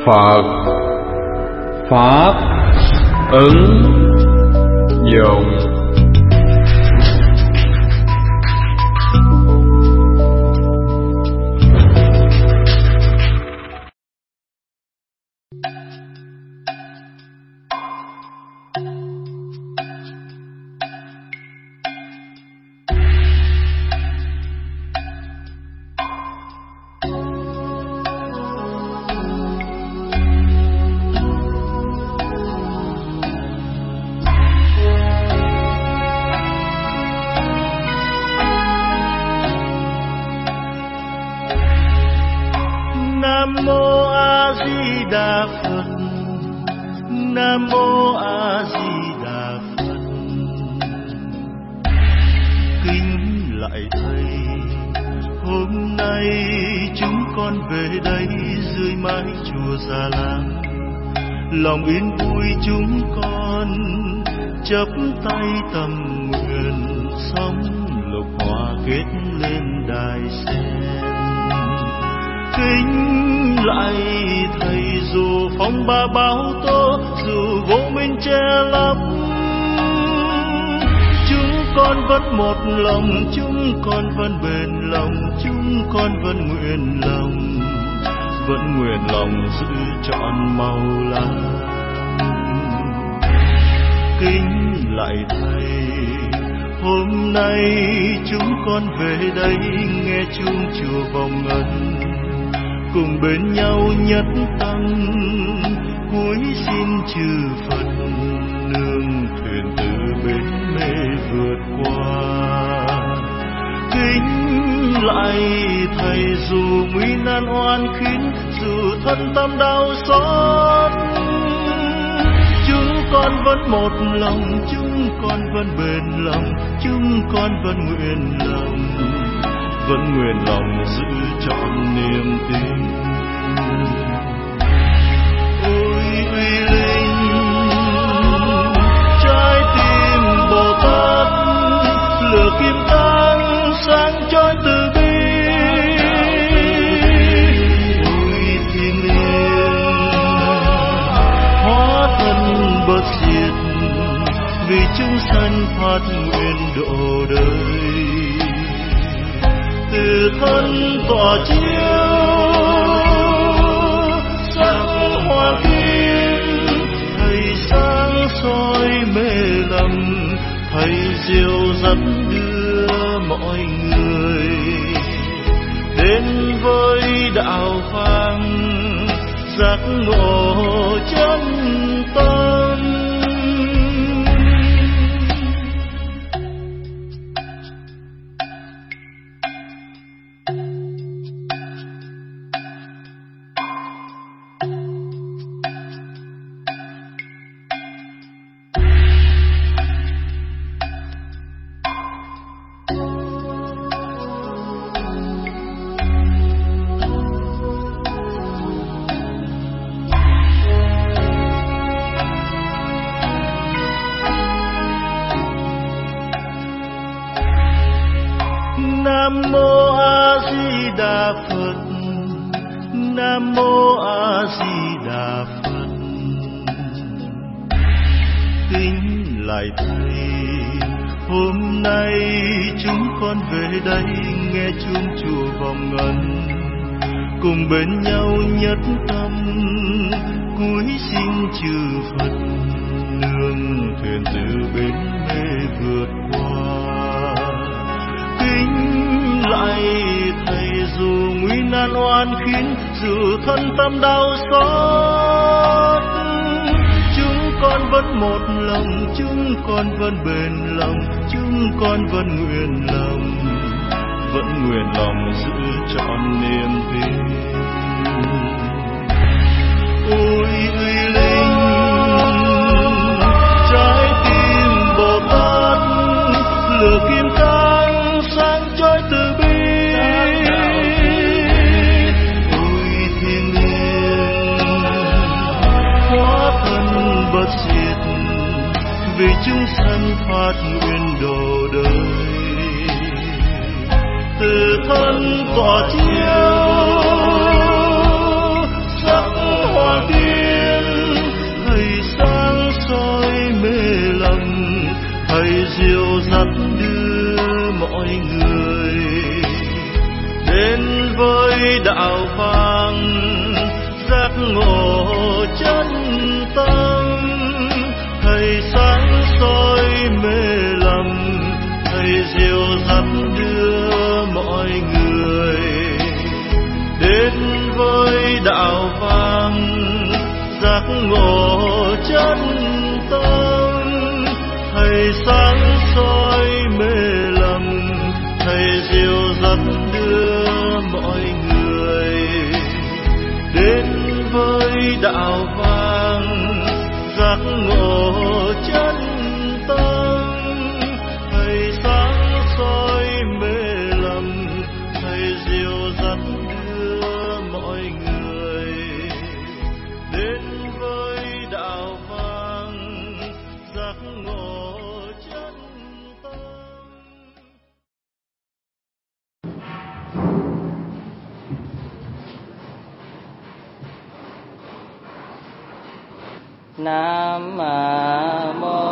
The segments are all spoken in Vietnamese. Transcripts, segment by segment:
Phật Pháp ứng dụng. Nam mô A Di Đà Phật. Nam mô A Di Đà Phật. Kính lạy thầy, hôm nay chúng con về đây dưới mái chùa Già Lam. Lòng yên vui chúng con chắp tay tầm nguyện, sóng lục hòa kết lên đài sen. Kính lạy thầy, dù phong ba bão tố, dù vô minh che lấp, chúng con vẫn một lòng, chúng con vẫn bền lòng, chúng con vẫn nguyện lòng giữ trọn màu lam. Kính lạy thầy, hôm nay chúng con về đây nghe chuông chùa vòng ngân, cùng bên nhau nhất tâm cúi xin chư Phật, nương thuyền từ bến mê vượt qua. Kính lạy thầy, dù nguy nan oan khiên, dù thân tâm đau xót, chúng con vẫn một lòng, chúng con vẫn bền lòng, chúng con vẫn nguyện lòng giữ trọn niềm tin. Ôi uy linh trái tim Bồ Tát, lửa kim cang sáng chói từ bi. Ôi thiêng liêng hóa thân bất diệt, vì chúng sanh phát nguyện độ đời. Từ thân tỏa chiếu sắc hoa kim, thầy sáng soi mê lầm, thầy diệu dắt đưa mọi người đến với đạo vàng, giác ngộ chân tâm. Nam mô A Di Đà Phật. Nam mô A Di Đà Phật. Kính lạy thầy, hôm nay chúng con về đây nghe chuông chùa vòng ngân, cùng bên nhau nhất tâm cúi xin chư Phật, nương thuyền từ bến mê vượt qua. Kính lạy thầy, dù nguy nan oan khiên, dù thân tâm đau xót, chúng con vẫn một lòng, chúng con vẫn bền lòng, chúng con vẫn nguyện lòng giữ trọn niềm tin. Ôi uy linh trái tim Bồ Tát, lửa kim cang sáng chói từ bi. Ôi thiêng liêng hóa thân bất diệt, vì chúng sanh phát nguyện độ đời. Từ thân tỏa chiếu sắc hoa vang, giác ngộ chân tâm. Thầy sáng soi mê lầm, Thầy diệu dắt đưa mọi người đến với đạo vang, giác ngộ chân tâm. Thầy sáng soi mê lầm, Thầy diệu dắt đưa mọi người đến với đạo vang, giác ngộ chân tâm. Thầy sáng soi mê lầm, Thầy diệu dắt đưa mọi người đến với đạo vang, giác ngộ chân tâm. Nam mô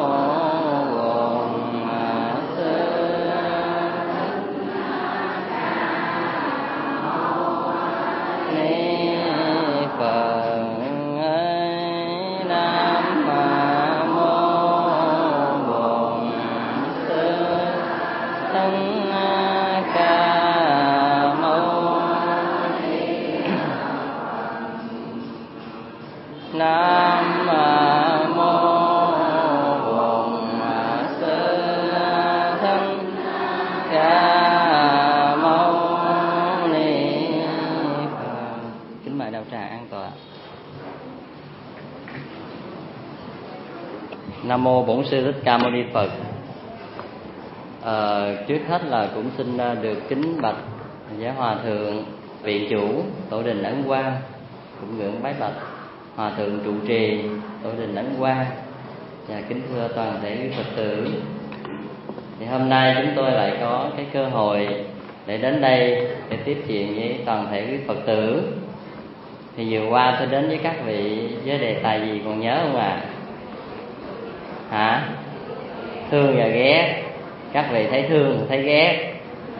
Nam mô Bổn Sư Thích Ca Mâu Ni Phật. Trước hết là cũng xin được kính bạch Giáo Hòa Thượng Viện Chủ Tổ đình Ấn Quang, cũng ngưỡng bái bạch Hòa Thượng trụ trì Tổ đình Ấn Quang, và kính thưa toàn thể quý Phật tử. Thì hôm nay chúng tôi lại có cái cơ hội để đến đây để tiếp chuyện với toàn thể quý Phật tử. Thì vừa qua tôi đến với các vị với đề tài gì còn nhớ không ạ? Hả? Thương và ghét. Các vị thấy thương, thấy ghét.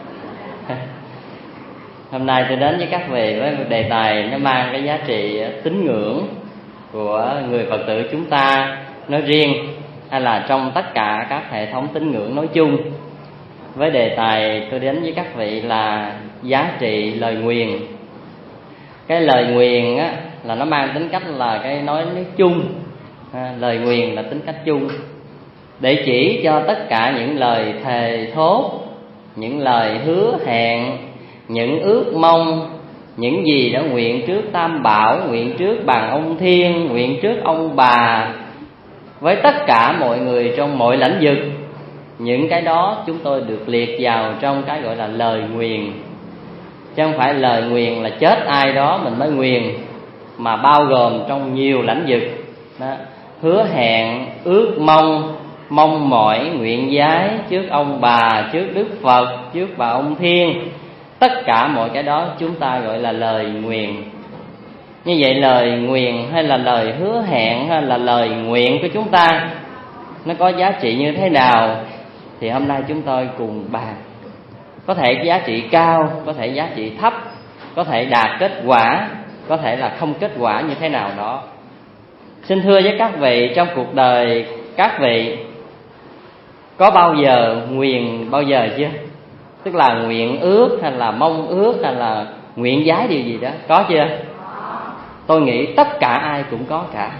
Hôm nay tôi đến với các vị với một đề tài nó mang cái giá trị tín ngưỡng của người Phật tử chúng ta nói riêng, hay là trong tất cả các hệ thống tín ngưỡng nói chung. Với đề tài tôi đến với các vị là giá trị lời nguyền. Cái lời nguyền á, là nó mang tính cách là cái nói chung. Lời nguyền là tính cách chung, để chỉ cho tất cả những lời thề thốt, những lời hứa hẹn, những ước mong, những gì đã nguyện trước Tam Bảo, nguyện trước bàn ông Thiên, nguyện trước ông bà, với tất cả mọi người trong mọi lãnh vực. Những cái đó chúng tôi được liệt vào trong cái gọi là lời nguyền. Chứ không phải lời nguyền là chết ai đó mình mới nguyền, mà bao gồm trong nhiều lãnh vực đó. Hứa hẹn, ước mong, mong mỏi, nguyện giái trước ông bà, trước Đức Phật, trước bà ông Thiên, tất cả mọi cái đó chúng ta gọi là lời nguyền. Như vậy lời nguyền hay là lời hứa hẹn hay là lời nguyện của chúng ta nó có giá trị như thế nào, thì hôm nay chúng tôi cùng bàn. Có thể giá trị cao, có thể giá trị thấp, có thể đạt kết quả, có thể là không kết quả như thế nào đó. Xin thưa với các vị, trong cuộc đời các vị có bao giờ nguyền bao giờ chưa? Tức là nguyện ước hay là mong ước hay là nguyện giái điều gì đó, có chưa? Tôi nghĩ tất cả ai cũng có cả.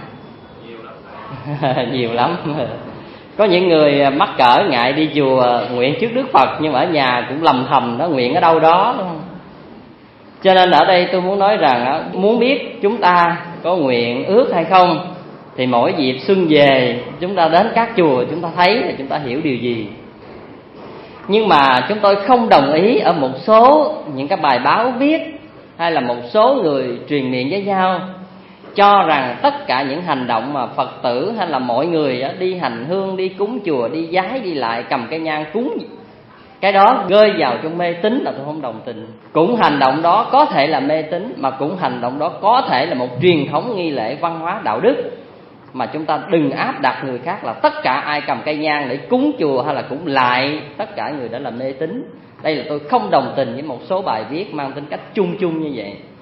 Nhiều lắm. Có những người mắc cỡ ngại đi chùa nguyện trước Đức Phật, nhưng mà ở nhà cũng lầm thầm đó, nguyện ở đâu đó, đúng không? Cho nên ở đây tôi muốn nói rằng, muốn biết chúng ta có nguyện ước hay không, thì mỗi dịp xuân về chúng ta đến các chùa, chúng ta thấy là chúng ta hiểu điều gì. Nhưng mà chúng tôi không đồng ý ở một số những cái bài báo viết, hay là một số người truyền miệng với nhau, cho rằng tất cả những hành động mà Phật tử hay là mọi người đi hành hương, đi cúng chùa, đi giái, đi lại, cầm cây nhang cúng, cái đó rơi vào trong mê tín là tôi không đồng tình. Cũng hành động đó có thể là mê tín, mà cũng hành động đó có thể là một truyền thống nghi lễ văn hóa đạo đức. Mà chúng ta đừng áp đặt người khác là tất cả ai cầm cây nhang để cúng chùa hay là cúng lại, tất cả người đó là mê tín. Đây là tôi không đồng tình với một số bài viết mang tính cách chung chung như vậy.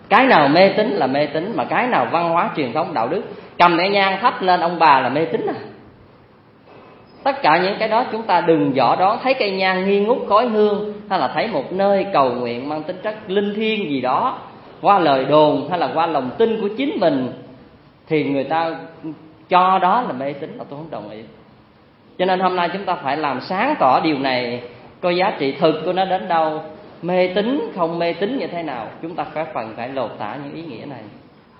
Cái nào mê tín là mê tín, mà cái nào văn hóa truyền thống đạo đức, cầm cái nhang thắp lên ông bà là mê tín à. Tất cả những cái đó chúng ta đừng dò đoán. Thấy cây nhang nghi ngút khói hương, hay là thấy một nơi cầu nguyện mang tính chất linh thiêng gì đó, qua lời đồn hay là qua lòng tin của chính mình, thì người ta cho đó là mê tín, là tôi không đồng ý. Cho nên hôm nay chúng ta phải làm sáng tỏ điều này, coi giá trị thực của nó đến đâu, mê tín không mê tín như thế nào. Chúng ta phải lột tả những ý nghĩa này.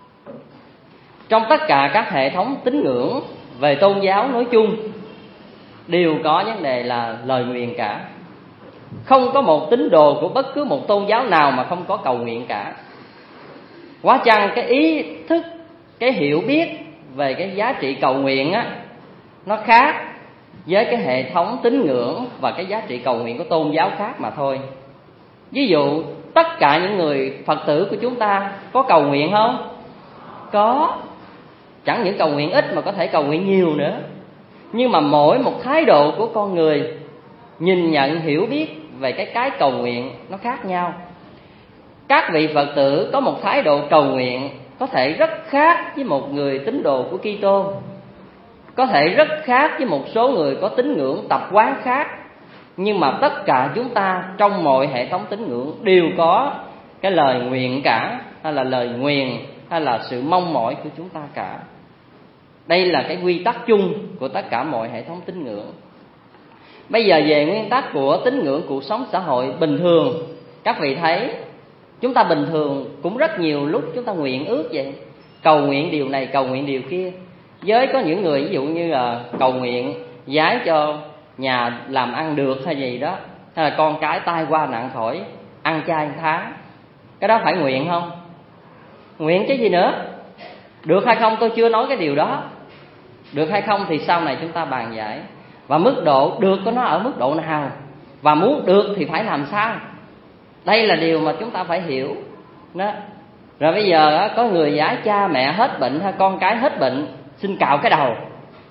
Trong tất cả các hệ thống tín ngưỡng về tôn giáo nói chung đều có vấn đề là lời nguyền cả. Không có một tín đồ của bất cứ một tôn giáo nào mà không có cầu nguyện cả. Quá chăng cái ý thức, cái hiểu biết về cái giá trị cầu nguyện á, nó khác với cái hệ thống tín ngưỡng và cái giá trị cầu nguyện của tôn giáo khác mà thôi. Ví dụ tất cả những người Phật tử của chúng ta có cầu nguyện không? Có. Chẳng những cầu nguyện ít mà có thể cầu nguyện nhiều nữa. Nhưng mà mỗi một thái độ của con người nhìn nhận hiểu biết về cái cầu nguyện nó khác nhau. Các vị Phật tử có một thái độ cầu nguyện có thể rất khác với một người tín đồ của Kitô, có thể rất khác với một số người có tín ngưỡng tập quán khác. Nhưng mà tất cả chúng ta trong mọi hệ thống tín ngưỡng đều có cái lời nguyện cả, hay là lời nguyền, hay là sự mong mỏi của chúng ta cả. Đây là cái quy tắc chung của tất cả mọi hệ thống tín ngưỡng. Bây giờ về nguyên tắc của tín ngưỡng cuộc sống xã hội bình thường, các vị thấy chúng ta bình thường cũng rất nhiều lúc chúng ta nguyện ước vậy, cầu nguyện điều này, cầu nguyện điều kia. Với có những người ví dụ như là cầu nguyện giái cho nhà làm ăn được hay gì đó, hay là con cái tai qua nạn khỏi, ăn chay ăn tháng. Cái đó phải nguyện không? Nguyện chứ gì nữa. Được hay không tôi chưa nói cái điều đó. Được hay không thì sau này chúng ta bàn giải. Và mức độ được của nó ở mức độ nào, và muốn được thì phải làm sao. Đây là điều mà chúng ta phải hiểu đó. Rồi bây giờ có người giải cha mẹ hết bệnh hay con cái hết bệnh, xin cạo cái đầu.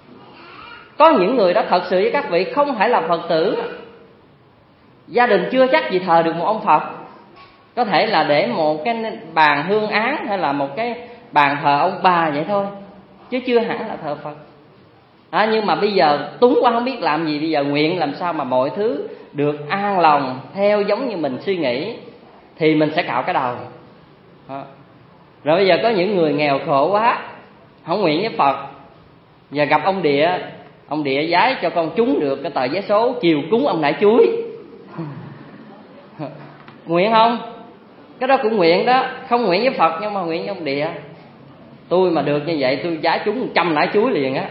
Có những người đó thật sự với các vị không phải là Phật tử, gia đình chưa chắc gì thờ được một ông Phật, có thể là để một cái bàn hương án hay là một cái bàn thờ ông bà vậy thôi, chứ chưa hẳn là thờ Phật. Nhưng mà bây giờ túng quá không biết làm gì, bây giờ nguyện làm sao mà mọi thứ được an lòng theo giống như mình suy nghĩ, thì mình sẽ cạo cái đầu. Rồi bây giờ có những người nghèo khổ quá, không nguyện với Phật, giờ gặp ông địa giái cho con trúng được cái tờ vé số chiều cúng ông nải chuối. Nguyện không? Cái đó cũng nguyện đó. Không nguyện với Phật nhưng mà nguyện với ông địa. Tôi mà được như vậy tôi giái trúng 100 nải chuối liền á.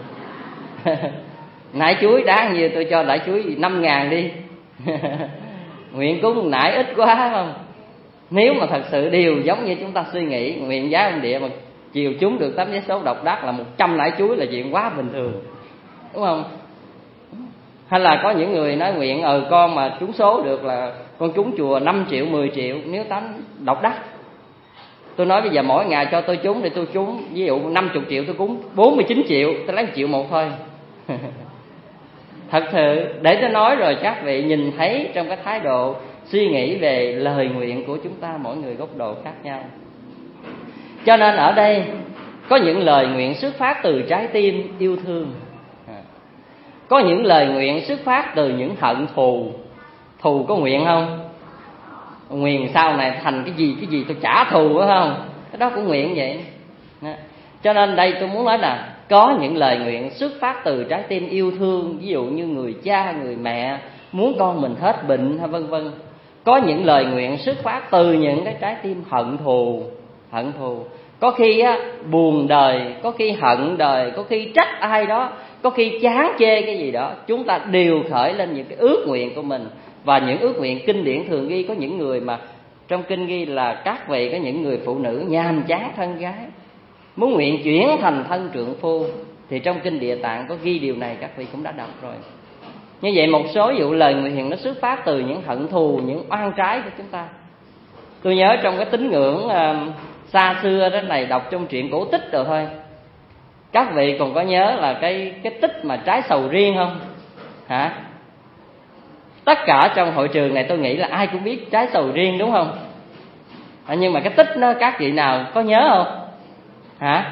Nải chuối đáng gì, tôi cho nải chuối 5.000 đi. Nguyện cúng nải ít quá không? Nếu mà thật sự đều giống như chúng ta suy nghĩ, nguyện giá ông địa mà chiều trúng được tấm vé số độc đắc là 100 nải chuối là chuyện quá bình thường, đúng không? Hay là có những người nói nguyện con mà trúng số được là con trúng chùa 5 triệu 10 triệu nếu tấm độc đắc. Tôi nói bây giờ mỗi ngày cho tôi trúng thì tôi trúng, ví dụ 50 triệu tôi cúng 49 triệu, tôi lấy 1 triệu một thôi. Thật sự để tôi nói rồi các vị nhìn thấy trong cái thái độ suy nghĩ về lời nguyện của chúng ta mỗi người góc độ khác nhau. Cho nên ở đây có những lời nguyện xuất phát từ trái tim yêu thương, có những lời nguyện xuất phát từ những hận thù. Thù có nguyện không? Nguyện sau này thành cái gì tôi trả thù phải không? Cái đó cũng nguyện vậy. Cho nên đây tôi muốn nói là có những lời nguyện xuất phát từ trái tim yêu thương, ví dụ như người cha, người mẹ muốn con mình hết bệnh hay vân vân. Có những lời nguyện xuất phát từ những cái trái tim hận thù. Có khi buồn đời, có khi hận đời, có khi trách ai đó, có khi chán chê cái gì đó. Chúng ta đều khởi lên những cái ước nguyện của mình. Và những ước nguyện kinh điển thường ghi, có những người mà trong kinh ghi là các vị, có những người phụ nữ nhàm chán thân gái, muốn nguyện chuyển thành thân trượng phu, thì trong kinh Địa Tạng có ghi điều này, các vị cũng đã đọc rồi. Như vậy một số vụ lời nguyện nó xuất phát từ những hận thù, những oan trái của chúng ta. Tôi nhớ trong cái tín ngưỡng xa xưa đó này, đọc trong truyện cổ tích rồi thôi. Các vị còn có nhớ là cái tích mà trái sầu riêng không? Hả? Tất cả trong hội trường này tôi nghĩ là ai cũng biết trái sầu riêng đúng không? Nhưng mà cái tích đó các vị nào có nhớ không? Hả?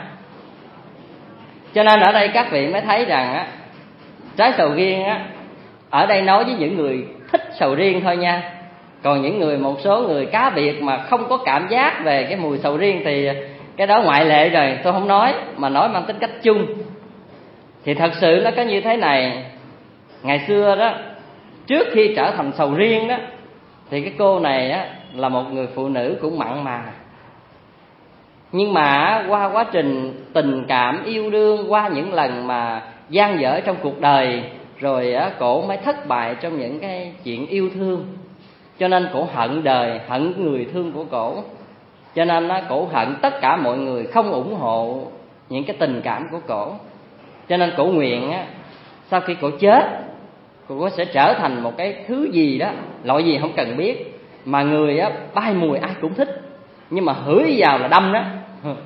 Cho nên ở đây các vị mới thấy rằng á, trái sầu riêng á, ở đây nói với những người thích sầu riêng thôi nha. Còn những người, một số người cá biệt mà không có cảm giác về cái mùi sầu riêng thì cái đó ngoại lệ rồi, tôi không nói, mà nói mang tính cách chung. Thì thật sự nó có như thế này. Ngày xưa đó, trước khi trở thành sầu riêng đó, thì cái cô này á là một người phụ nữ cũng mặn mà. Nhưng mà qua quá trình tình cảm yêu đương, qua những lần mà gian dở trong cuộc đời, rồi á cổ mới thất bại trong những cái chuyện yêu thương. Cho nên cổ hận đời, hận người thương của cổ. Cho nên á cổ hận tất cả mọi người không ủng hộ những cái tình cảm của cổ. Cho nên cổ nguyện á, sau khi cổ chết, cổ sẽ trở thành một cái thứ gì đó, loại gì không cần biết, mà người á bay mùi ai cũng thích, nhưng mà hửi vào là đâm đó.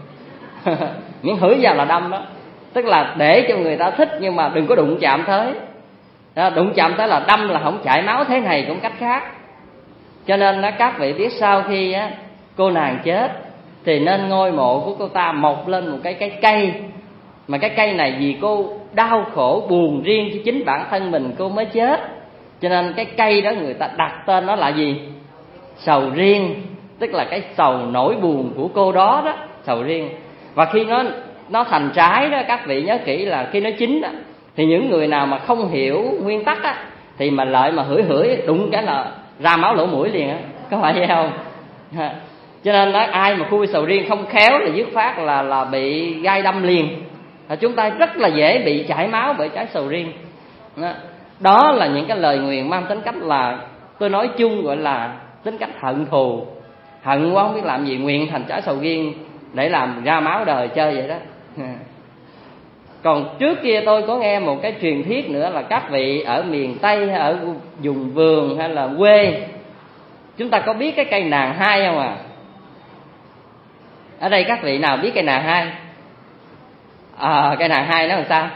Những hửi vào là đâm đó, tức là để cho người ta thích nhưng mà đừng có đụng chạm tới. Đụng chạm tới là đâm, là không chảy máu thế này cũng cách khác. Cho nên đó, các vị biết sau khi á cô nàng chết thì nên ngôi mộ của cô ta mọc lên một cái cây. Mà cái cây này vì cô đau khổ buồn riêng cho chính bản thân mình cô mới chết, cho nên cái cây đó người ta đặt tên nó là gì? Sầu riêng. Tức là cái sầu nỗi buồn của cô đó đó, sầu riêng. Và khi nó thành trái đó, các vị nhớ kỹ là khi nó chín đó, thì những người nào mà không hiểu nguyên tắc á, thì mà lợi mà hửi đụng cái là ra máu lỗ mũi liền á, có phải vậy không? Cho nên đó, ai mà khui sầu riêng không khéo là dứt phát là bị gai đâm liền. Chúng ta rất là dễ bị chảy máu bởi trái sầu riêng. Đó là những cái lời nguyền mang tính cách là, tôi nói chung gọi là tính cách hận thù. Hận quá không biết làm gì, nguyện thành trái sầu riêng để làm ra máu đời chơi vậy đó. Còn trước kia tôi có nghe một cái truyền thuyết nữa là các vị ở miền Tây, ở vùng vườn hay là quê, chúng ta có biết cái cây nàng hai không à? Ở đây các vị nào biết cây nàng hai? Cây nàng hai nó làm sao?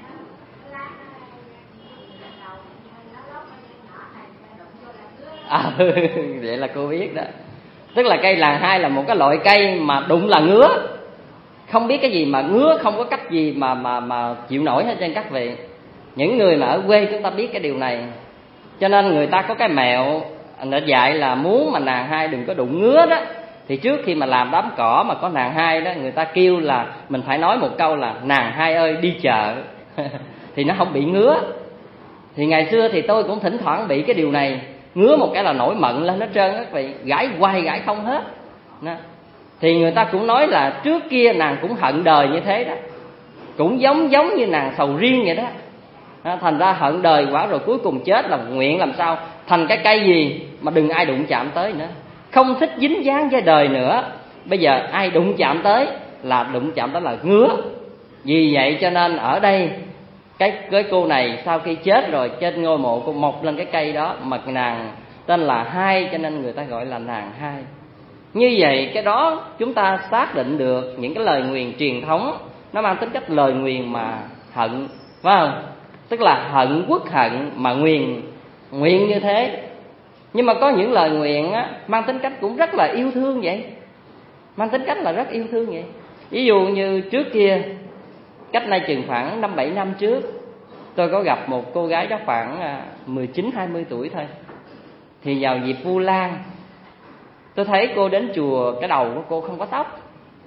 Vậy là cô biết đó. Tức là cây nàng hai là một cái loại cây mà đụng là ngứa, không biết cái gì mà ngứa, không có cách gì mà chịu nổi hết trên các vị. Những người mà ở quê chúng ta biết cái điều này. Cho nên người ta có cái mẹo người dạy là muốn mà nàng hai đừng có đụng ngứa đó, thì trước khi mà làm đám cỏ mà có nàng hai đó, người ta kêu là mình phải nói một câu là nàng hai ơi đi chợ thì nó không bị ngứa. Thì ngày xưa thì tôi cũng thỉnh thoảng bị cái điều này, ngứa một cái là nổi mận lên hết trơn các vị, gãi hoài gãi không hết đó. Thì người ta cũng nói là trước kia nàng cũng hận đời như thế đó, cũng giống như nàng sầu riêng vậy đó. Thành ra hận đời quả rồi cuối cùng chết là nguyện làm sao thành cái cây gì mà đừng ai đụng chạm tới nữa, không thích dính dáng với đời nữa. Bây giờ ai đụng chạm tới là ngứa. Vì vậy cho nên ở đây cái cô này sau khi chết rồi, trên ngôi mộ cô mọc lên cái cây đó, mà nàng tên là Hai, cho nên người ta gọi là nàng Hai. Như vậy cái đó chúng ta xác định được những cái lời nguyền truyền thống nó mang tính cách lời nguyền mà hận, phải không? Tức là hận quốc hận mà nguyện như thế. Nhưng mà có những lời nguyện á, mang tính cách cũng rất là yêu thương vậy, mang tính cách là rất yêu thương vậy. Ví dụ như trước kia, cách nay chừng khoảng 5-7 năm trước, tôi có gặp một cô gái đó khoảng 19-20 tuổi thôi. Thì vào dịp Vu Lan, tôi thấy cô đến chùa, cái đầu của cô không có tóc.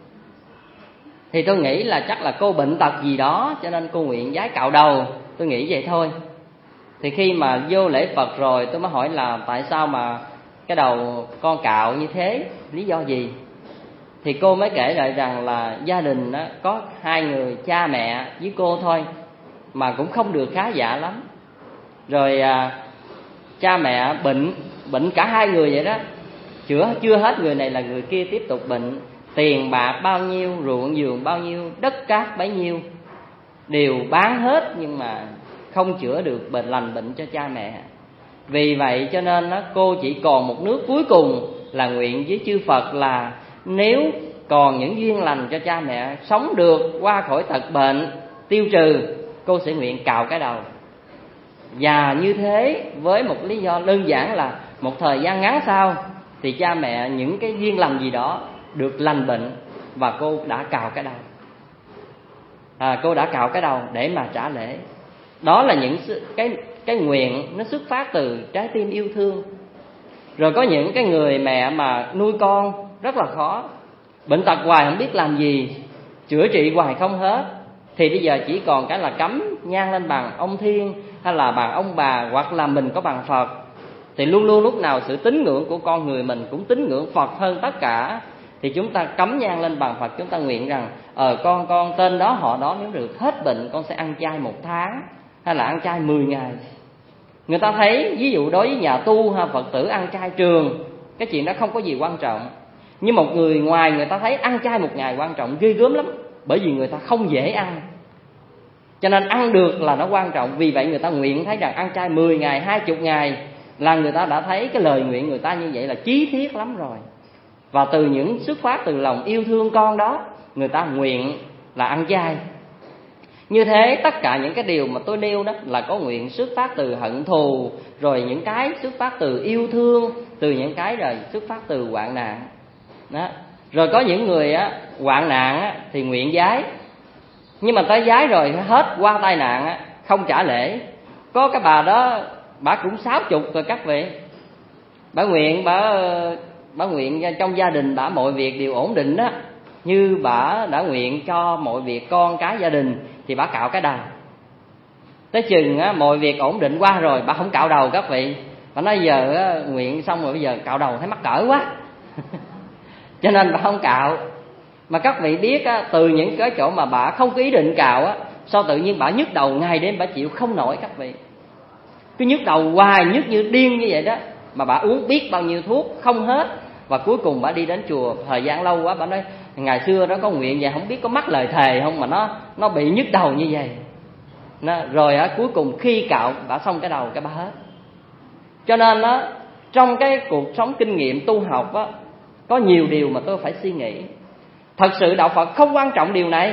Thì tôi nghĩ là chắc là cô bệnh tật gì đó, cho nên cô nguyện vái cạo đầu. Tôi nghĩ vậy thôi. Thì khi mà vô lễ Phật rồi, tôi mới hỏi là tại sao mà cái đầu con cạo như thế, lý do gì? Thì cô mới kể lại rằng là gia đình đó, có 2 người, cha mẹ với cô thôi, mà cũng không được khá giả lắm. Rồi cha mẹ bệnh cả 2 người vậy đó, chữa chưa hết người này là người kia tiếp tục bệnh. Tiền bạc bao nhiêu, ruộng vườn bao nhiêu, đất cát bấy nhiêu, đều bán hết nhưng mà không chữa được lành bệnh cho cha mẹ. Vì vậy cho nên cô chỉ còn một nước cuối cùng là nguyện với chư Phật là nếu còn những duyên lành cho cha mẹ sống được qua khỏi tật bệnh tiêu trừ, cô sẽ nguyện cạo cái đầu. Và như thế với một lý do đơn giản là một thời gian ngắn sau thì cha mẹ những cái duyên lành gì đó được lành bệnh, và cô đã cạo cái đầu. Cô đã cạo cái đầu để mà trả lễ. Đó là những cái nguyện nó xuất phát từ trái tim yêu thương. Rồi có những cái người mẹ mà nuôi con rất là khó, bệnh tật hoài không biết làm gì, chữa trị hoài không hết, thì bây giờ chỉ còn cái là cắm nhang lên bàn ông Thiên hay là bàn ông bà, hoặc là mình có bàn Phật. Thì luôn luôn lúc nào sự tín ngưỡng của con người mình cũng tín ngưỡng Phật hơn tất cả. Thì chúng ta cắm nhang lên bàn Phật, chúng ta nguyện rằng con tên đó họ đó nếu được hết bệnh con sẽ ăn chay 1 tháng, hay là ăn chay 10 ngày. Người ta thấy ví dụ đối với nhà tu hay Phật tử ăn chay trường, cái chuyện đó không có gì quan trọng. Nhưng một người ngoài người ta thấy ăn chay 1 ngày quan trọng ghê gớm lắm, bởi vì người ta không dễ ăn, cho nên ăn được là nó quan trọng. Vì vậy người ta nguyện thấy rằng ăn chay 10 ngày, 20 ngày là người ta đã thấy cái lời nguyện người ta như vậy là chí thiết lắm rồi. Và từ những xuất phát từ lòng yêu thương con đó, người ta nguyện là ăn chay. Như thế tất cả những cái điều mà tôi nêu đó là có nguyện xuất phát từ hận thù, rồi những cái xuất phát từ yêu thương, từ những cái rồi xuất phát từ hoạn nạn đó. Rồi có những người hoạn nạn thì nguyện giái, nhưng mà tới giái rồi hết qua tai nạn không trả lễ. Có cái bà đó, bà cũng 60 rồi các vị. Bà nguyện trong gia đình bà mọi việc đều ổn định đó, như bà đã nguyện cho mọi việc con cái gia đình, thì bà cạo cái đầu. Tới chừng mọi việc ổn định qua rồi bà không cạo đầu các vị. Bà nói giờ nguyện xong rồi bây giờ cạo đầu thấy mắc cỡ quá cho nên bà không cạo. Mà các vị biết từ những cái chỗ mà bà không có ý định cạo sao tự nhiên bà nhức đầu ngày đêm, bà chịu không nổi các vị. Cứ nhức đầu hoài, nhức như điên như vậy đó. Mà bà uống biết bao nhiêu thuốc không hết. Và cuối cùng bà đi đến chùa thời gian lâu quá, bà nói ngày xưa đó có nguyện vậy, không biết có mắc lời thề không mà nó bị nhức đầu như vậy. Rồi cuối cùng khi cạo bà xong cái đầu cái bà hết. Cho nên trong cái cuộc sống kinh nghiệm tu học có nhiều điều mà tôi phải suy nghĩ. Thật sự đạo Phật không quan trọng điều này,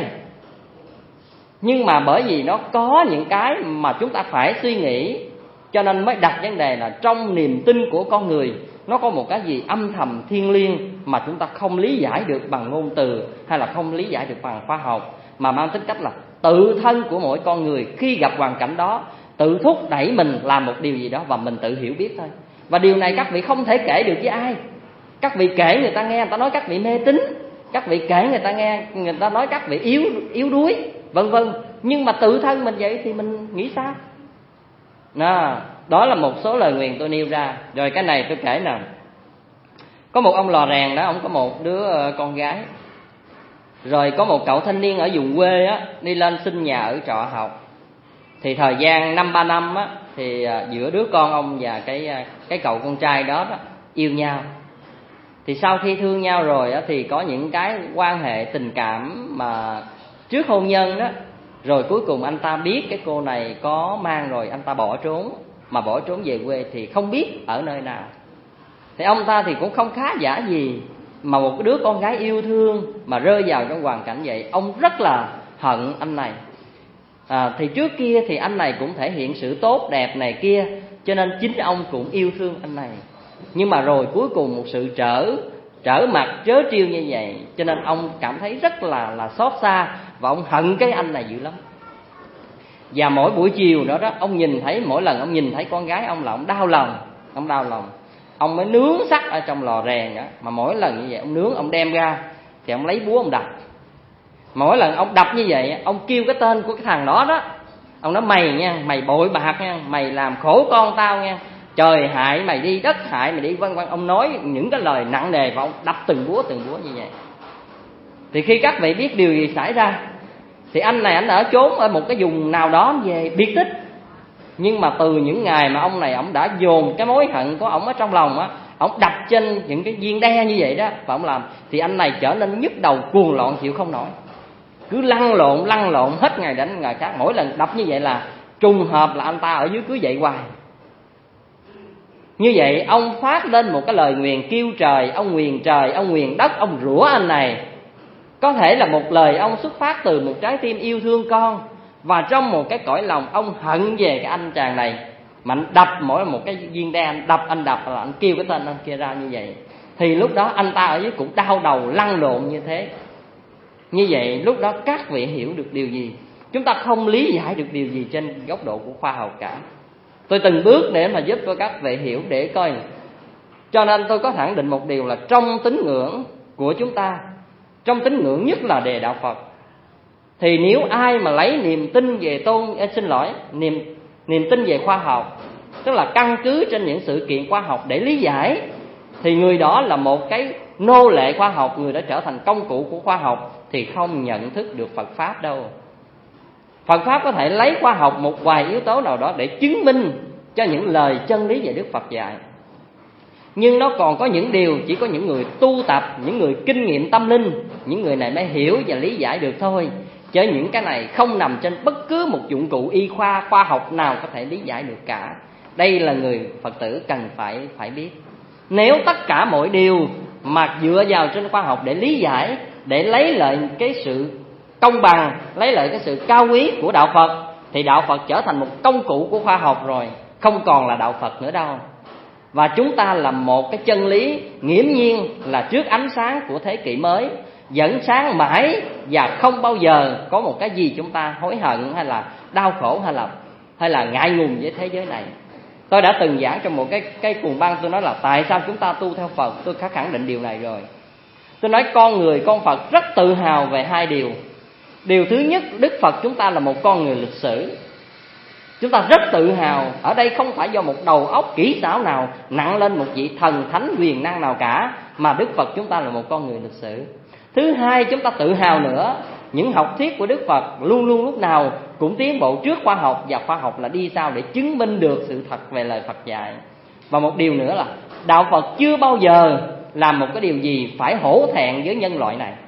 nhưng mà bởi vì nó có những cái mà chúng ta phải suy nghĩ, cho nên mới đặt vấn đề là trong niềm tin của con người nó có một cái gì âm thầm thiêng liêng mà chúng ta không lý giải được bằng ngôn từ, hay là không lý giải được bằng khoa học, mà mang tính cách là tự thân của mỗi con người khi gặp hoàn cảnh đó tự thúc đẩy mình làm một điều gì đó và mình tự hiểu biết thôi. Và điều này các vị không thể kể được với ai. Các vị kể người ta nghe, người ta nói các vị mê tín. Các vị kể người ta nghe, người ta nói các vị yếu đuối, vân vân. Nhưng mà tự thân mình vậy thì mình nghĩ sao? Đó là một số lời nguyền tôi nêu ra. Rồi cái này tôi kể nào. Có một ông lò rèn đó, ông có một đứa con gái. Rồi có một cậu thanh niên ở vùng quê đi lên xin nhà ở trọ học. Thì thời gian 5-3 năm thì giữa đứa con ông và cái cậu con trai đó yêu nhau. Thì sau khi thương nhau rồi thì có những cái quan hệ tình cảm mà trước hôn nhân đó. Rồi cuối cùng anh ta biết cái cô này có mang rồi, anh ta bỏ trốn. Mà bỏ trốn về quê thì không biết ở nơi nào. Thì ông ta thì cũng không khá giả gì, mà một đứa con gái yêu thương mà rơi vào trong hoàn cảnh vậy, ông rất là hận anh này. Thì trước kia thì anh này cũng thể hiện sự tốt đẹp này kia, cho nên chính ông cũng yêu thương anh này. Nhưng mà rồi cuối cùng một sự trở mặt trớ trêu như vậy, cho nên ông cảm thấy rất là xót xa, và ông hận cái anh này dữ lắm. Và mỗi buổi chiều đó ông nhìn thấy, mỗi lần ông nhìn thấy con gái ông là ông đau lòng. Ông mới nướng sắt ở trong lò rèn đó. Mà mỗi lần như vậy ông nướng, ông đem ra thì ông lấy búa ông đập. Mỗi lần ông đập như vậy, ông kêu cái tên của cái thằng đó. Ông nói mày nha, mày bội bạc nha, mày làm khổ con tao nha, trời hại mày đi, đất hại mày đi, vân vân. Ông nói những cái lời nặng nề và ông đập từng búa như vậy. Thì khi các vị biết điều gì xảy ra, thì anh này anh ở trốn ở một cái vùng nào đó về biệt tích. Nhưng mà từ những ngày mà ông này ông đã dồn cái mối hận của ông ở trong lòng ông đập trên những cái viên đe như vậy đó, và ông làm thì anh này trở nên nhức đầu cuồng loạn chịu không nổi, cứ lăn lộn hết ngày đến ngày khác. Mỗi lần đập như vậy là trùng hợp là anh ta ở dưới cứ dậy hoài. Như vậy ông phát lên một cái lời nguyền kêu trời, ông nguyền đất, ông rủa anh này. Có thể là một lời ông xuất phát từ một trái tim yêu thương con, và trong một cái cõi lòng ông hận về cái anh chàng này, mà anh đập mỗi một cái viên đe, anh đập là anh kêu cái tên anh kia ra như vậy. thì lúc đó anh ta ở dưới cũng đau đầu lăn lộn như thế. Như vậy lúc đó các vị hiểu được điều gì? Chúng ta không lý giải được điều gì trên góc độ của khoa học cả. Tôi từng bước để mà giúp cho các vị hiểu để coi. Cho nên tôi có khẳng định một điều là trong tín ngưỡng của chúng ta, trong tín ngưỡng nhất là đề đạo Phật, thì nếu ai mà lấy niềm tin về niềm tin về khoa học, tức là căn cứ trên những sự kiện khoa học để lý giải, thì người đó là một cái nô lệ khoa học, người đã trở thành công cụ của khoa học, thì không nhận thức được Phật Pháp đâu. Phật Pháp có thể lấy khoa học một vài yếu tố nào đó để chứng minh cho những lời chân lý về Đức Phật dạy, nhưng nó còn có những điều chỉ có những người tu tập, những người kinh nghiệm tâm linh, những người này mới hiểu và lý giải được thôi. Chứ những cái này không nằm trên bất cứ một dụng cụ y khoa học nào có thể lý giải được cả. Đây là người Phật tử cần phải biết. Nếu tất cả mọi điều mà dựa vào trên khoa học để lý giải, để lấy lại cái sự công bằng, lấy lại cái sự cao quý của đạo Phật, thì đạo Phật trở thành một công cụ của khoa học rồi, không còn là đạo Phật nữa đâu. Và chúng ta là một cái chân lý nghiễm nhiên là trước ánh sáng của thế kỷ mới, vẫn sáng mãi và không bao giờ có một cái gì chúng ta hối hận hay là đau khổ hay là ngại ngùng với thế giới này. Tôi đã từng giảng trong một cái cuồng băng, tôi nói là tại sao chúng ta tu theo Phật. Tôi đã khẳng định điều này rồi. Tôi nói con người, con Phật rất tự hào về hai điều. Điều thứ nhất, Đức Phật chúng ta là một con người lịch sử. Chúng ta rất tự hào. Ở đây không phải do một đầu óc kỹ xảo nào nặng lên một vị thần thánh quyền năng nào cả, mà Đức Phật chúng ta là một con người lịch sử. Thứ hai, chúng ta tự hào nữa, những học thuyết của Đức Phật luôn luôn lúc nào cũng tiến bộ trước khoa học, và khoa học là đi sau để chứng minh được sự thật về lời Phật dạy. Và một điều nữa là đạo Phật chưa bao giờ làm một cái điều gì phải hổ thẹn với nhân loại này.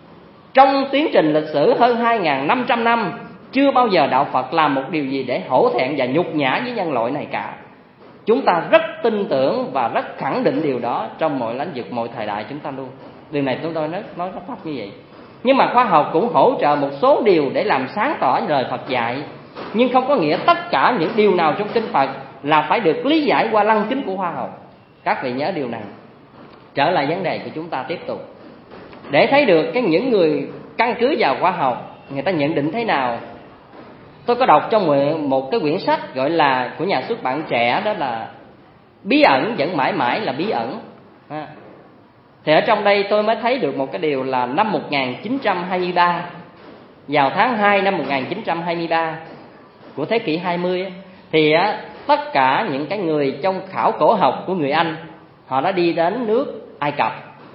Trong tiến trình lịch sử hơn 2.500 năm, chưa bao giờ đạo Phật làm một điều gì để hổ thẹn và nhục nhã với nhân loại này cả. Chúng ta rất tin tưởng và rất khẳng định điều đó trong mọi lĩnh vực, mọi thời đại chúng ta luôn. Điều này chúng tôi nói rất thấp như vậy. Nhưng mà khoa học cũng hỗ trợ một số điều để làm sáng tỏ lời Phật dạy, nhưng không có nghĩa tất cả những điều nào trong kinh Phật là phải được lý giải qua lăng kính của khoa học. Các vị nhớ điều này. Trở lại vấn đề của chúng ta tiếp tục, để thấy được những người căn cứ vào khoa học người ta nhận định thế nào. Tôi có đọc trong một cái quyển sách gọi là của nhà xuất bản trẻ, đó là Bí ẩn vẫn mãi mãi là bí ẩn. Thì ở trong đây tôi mới thấy được một cái điều là năm 1923, vào tháng 2 năm 1923 của thế kỷ 20, thì tất cả những cái người trong khảo cổ học của người Anh, họ đã đi đến nước Ai Cập.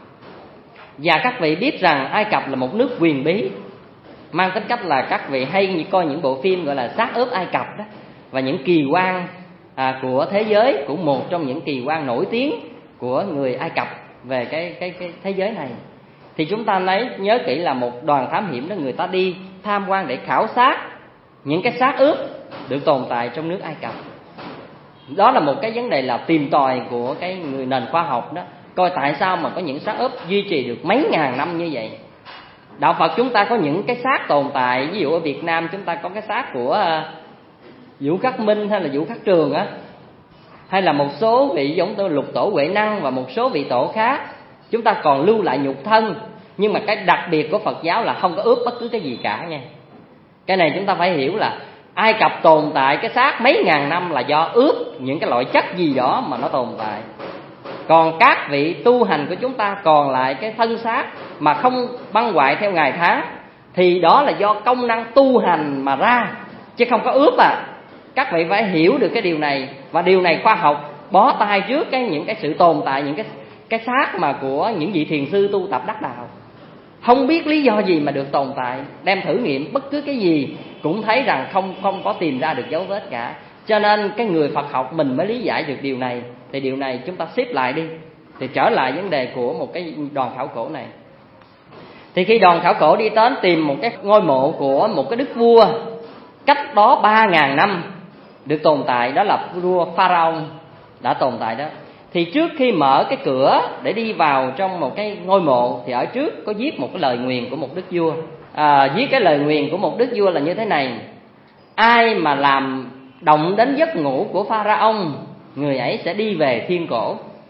Và các vị biết rằng Ai Cập là một nước huyền bí, mang tính cách là các vị hay coi những bộ phim gọi là xác ướp Ai Cập đó, và những kỳ quan của thế giới, cũng một trong những kỳ quan nổi tiếng của người Ai Cập về cái thế giới này. Thì chúng ta nhớ kỹ là một đoàn thám hiểm đó, người ta đi tham quan để khảo sát những cái xác ướp được tồn tại trong nước Ai Cập. Đó là một cái vấn đề là tìm tòi của cái người nền khoa học đó, coi tại sao mà có những xác ướp duy trì được mấy ngàn năm như vậy. Đạo Phật chúng ta có những cái xác tồn tại, ví dụ ở Việt Nam chúng ta có cái xác của Vũ Khắc Minh hay là Vũ Khắc Trường á, hay là một số vị giống tôi Lục Tổ Huệ Năng và một số vị tổ khác. Chúng ta còn lưu lại nhục thân, nhưng mà cái đặc biệt của Phật giáo là không có ướp bất cứ cái gì cả nha. Cái này chúng ta phải hiểu là Ai Cập tồn tại cái xác mấy ngàn năm là do ướp những cái loại chất gì đó mà nó tồn tại. Còn các vị tu hành của chúng ta còn lại cái thân xác mà không băng hoại theo ngày tháng, thì đó là do công năng tu hành mà ra, chứ không có ướp Các vị phải hiểu được cái điều này. Và điều này khoa học bó tay trước những cái sự tồn tại, những cái xác mà của những vị thiền sư tu tập đắc đạo, không biết lý do gì mà được tồn tại. Đem thử nghiệm bất cứ cái gì cũng thấy rằng không có tìm ra được dấu vết cả. Cho nên cái người Phật học mình mới lý giải được điều này. Thì điều này chúng ta xếp lại đi. Thì trở lại vấn đề của một cái đoàn khảo cổ này. Thì khi đoàn khảo cổ đi đến tìm một cái ngôi mộ của một cái đức vua cách đó 3.000 năm được tồn tại, đó là vua Pharaoh đã tồn tại đó. Thì trước khi mở cái cửa để đi vào trong một cái ngôi mộ, thì ở trước có viết một cái lời nguyền của một đức vua. Viết cái lời nguyền của một đức vua là như thế này: ai mà làm động đến giấc ngủ của Pharaoh, người ấy sẽ đi về thiên cổ.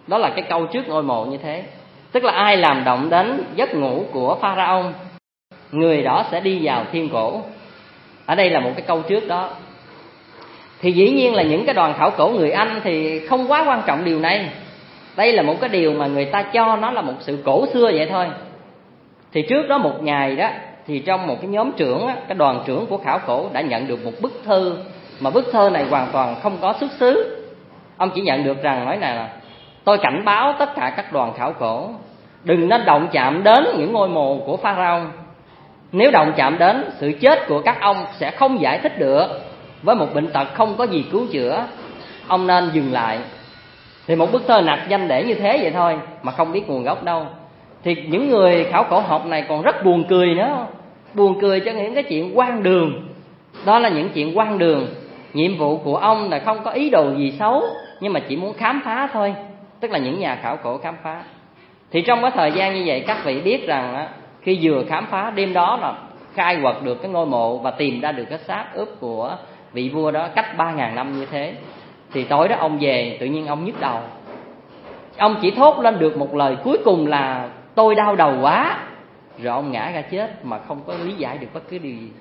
Đó là cái câu trước ngôi mộ như thế. Tức là ai làm động đến giấc ngủ của Pharaoh, người đó sẽ đi vào thiên cổ. Ở đây là một cái câu trước đó. Thì dĩ nhiên là những cái đoàn khảo cổ người Anh thì không quá quan trọng điều này. Đây là một cái điều mà người ta cho nó là một sự cổ xưa vậy thôi. Thì trước đó một ngày đó, thì trong một cái nhóm trưởng, cái đoàn trưởng của khảo cổ đã nhận được một bức thư. Mà bức thư này hoàn toàn không có xuất xứ. Ông chỉ nhận được rằng nói này là: tôi cảnh báo tất cả các đoàn khảo cổ đừng nên động chạm đến những ngôi mộ của Pharaoh. Nếu động chạm đến, sự chết của các ông sẽ không giải thích được. Với một bệnh tật không có gì cứu chữa, ông nên dừng lại. Thì một bức thơ nặc danh để như thế vậy thôi, mà không biết nguồn gốc đâu. Thì những người khảo cổ học này còn rất buồn cười nữa. Buồn cười cho những cái chuyện hoang đường. Đó là những chuyện hoang đường. Nhiệm vụ của ông là không có ý đồ gì xấu, nhưng mà chỉ muốn khám phá thôi. Tức là những nhà khảo cổ khám phá. Thì trong cái thời gian như vậy, các vị biết rằng khi vừa khám phá, đêm đó là khai quật được cái ngôi mộ và tìm ra được cái xác ướp của vị vua đó cách 3.000 năm như thế. Thì tối đó ông về, tự nhiên ông nhức đầu. Ông chỉ thốt lên được một lời cuối cùng là: tôi đau đầu quá. Rồi ông ngã ra chết mà không có lý giải được bất cứ điều gì.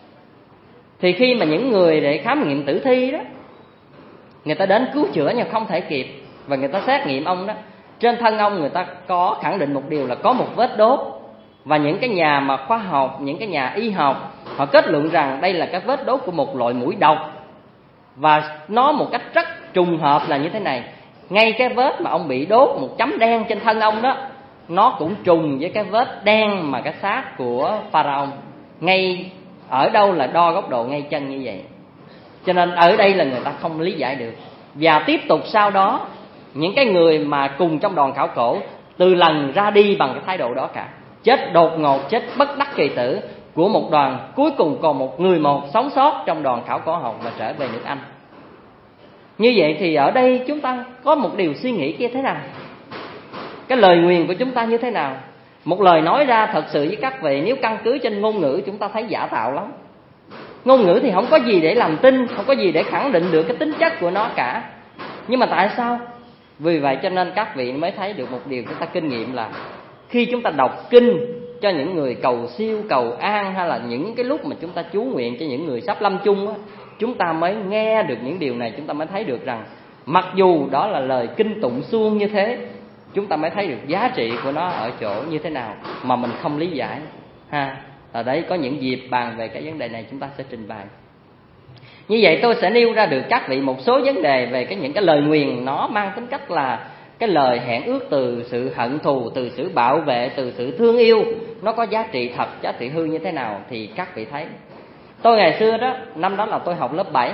Thì khi mà những người để khám nghiệm tử thi đó, người ta đến cứu chữa nhưng không thể kịp, và người ta xét nghiệm ông đó, trên thân ông người ta có khẳng định một điều là có một vết đốt. Và những cái nhà mà khoa học, những cái nhà y học, họ kết luận rằng đây là cái vết đốt của một loại muỗi độc. Và nó một cách rất trùng hợp là như thế này: ngay cái vết mà ông bị đốt một chấm đen trên thân ông đó, nó cũng trùng với cái vết đen mà cái xác của Pharaoh. Ngay ở đâu là đo góc độ ngay chân như vậy. Cho nên ở đây là người ta không lý giải được. Và tiếp tục sau đó, những cái người mà cùng trong đoàn khảo cổ từ lần ra đi bằng cái thái độ đó cả. Chết đột ngột, chết bất đắc kỳ tử của một đoàn. Cuối cùng còn một người sống sót trong đoàn khảo cổ học và trở về nước Anh. Như vậy thì ở đây chúng ta có một điều suy nghĩ kia thế nào? Cái lời nguyền của chúng ta như thế nào? Một lời nói ra thật sự với các vị, nếu căn cứ trên ngôn ngữ chúng ta thấy giả tạo lắm. Ngôn ngữ thì không có gì để làm tin, không có gì để khẳng định được cái tính chất của nó cả. Nhưng mà tại sao? Vì vậy cho nên các vị mới thấy được một điều chúng ta kinh nghiệm là khi chúng ta đọc kinh cho những người cầu siêu, cầu an, hay là những cái lúc mà chúng ta chú nguyện cho những người sắp lâm chung á, chúng ta mới nghe được những điều này. Chúng ta mới thấy được rằng mặc dù đó là lời kinh tụng suông như thế, chúng ta mới thấy được giá trị của nó ở chỗ như thế nào mà mình không lý giải ha. Ở đấy có những dịp bàn về cái vấn đề này chúng ta sẽ trình bày. Như vậy tôi sẽ nêu ra được các vị một số vấn đề về những cái lời nguyền. Nó mang tính cách là cái lời hẹn ước từ sự hận thù, từ sự bảo vệ, từ sự thương yêu. Nó có giá trị thật, giá trị hư như thế nào thì các vị thấy. Tôi ngày xưa đó, năm đó là tôi học lớp 7.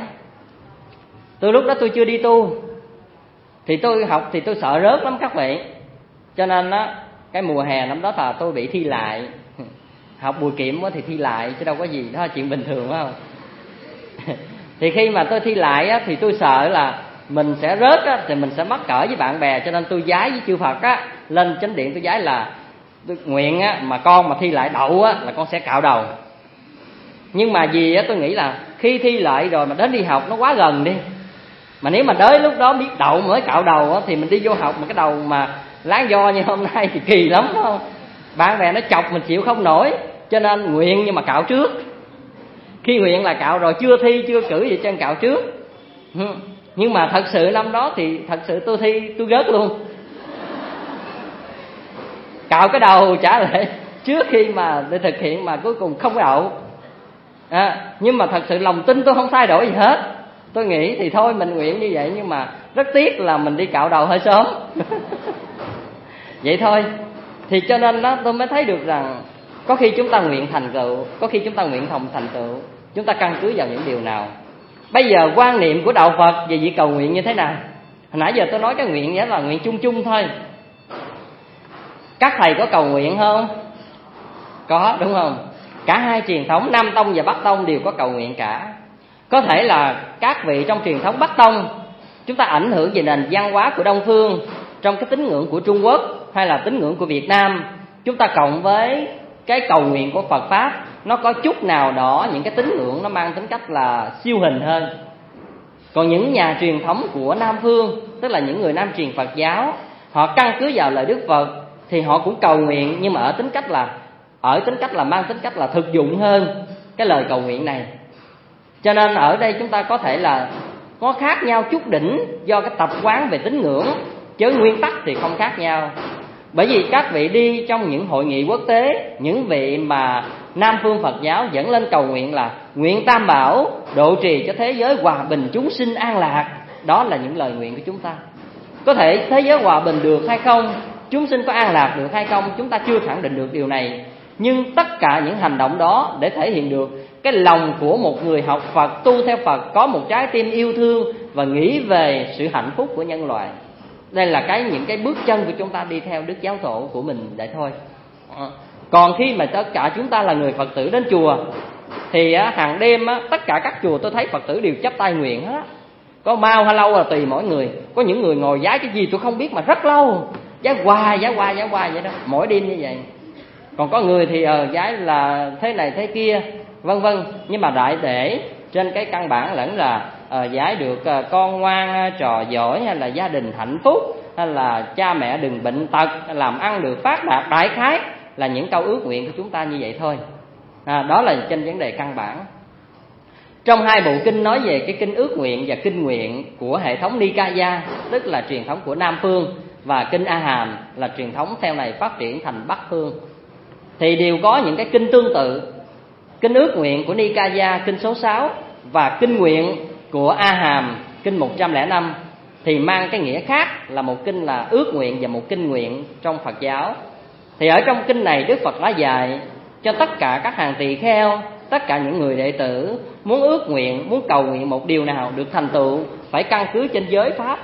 Từ lúc đó tôi chưa đi tu. Thì tôi học thì tôi sợ rớt lắm các vị. Cho nên á, cái mùa hè năm đó là tôi bị thi lại. Học bùi kiệm thì thi lại chứ đâu có gì, đó là chuyện bình thường phải không? Thì khi mà tôi thi lại á, thì tôi sợ là mình sẽ rớt á, thì mình sẽ mắc cỡ với bạn bè. Cho nên tôi vái với chư Phật á, lên chánh điện tôi vái là tôi nguyện á, mà con mà thi lại đậu á, là con sẽ cạo đầu. Nhưng mà vì á, tôi nghĩ là khi thi lại rồi mà đến đi học nó quá gần đi. Mà nếu mà tới lúc đó biết đậu mới cạo đầu á, thì mình đi vô học mà cái đầu mà láng do như hôm nay thì kỳ lắm đúng không? Bạn bè nó chọc mình chịu không nổi. Cho nên nguyện nhưng mà cạo trước. Khi nguyện là cạo rồi, chưa thi chưa cử gì chân cạo trước. Nhưng mà thật sự năm đó thì thật sự tôi thi tôi rớt luôn. Cạo cái đầu trả lại trước khi mà để thực hiện mà cuối cùng không đậu. Nhưng mà thật sự lòng tin tôi không thay đổi gì hết. Tôi nghĩ thì thôi mình nguyện như vậy, nhưng mà rất tiếc là mình đi cạo đầu hơi sớm. Vậy thôi. Thì cho nên đó tôi mới thấy được rằng có khi chúng ta nguyện thành tựu, có khi chúng ta nguyện không thành tựu. Chúng ta căn cứ vào những điều nào? Bây giờ quan niệm của đạo Phật về việc cầu nguyện như thế nào? Hồi nãy giờ tôi nói cái nguyện nghĩa là nguyện chung chung thôi. Các thầy có cầu nguyện không? Có, đúng không? Cả hai truyền thống Nam Tông và Bắc Tông đều có cầu nguyện cả. Có thể là các vị trong truyền thống Bắc Tông, chúng ta ảnh hưởng về nền văn hóa của Đông Phương, trong cái tín ngưỡng của Trung Quốc hay là tín ngưỡng của Việt Nam, chúng ta cộng với cái cầu nguyện của Phật Pháp, nó có chút nào đó những cái tín ngưỡng nó mang tính cách là siêu hình hơn. Còn những nhà truyền thống của Nam Phương, tức là những người Nam truyền Phật giáo, họ căn cứ vào lời Đức Phật thì họ cũng cầu nguyện, nhưng mà ở tính cách là mang tính cách là thực dụng hơn cái lời cầu nguyện này. Cho nên ở đây chúng ta có thể là có khác nhau chút đỉnh do cái tập quán về tín ngưỡng, chứ nguyên tắc thì không khác nhau. Bởi vì các vị đi trong những hội nghị quốc tế, những vị mà Nam phương Phật giáo dẫn lên cầu nguyện là nguyện Tam Bảo độ trì cho thế giới hòa bình chúng sinh an lạc. Đó là những lời nguyện của chúng ta. Có thể thế giới hòa bình được hay không, chúng sinh có an lạc được hay không, chúng ta chưa khẳng định được điều này. Nhưng tất cả những hành động đó để thể hiện được cái lòng của một người học Phật, tu theo Phật, có một trái tim yêu thương và nghĩ về sự hạnh phúc của nhân loại. Đây là những cái bước chân của chúng ta đi theo Đức Giáo Tổ của mình vậy thôi. Còn khi mà tất cả chúng ta là người Phật tử đến chùa thì hàng đêm tất cả các chùa tôi thấy Phật tử đều chắp tay nguyện hết. Có mau hay lâu là tùy mỗi người. Có những người ngồi vái cái gì tôi không biết mà rất lâu, vái hoài vậy đó, mỗi đêm như vậy. Còn có người thì vái là thế này thế kia vân vân. Nhưng mà đại để trên cái căn bản lẫn là vái được con ngoan trò giỏi, hay là gia đình hạnh phúc, hay là cha mẹ đừng bệnh tật, làm ăn được phát đạt, đại khái là những câu ước nguyện của chúng ta như vậy thôi. Đó là trên vấn đề căn bản. Trong hai bộ kinh nói về cái kinh ước nguyện và kinh nguyện của hệ thống Nikaya, tức là truyền thống của Nam phương, và kinh A Hàm là truyền thống theo này phát triển thành Bắc phương, thì đều có những cái kinh tương tự. Kinh ước nguyện của Nikaya kinh số 6 và kinh nguyện của A Hàm kinh 105 thì mang cái nghĩa khác, là một kinh là ước nguyện và một kinh nguyện trong Phật giáo. Thì ở trong kinh này Đức Phật đã dạy cho tất cả các hàng tỳ kheo, tất cả những người đệ tử muốn ước nguyện, muốn cầu nguyện một điều nào được thành tựu phải căn cứ trên giới pháp.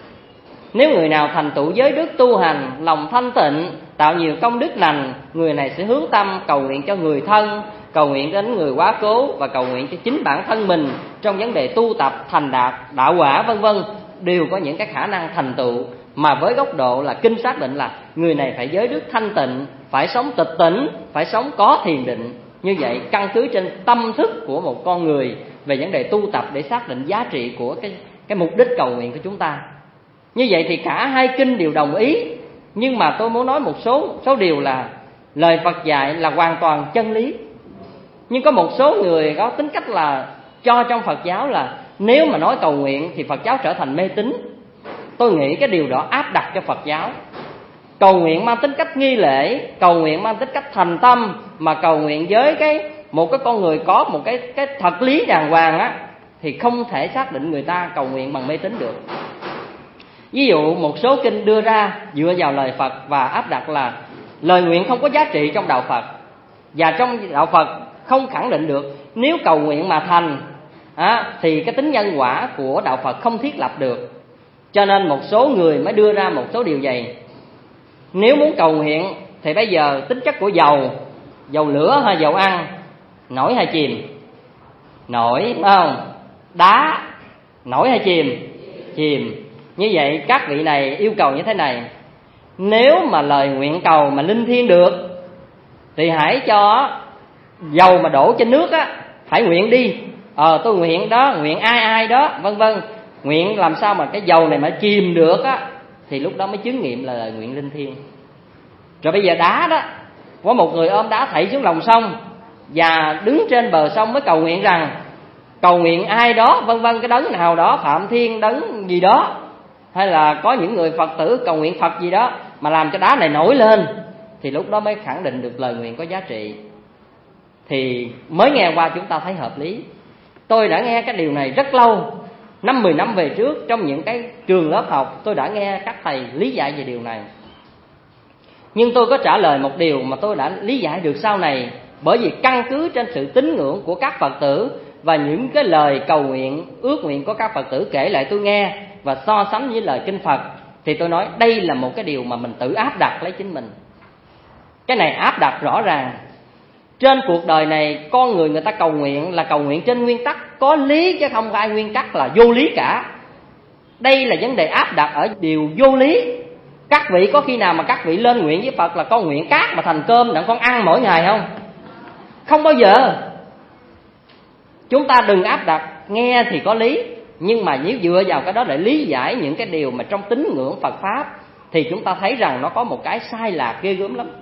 Nếu người nào thành tựu giới đức tu hành, lòng thanh tịnh, tạo nhiều công đức lành, người này sẽ hướng tâm cầu nguyện cho người thân, cầu nguyện đến người quá cố và cầu nguyện cho chính bản thân mình trong vấn đề tu tập, thành đạt, đạo quả vân vân, đều có những cái khả năng thành tựu. Mà với góc độ là kinh xác định là người này phải giới đức thanh tịnh, phải sống tịch tỉnh, phải sống có thiền định. Như vậy căn cứ trên tâm thức của một con người về vấn đề tu tập để xác định giá trị của cái mục đích cầu nguyện của chúng ta. Như vậy thì cả hai kinh đều đồng ý. Nhưng mà tôi muốn nói một số điều là lời Phật dạy là hoàn toàn chân lý. Nhưng có một số người có tính cách là cho trong Phật giáo là nếu mà nói cầu nguyện thì Phật giáo trở thành mê tín. Tôi nghĩ cái điều đó áp đặt cho Phật giáo. Cầu nguyện mang tính cách nghi lễ, cầu nguyện mang tính cách thành tâm, mà cầu nguyện với một cái con người có một cái thật lý đàng hoàng á, thì không thể xác định người ta cầu nguyện bằng mê tín được. Ví dụ một số kinh đưa ra dựa vào lời Phật và áp đặt là lời nguyện không có giá trị trong đạo Phật, và trong đạo Phật không khẳng định được nếu cầu nguyện mà thành thì cái tính nhân quả của đạo Phật không thiết lập được. Cho nên một số người mới đưa ra một số điều vậy. Nếu muốn cầu nguyện thì bây giờ tính chất của dầu lửa hay dầu ăn, nổi hay chìm? Nổi, phải không? Đá, nổi hay chìm? Chìm. Như vậy các vị này yêu cầu như thế này: nếu mà lời nguyện cầu mà linh thiêng được thì hãy cho dầu mà đổ trên nước á, hãy nguyện đi. Tôi nguyện đó, nguyện ai đó, vân vân. Nguyện làm sao mà cái dầu này mà chìm được á, thì lúc đó mới chứng nghiệm là lời nguyện linh thiêng. Rồi bây giờ đá đó, có một người ôm đá thảy xuống lòng sông và đứng trên bờ sông mới cầu nguyện rằng cầu nguyện ai đó, vân vân, cái đấng nào đó, Phạm Thiên đấng gì đó, hay là có những người Phật tử cầu nguyện Phật gì đó mà làm cho đá này nổi lên, thì lúc đó mới khẳng định được lời nguyện có giá trị. Thì mới nghe qua chúng ta thấy hợp lý. Tôi đã nghe cái điều này rất lâu, 5-10 năm về trước, trong những cái trường lớp học tôi đã nghe các thầy lý giải về điều này. Nhưng tôi có trả lời một điều mà tôi đã lý giải được sau này, bởi vì căn cứ trên sự tín ngưỡng của các Phật tử và những cái lời cầu nguyện, ước nguyện của các Phật tử kể lại tôi nghe và so sánh với lời kinh Phật, thì tôi nói đây là một cái điều mà mình tự áp đặt lấy chính mình. Cái này áp đặt rõ ràng. Trên cuộc đời này con người ta cầu nguyện là cầu nguyện trên nguyên tắc có lý, chứ không phải nguyên tắc là vô lý cả. Đây là vấn đề áp đặt ở điều vô lý. Các vị có khi nào mà các vị lên nguyện với Phật là con nguyện cát mà thành cơm để con ăn mỗi ngày không? Không bao giờ. Chúng ta đừng áp đặt, nghe thì có lý, nhưng mà nếu dựa vào cái đó để lý giải những cái điều mà trong tín ngưỡng Phật Pháp thì chúng ta thấy rằng nó có một cái sai lạc ghê gớm lắm.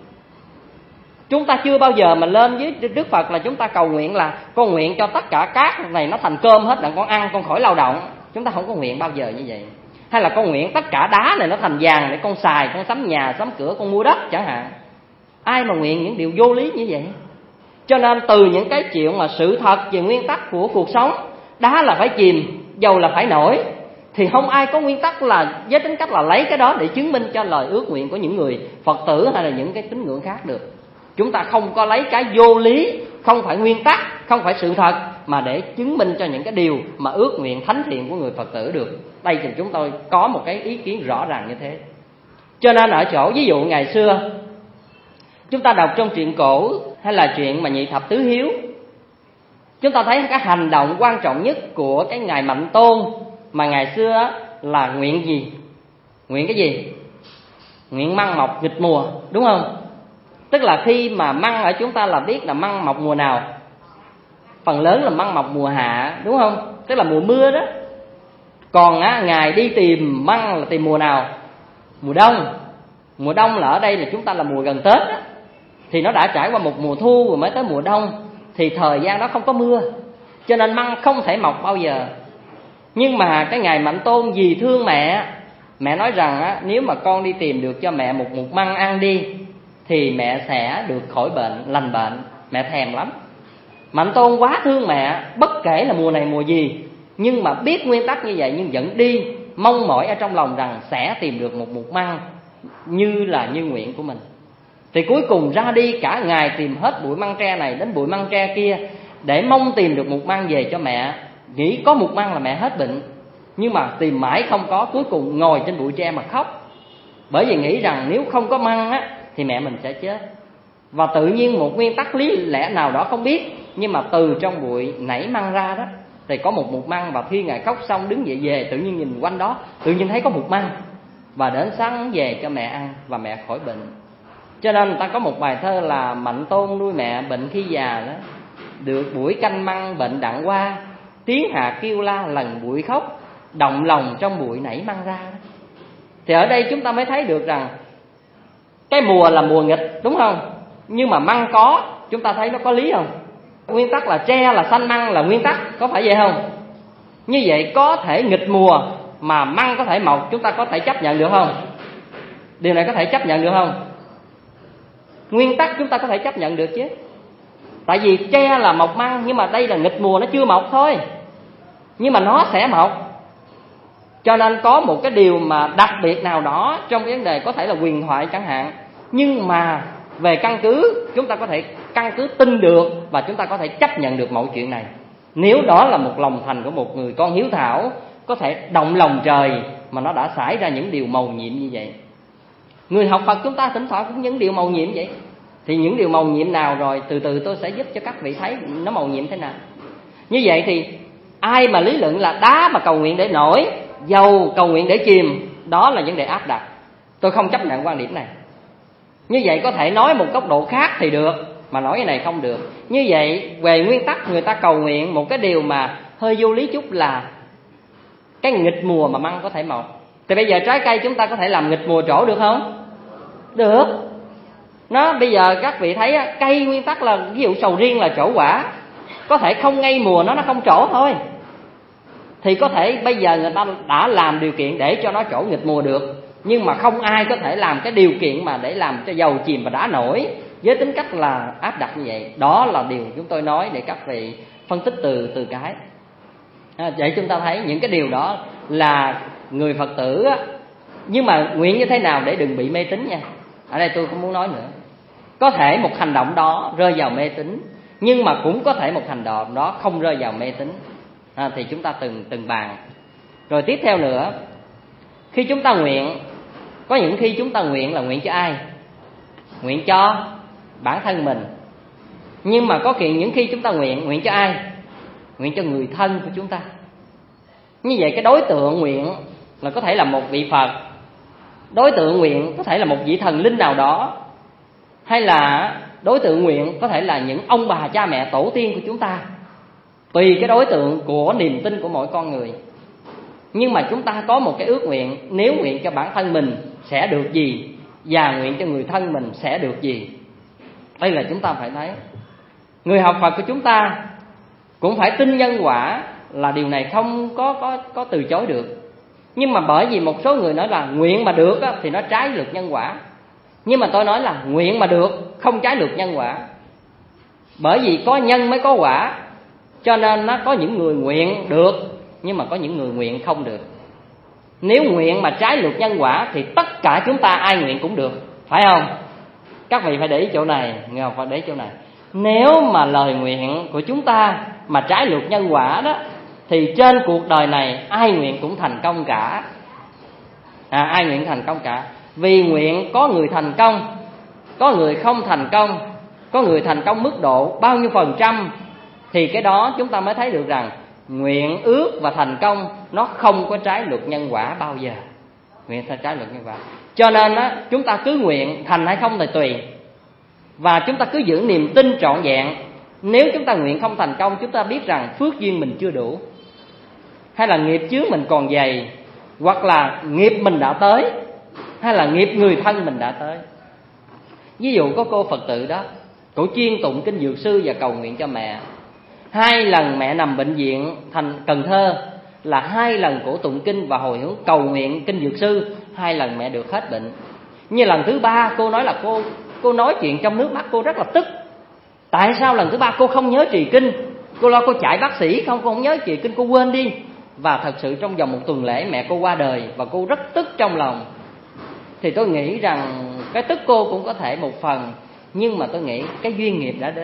Chúng ta chưa bao giờ mà lên với Đức Phật là chúng ta cầu nguyện là con nguyện cho tất cả cát này nó thành cơm hết, đặng con ăn, con khỏi lao động. Chúng ta không có nguyện bao giờ như vậy. Hay là con nguyện tất cả đá này nó thành vàng để con xài, con sắm nhà, sắm cửa, con mua đất chẳng hạn. Ai mà nguyện những điều vô lý như vậy? Cho nên từ những cái chuyện mà sự thật về nguyên tắc của cuộc sống, đá là phải chìm, dầu là phải nổi, thì không ai có nguyên tắc là với tính cách là lấy cái đó để chứng minh cho lời ước nguyện của những người Phật tử hay là những cái tín ngưỡng khác được. Chúng ta không có lấy cái vô lý, không phải nguyên tắc, không phải sự thật mà để chứng minh cho những cái điều mà ước nguyện thánh thiện của người Phật tử được. Đây thì chúng tôi có một cái ý kiến rõ ràng như thế. Cho nên ở chỗ ví dụ ngày xưa chúng ta đọc trong truyện cổ hay là chuyện mà Nhị Thập Tứ Hiếu, chúng ta thấy cái hành động quan trọng nhất của cái ngài Mạnh Tôn mà ngày xưa là nguyện gì? Nguyện cái gì? Nguyện măng mọc nghịch mùa, đúng không? Tức là khi mà măng ở chúng ta là biết là măng mọc mùa nào? Phần lớn là măng mọc mùa hạ, đúng không? Tức là mùa mưa đó. Còn ngài đi tìm măng là tìm mùa nào? Mùa đông. Mùa đông là ở đây là chúng ta là mùa gần Tết đó. Thì nó đã trải qua một mùa thu rồi mới tới mùa đông, thì thời gian đó không có mưa, cho nên măng không thể mọc bao giờ. Nhưng mà cái ngài Mạnh Tôn vì thương mẹ, mẹ nói rằng nếu mà con đi tìm được cho mẹ một măng ăn đi thì mẹ sẽ được khỏi bệnh, lành bệnh. Mẹ thèm lắm. Mạnh Tôn quá thương mẹ, bất kể là mùa này mùa gì, nhưng mà biết nguyên tắc như vậy nhưng vẫn đi, mong mỏi ở trong lòng rằng sẽ tìm được một măng như là như nguyện của mình. Thì cuối cùng ra đi cả ngày tìm hết bụi măng tre này đến bụi măng tre kia để mong tìm được một măng về cho mẹ. Nghĩ có một măng là mẹ hết bệnh, nhưng mà tìm mãi không có, cuối cùng ngồi trên bụi tre mà khóc. Bởi vì nghĩ rằng nếu không có măng thì mẹ mình sẽ chết. Và tự nhiên một nguyên tắc lý lẽ nào đó không biết, nhưng mà từ trong bụi nảy măng ra đó, thì có một măng. Và khi ngài khóc xong đứng dậy về, tự nhiên nhìn quanh đó, tự nhiên thấy có một măng, và đến sáng về cho mẹ ăn và mẹ khỏi bệnh. Cho nên người ta có một bài thơ là Mạnh Tôn nuôi mẹ bệnh khi già đó, được buổi canh măng bệnh đặng qua, tiếng hạt kêu la lần bụi khóc, động lòng trong bụi nảy măng ra đó. Thì ở đây chúng ta mới thấy được rằng cái mùa là mùa nghịch, đúng không? Nhưng mà măng có, chúng ta thấy nó có lý không? Nguyên tắc là tre là xanh măng là nguyên tắc, có phải vậy không? Như vậy có thể nghịch mùa mà măng có thể mọc, chúng ta có thể chấp nhận được không? Điều này có thể chấp nhận được không? Nguyên tắc chúng ta có thể chấp nhận được chứ. Tại vì tre là mọc măng, nhưng mà đây là nghịch mùa, nó chưa mọc thôi, nhưng mà nó sẽ mọc. Cho nên có một cái điều mà đặc biệt nào đó trong cái vấn đề có thể là huyền thoại chẳng hạn, nhưng mà về căn cứ chúng ta có thể căn cứ tin được, và chúng ta có thể chấp nhận được mọi chuyện này. Nếu đó là một lòng thành của một người con hiếu thảo, có thể động lòng trời mà nó đã xảy ra những điều mầu nhiệm như vậy. Người học Phật chúng ta thỉnh thoảng cũng những điều mầu nhiệm vậy. Thì những điều mầu nhiệm nào rồi từ từ tôi sẽ giúp cho các vị thấy nó mầu nhiệm thế nào. Như vậy thì ai mà lý luận là đá mà cầu nguyện để nổi, dầu cầu nguyện để chìm, đó là vấn đề áp đặt. Tôi không chấp nhận quan điểm này. Như vậy có thể nói một góc độ khác thì được, mà nói cái này không được. Như vậy về nguyên tắc người ta cầu nguyện một cái điều mà hơi vô lý chút là cái nghịch mùa mà măng có thể mọc. Thì bây giờ trái cây chúng ta có thể làm nghịch mùa trổ được không? Được. Nó bây giờ các vị thấy cây nguyên tắc là ví dụ sầu riêng là trổ quả, có thể không ngay mùa nó không trổ thôi. Thì có thể bây giờ người ta đã làm điều kiện để cho nó trổ nghịch mùa được, nhưng mà không ai có thể làm cái điều kiện mà để làm cho dầu chìm và đá nổi với tính cách là áp đặt như vậy. Đó là điều chúng tôi nói để các vị phân tích từ cái để chúng ta thấy những cái điều đó là người Phật tử á. Nhưng mà nguyện như thế nào để đừng bị mê tín nha. Ở đây tôi không muốn nói nữa. Có thể một hành động đó rơi vào mê tín, nhưng mà cũng có thể một hành động đó không rơi vào mê tín. Thì chúng ta từng bàn. Rồi tiếp theo nữa, khi chúng ta nguyện, có những khi chúng ta nguyện là nguyện cho ai? Nguyện cho bản thân mình. Nhưng mà có những khi chúng ta nguyện cho ai? Nguyện cho người thân của chúng ta. Như vậy cái đối tượng nguyện là có thể là một vị Phật, đối tượng nguyện có thể là một vị thần linh nào đó, hay là đối tượng nguyện có thể là những ông bà cha mẹ tổ tiên của chúng ta. Tùy cái đối tượng của niềm tin của mỗi con người. Nhưng mà chúng ta có một cái ước nguyện. Nếu nguyện cho bản thân mình sẽ được gì, và nguyện cho người thân mình sẽ được gì. Đây là chúng ta phải thấy. Người học Phật của chúng ta cũng phải tin nhân quả, là điều này không có từ chối được. Nhưng mà bởi vì một số người nói là nguyện mà được á, thì nó trái luật nhân quả. Nhưng mà tôi nói là nguyện mà được không trái luật nhân quả. Bởi vì có nhân mới có quả, cho nên nó có những người nguyện được, nhưng mà có những người nguyện không được. Nếu nguyện mà trái luật nhân quả thì tất cả chúng ta ai nguyện cũng được, phải không? Các vị phải để ý chỗ này, người học phải để ý chỗ này. Nếu mà lời nguyện của chúng ta mà trái luật nhân quả đó, thì trên cuộc đời này ai nguyện cũng thành công cả. Ai nguyện thành công cả. Vì nguyện có người thành công, có người không thành công, có người thành công mức độ bao nhiêu %, thì cái đó chúng ta mới thấy được rằng nguyện ước và thành công nó không có trái luật nhân quả bao giờ. Nguyện theo trái luật nhân quả. Cho nên á, chúng ta cứ nguyện, thành hay không thì tùy. Và chúng ta cứ giữ niềm tin trọn vẹn. Nếu chúng ta nguyện không thành công, chúng ta biết rằng phước duyên mình chưa đủ, hay là nghiệp chướng mình còn dày, hoặc là nghiệp mình đã tới, hay là nghiệp người thân mình đã tới. Ví dụ có cô Phật tử đó, cổ chuyên tụng kinh Dược Sư và cầu nguyện cho mẹ. 2 lần mẹ nằm bệnh viện thành Cần Thơ là 2 lần cổ tụng kinh và hồi hướng cầu nguyện kinh Dược Sư, 2 lần mẹ được hết bệnh. Như lần thứ 3 cô nói là cô nói chuyện trong nước mắt, cô rất là tức. Tại sao lần thứ 3 cô không nhớ trì kinh? Cô lo cô chạy bác sĩ không, cô không nhớ trì kinh, cô quên đi. Và thật sự trong vòng 1 tuần lễ mẹ cô qua đời, và cô rất tức trong lòng. Thì tôi nghĩ rằng cái tức cô cũng có thể một phần, nhưng mà tôi nghĩ cái duyên nghiệp đã đến.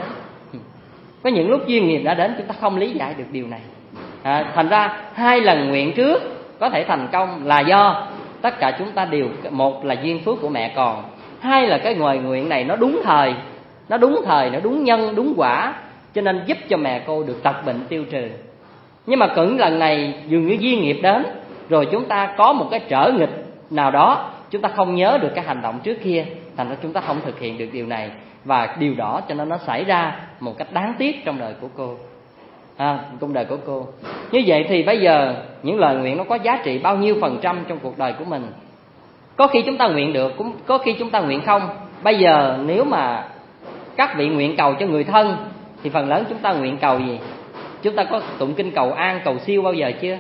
Có những lúc duyên nghiệp đã đến chúng ta không lý giải được điều này. Thành ra 2 lần nguyện trước có thể thành công là do tất cả chúng ta đều, một là duyên phước của mẹ còn, 2 là cái ngồi nguyện này nó đúng thời, nó đúng nhân, đúng quả, cho nên giúp cho mẹ cô được tật bệnh tiêu trừ. Nhưng mà cẩn lần này dường như duyên nghiệp đến, rồi chúng ta có một cái trở nghịch nào đó, chúng ta không nhớ được cái hành động trước kia, thành ra chúng ta không thực hiện được điều này. Và điều đó cho nên nó xảy ra một cách đáng tiếc trong đời của cô, trong đời của cô. Như vậy thì bây giờ những lời nguyện nó có giá trị bao nhiêu % trong cuộc đời của mình. Có khi chúng ta nguyện được, cũng có khi chúng ta nguyện không. Bây giờ nếu mà các vị nguyện cầu cho người thân thì phần lớn chúng ta nguyện cầu gì? Chúng ta có tụng kinh cầu an, cầu siêu bao giờ chưa?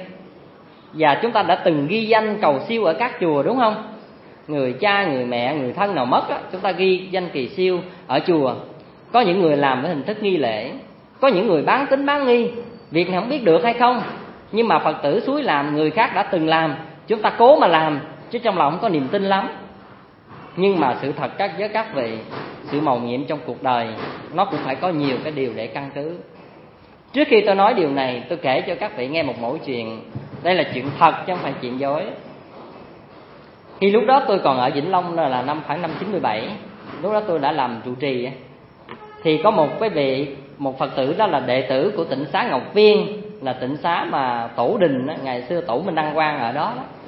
Và chúng ta đã từng ghi danh cầu siêu ở các chùa đúng không? Người cha, người mẹ, người thân nào mất á, chúng ta ghi danh kỳ siêu ở chùa. Có những người làm với hình thức nghi lễ, có những người bán tín bán nghi. Việc này không biết được hay không, nhưng mà Phật tử suối làm, người khác đã từng làm, chúng ta cố mà làm, chứ trong lòng không có niềm tin lắm. Nhưng mà sự thật với các vị, sự mầu nhiệm trong cuộc đời nó cũng phải có nhiều cái điều để căn cứ. Trước khi tôi nói điều này, tôi kể cho các vị nghe một mẩu chuyện. Đây là chuyện thật chứ không phải chuyện dối. Khi lúc đó tôi còn ở Vĩnh Long, là khoảng năm 97, lúc đó tôi đã làm trụ trì. Thì có một Phật tử đó là đệ tử của tịnh xá Ngọc Viên, là tịnh xá mà Tổ Đình đó, ngày xưa Tổ Minh Đăng Quang ở đó.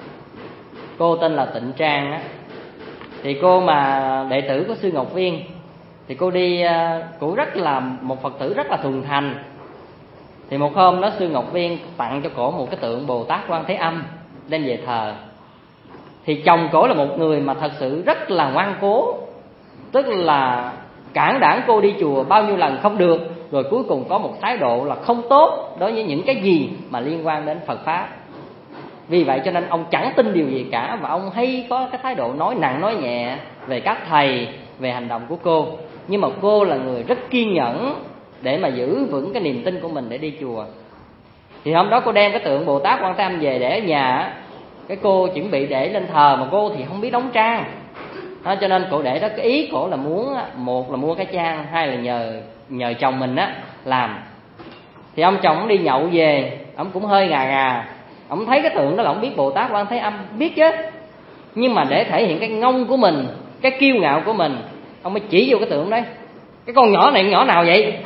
Cô tên là Tịnh Trang đó. Thì cô mà đệ tử của sư Ngọc Viên, thì cô đi, cô rất là một Phật tử rất là thuần thành. Thì một hôm đó sư Ngọc Viên tặng cho cổ một cái tượng Bồ Tát Quan Thế Âm đem về thờ. Thì chồng cổ là một người mà thật sự rất là ngoan cố, tức là cản đảng cô đi chùa bao nhiêu lần không được, rồi cuối cùng có một thái độ là không tốt đối với những cái gì mà liên quan đến Phật Pháp. Vì vậy cho nên ông chẳng tin điều gì cả, và ông hay có cái thái độ nói nặng nói nhẹ về các thầy, về hành động của cô. Nhưng mà cô là người rất kiên nhẫn để mà giữ vững cái niềm tin của mình để đi chùa. Thì hôm đó cô đem cái tượng Bồ Tát Quan Thế Âm về để ở nhà. Cái cô chuẩn bị để lên thờ, mà cô thì không biết đóng trang, cho nên cô để đó, cái ý cổ là muốn, một là mua cái trang, hai là nhờ chồng mình á làm. Thì ông chồng đi nhậu về, ông cũng hơi gà, ông thấy cái tượng đó là ông biết Bồ Tát Quan Thế Âm, biết chứ. Nhưng mà để thể hiện cái ngông của mình, cái kiêu ngạo của mình, ông mới chỉ vô cái tượng đấy. Cái con nhỏ này nhỏ nào vậy?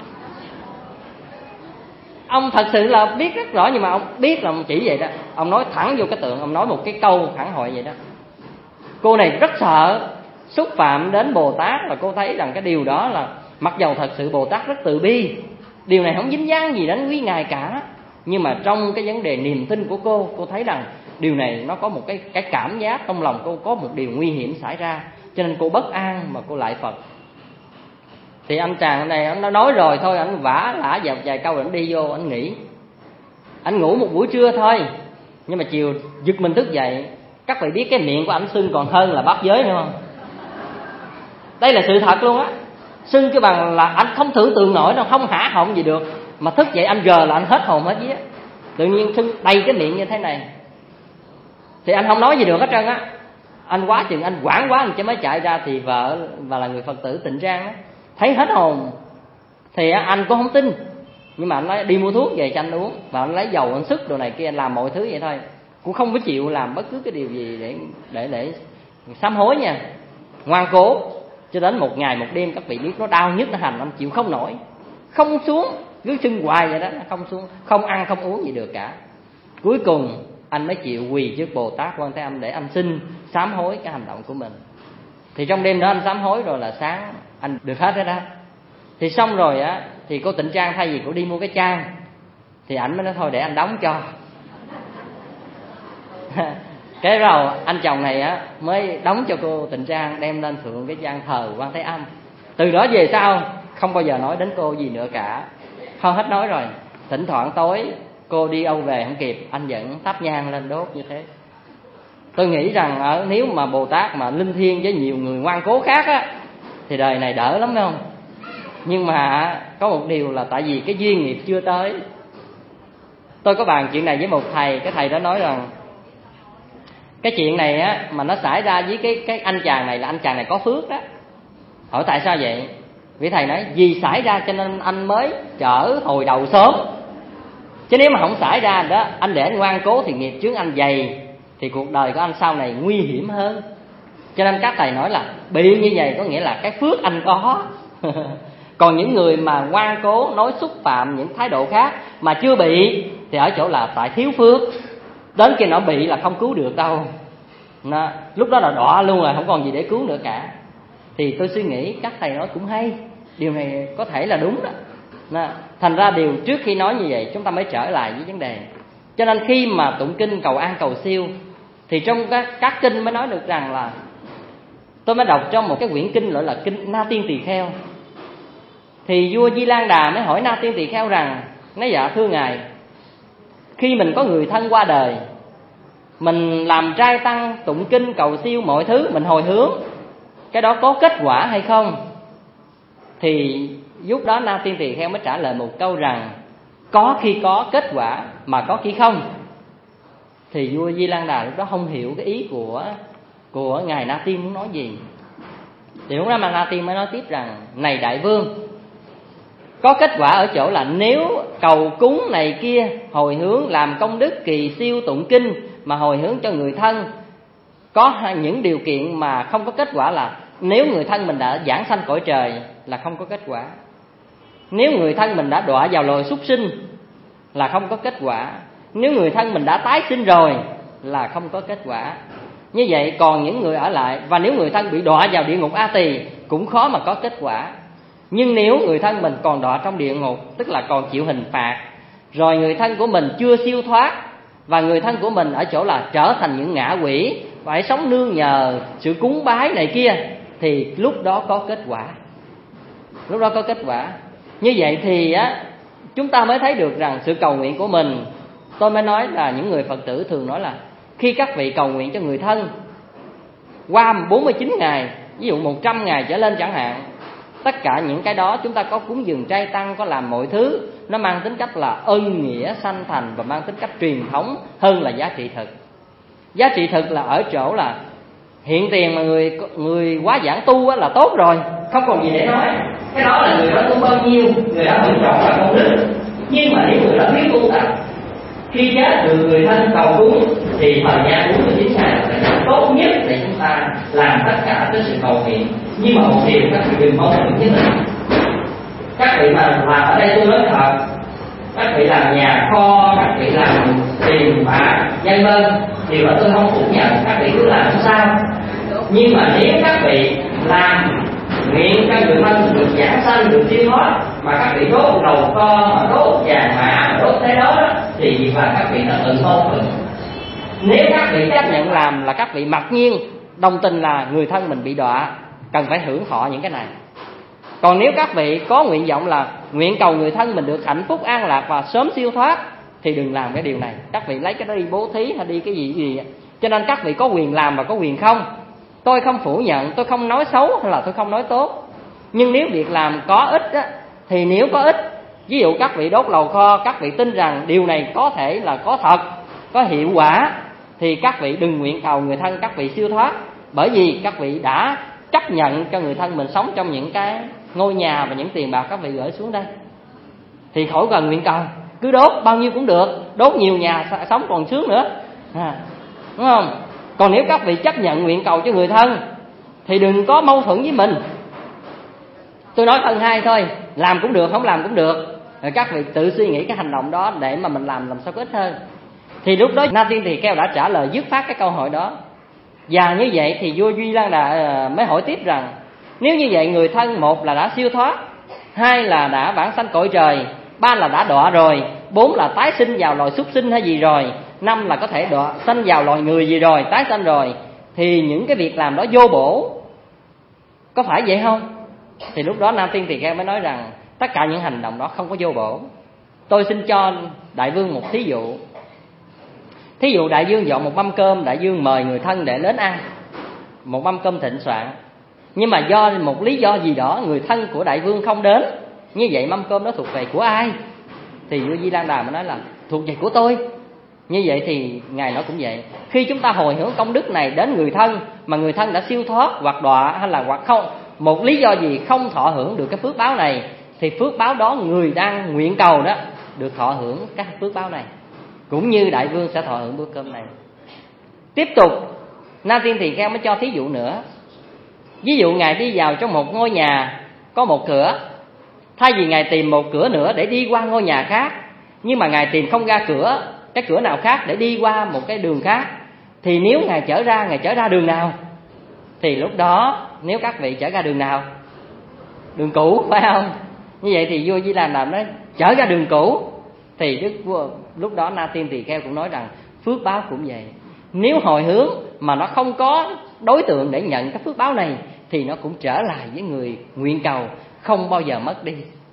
Ông thật sự là biết rất rõ, nhưng mà ông biết là ông chỉ vậy đó. Ông nói thẳng vô cái tượng, ông nói một cái câu thẳng hội vậy đó. Cô này rất sợ xúc phạm đến Bồ Tát, và cô thấy rằng cái điều đó là, mặc dầu thật sự Bồ Tát rất từ bi, điều này không dính dáng gì đến quý ngài cả, nhưng mà trong cái vấn đề niềm tin của cô thấy rằng điều này nó có một cái cảm giác trong lòng cô có một điều nguy hiểm xảy ra, cho nên cô bất an mà cô lại Phật. Thì anh chàng này anh đã nói rồi thôi, anh vả lả vào vài câu rồi anh đi vô anh nghỉ. Anh ngủ một buổi trưa thôi, nhưng mà chiều giật mình thức dậy. Các vị biết cái miệng của anh sưng còn hơn là bát giới nữa không? Đây là sự thật luôn á. Sưng cái bằng là anh không tưởng tượng nổi đâu, không hả họng gì được. Mà thức dậy anh gờ là anh hết hồn hết vía. Tự nhiên sưng đầy cái miệng như thế này. Thì anh không nói gì được hết trơn á. Anh quá chừng anh hoảng quá anh chỉ mới chạy ra. Thì vợ và là người Phật tử Tịnh Trang á, thấy hết hồn. Thì anh cũng không tin, nhưng mà anh nói đi mua thuốc về cho anh uống. Và anh lấy dầu anh sức đồ này kia, anh làm mọi thứ vậy thôi, cũng không có chịu làm bất cứ cái điều gì để sám hối nha. Ngoan cố cho đến một ngày một đêm, các vị biết nó đau nhức nó hành, anh chịu không nổi, không xuống, cứ sưng hoài vậy đó, không xuống, không ăn không uống gì được cả. Cuối cùng anh mới chịu quỳ trước Bồ Tát Quan Thế Âm để anh xin sám hối cái hành động của mình. Thì trong đêm đó anh sám hối rồi là sáng anh được hết đó. Thì xong rồi á, thì cô Tịnh Trang thay vì cô đi mua cái chai, thì ảnh mới nói thôi để anh đóng cho. Cái rồi anh chồng này á mới đóng cho cô Tịnh Trang, đem lên thượng cái trang thờ Quan Thế Âm. Từ đó về sau không bao giờ nói đến cô gì nữa cả, không hết nói rồi. Thỉnh thoảng tối cô đi Âu về không kịp, anh vẫn thắp nhang lên đốt như thế. Tôi nghĩ rằng nếu mà Bồ Tát mà linh thiêng với nhiều người ngoan cố khác á, thì đời này đỡ lắm phải không? Nhưng mà có một điều là tại vì cái duyên nghiệp chưa tới. Tôi có bàn chuyện này với một thầy, cái thầy đó nói rằng cái chuyện này á mà nó xảy ra với cái anh chàng này là anh chàng này có phước đó. Hỏi tại sao vậy? Vị thầy nói vì xảy ra cho nên anh mới trở hồi đầu sớm. Chứ nếu mà không xảy ra đó, anh để anh ngoan cố thì nghiệp chướng anh dày, thì cuộc đời của anh sau này nguy hiểm hơn. Cho nên các thầy nói là bị như vậy có nghĩa là cái phước anh có. Còn những người mà ngoan cố nói xúc phạm những thái độ khác mà chưa bị, thì ở chỗ là tại thiếu phước. Đến khi nó bị là không cứu được đâu. Lúc đó là đọa luôn rồi, không còn gì để cứu nữa cả. Thì tôi suy nghĩ các thầy nói cũng hay, điều này có thể là đúng đó. Thành ra điều trước khi nói như vậy chúng ta mới trở lại với vấn đề. Cho nên khi mà tụng kinh cầu an cầu siêu, thì trong các kinh mới nói được rằng là, tôi mới đọc trong một cái quyển kinh gọi là kinh Na Tiên Tỳ Kheo. Thì vua Di Lan Đà mới hỏi Na Tiên Tỳ Kheo rằng, nói dạ thưa ngài, khi mình có người thân qua đời, mình làm trai tăng tụng kinh cầu siêu mọi thứ, mình hồi hướng, cái đó có kết quả hay không? Thì lúc đó Na Tiên Tỳ Kheo mới trả lời một câu rằng có khi có kết quả mà có khi không. Thì vua Di Lan Đà lúc đó không hiểu cái ý của ngài Na Tiên muốn nói gì. Thì lúc đó mà Na Tiên mới nói tiếp rằng, này đại vương, có kết quả ở chỗ là nếu cầu cúng này kia, hồi hướng làm công đức kỳ siêu tụng kinh mà hồi hướng cho người thân, có những điều kiện mà không có kết quả là nếu người thân mình đã giảng sanh cõi trời là không có kết quả, nếu người thân mình đã đọa vào loài súc sinh là không có kết quả, nếu người thân mình đã tái sinh rồi là không có kết quả. Như vậy còn những người ở lại, và nếu người thân bị đọa vào địa ngục A Tỳ cũng khó mà có kết quả. Nhưng nếu người thân mình còn đọa trong địa ngục, tức là còn chịu hình phạt, rồi người thân của mình chưa siêu thoát, và người thân của mình ở chỗ là trở thành những ngạ quỷ, phải sống nương nhờ sự cúng bái này kia, thì lúc đó có kết quả. Lúc đó có kết quả. Như vậy thì chúng ta mới thấy được rằng sự cầu nguyện của mình, tôi mới nói là những người Phật tử thường nói là khi các vị cầu nguyện cho người thân qua 49 ngày, ví dụ 100 ngày trở lên chẳng hạn, tất cả những cái đó chúng ta có cúng dường trai tăng, có làm mọi thứ, nó mang tính cách là ân nghĩa sanh thành và mang tính cách truyền thống hơn là giá trị thực. Giá trị thực là ở chỗ là hiện tiền mà người quá giảng tu là tốt rồi, không còn gì để nói. Cái đó là người đó tu bao nhiêu, người đó tự chọn là công đức. Nhưng mà nếu người đó biết tu tập, khi chết được người thân cầu cúng, thì thời gian 49 ngày là tốt nhất để chúng ta làm tất cả cái sự cầu nguyện. Nhưng mà một điều các vị đừng mong muốn với mình. Các vị mà làm ở đây tôi nói thật, các vị làm nhà kho, các vị làm tiền bạc vân vân, điều đó tôi không phủ nhận, các vị cứ làm không sao. Nhưng mà nếu các vị làm nguyện cho người thân được giảng sanh, được siêu thoát, mà các vị đốt đầu con, mà đốt vàng mã, mà đốt thế đó, thì và các vị đã tự mâu thuẫn. Nếu các vị chấp nhận làm là các vị mặc nhiên đồng tình là người thân mình bị đọa, cần phải hưởng thọ những cái này. Còn nếu các vị có nguyện vọng là nguyện cầu người thân mình được hạnh phúc an lạc và sớm siêu thoát, thì đừng làm cái điều này. Các vị lấy cái đó đi bố thí hay đi cái gì. Cho nên các vị có quyền làm và có quyền không. Tôi không phủ nhận, tôi không nói xấu hay là tôi không nói tốt. Nhưng nếu việc làm có ích á, thì nếu có ích, ví dụ các vị đốt lò kho, các vị tin rằng điều này có thể là có thật, có hiệu quả, thì các vị đừng nguyện cầu người thân các vị siêu thoát. Bởi vì các vị đã chấp nhận cho người thân mình sống trong những cái ngôi nhà và những tiền bạc các vị gửi xuống đây, thì khỏi cần nguyện cầu, cứ đốt bao nhiêu cũng được, đốt nhiều nhà sống còn sướng nữa, đúng không? Còn nếu các vị chấp nhận nguyện cầu cho người thân thì đừng có mâu thuẫn với mình. Tôi nói phần hai thôi, làm cũng được, không làm cũng được. Rồi các vị tự suy nghĩ cái hành động đó để mà mình làm sao có ích hơn. Thì lúc đó Na Tiên Tỳ Kheo đã trả lời dứt khoát cái câu hỏi đó. Và như vậy thì vua Duy Lan Đà mới hỏi tiếp rằng, nếu như vậy người thân, một là đã siêu thoát, hai là đã vãng sanh cõi trời, ba là đã đọa rồi, bốn là tái sinh vào loài súc sinh hay gì rồi, năm là có thể đọa sanh vào loài người gì rồi, tái sanh rồi, thì những cái việc làm đó vô bổ, có phải vậy không? Thì lúc đó Nam Tiên Tỳ Kheo mới nói rằng tất cả những hành động đó không có vô bổ. Tôi xin cho đại vương một thí dụ. Thí dụ đại vương dọn một mâm cơm, đại vương mời người thân để đến ăn, một mâm cơm thịnh soạn. Nhưng mà do một lý do gì đó người thân của đại vương không đến, như vậy mâm cơm đó thuộc về của ai? Thì vua Di Lan Đà mới nói là thuộc về của tôi. Như vậy thì ngài nói cũng vậy, khi chúng ta hồi hướng công đức này đến người thân mà người thân đã siêu thoát hoặc đọa, hay là hoặc không một lý do gì không thọ hưởng được cái phước báo này, thì phước báo đó người đang nguyện cầu đó được thọ hưởng các phước báo này, cũng như đại vương sẽ thọ hưởng bữa cơm này. Tiếp tục Na Tiên Tỳ Kheo mới cho thí dụ nữa. Ví dụ ngài đi vào trong một ngôi nhà có một cửa, thay vì ngài tìm một cửa nữa để đi qua ngôi nhà khác, nhưng mà ngài tìm không ra cái cửa nào khác để đi qua một cái đường khác, thì nếu ngài chở ra đường nào? Thì lúc đó nếu các vị chở ra đường nào? Đường cũ, phải không? Như vậy thì vua Di Lan Đà nói chở ra đường cũ, thì đức vua lúc đó Na Tiên Tỳ Kheo cũng nói rằng phước báo cũng vậy. Nếu hồi hướng mà nó không có đối tượng để nhận cái phước báo này, thì nó cũng trở lại với người nguyện cầu, không bao giờ mất đi.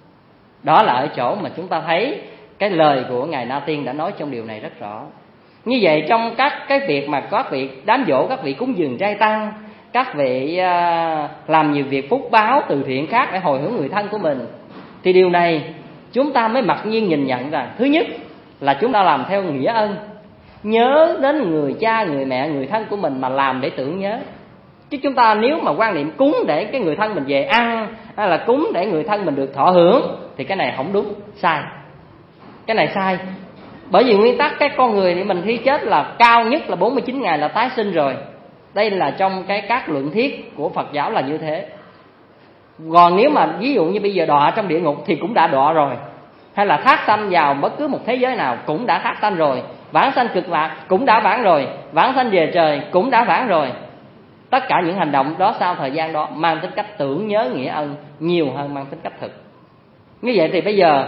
Đó là ở chỗ mà chúng ta thấy cái lời của ngài Na Tiên đã nói trong điều này rất rõ. Như vậy trong các cái việc mà các vị đám dỗ, các vị cúng dường trai tăng, các vị làm nhiều việc phúc báo từ thiện khác để hồi hướng người thân của mình, thì điều này chúng ta mới mặc nhiên nhìn nhận rằng, thứ nhất là chúng ta làm theo nghĩa ân, nhớ đến người cha, người mẹ, người thân của mình mà làm để tưởng nhớ. Chứ chúng ta nếu mà quan niệm cúng để cái người thân mình về ăn, hay là cúng để người thân mình được thọ hưởng, thì cái này không đúng, sai. Cái này sai. Bởi vì nguyên tắc cái con người thì mình khi chết là cao nhất là 49 ngày là tái sinh rồi. Đây là trong các luận thuyết của Phật giáo là như thế. Còn nếu mà ví dụ như bây giờ đọa trong địa ngục thì cũng đã đọa rồi, hay là thác sanh vào bất cứ một thế giới nào cũng đã thác sanh rồi, vãng sanh cực lạc cũng đã vãng rồi, vãng sanh về trời cũng đã vãng rồi. Tất cả những hành động đó sau thời gian đó mang tính cách tưởng nhớ nghĩa ân nhiều hơn mang tính cách thực. Như vậy thì bây giờ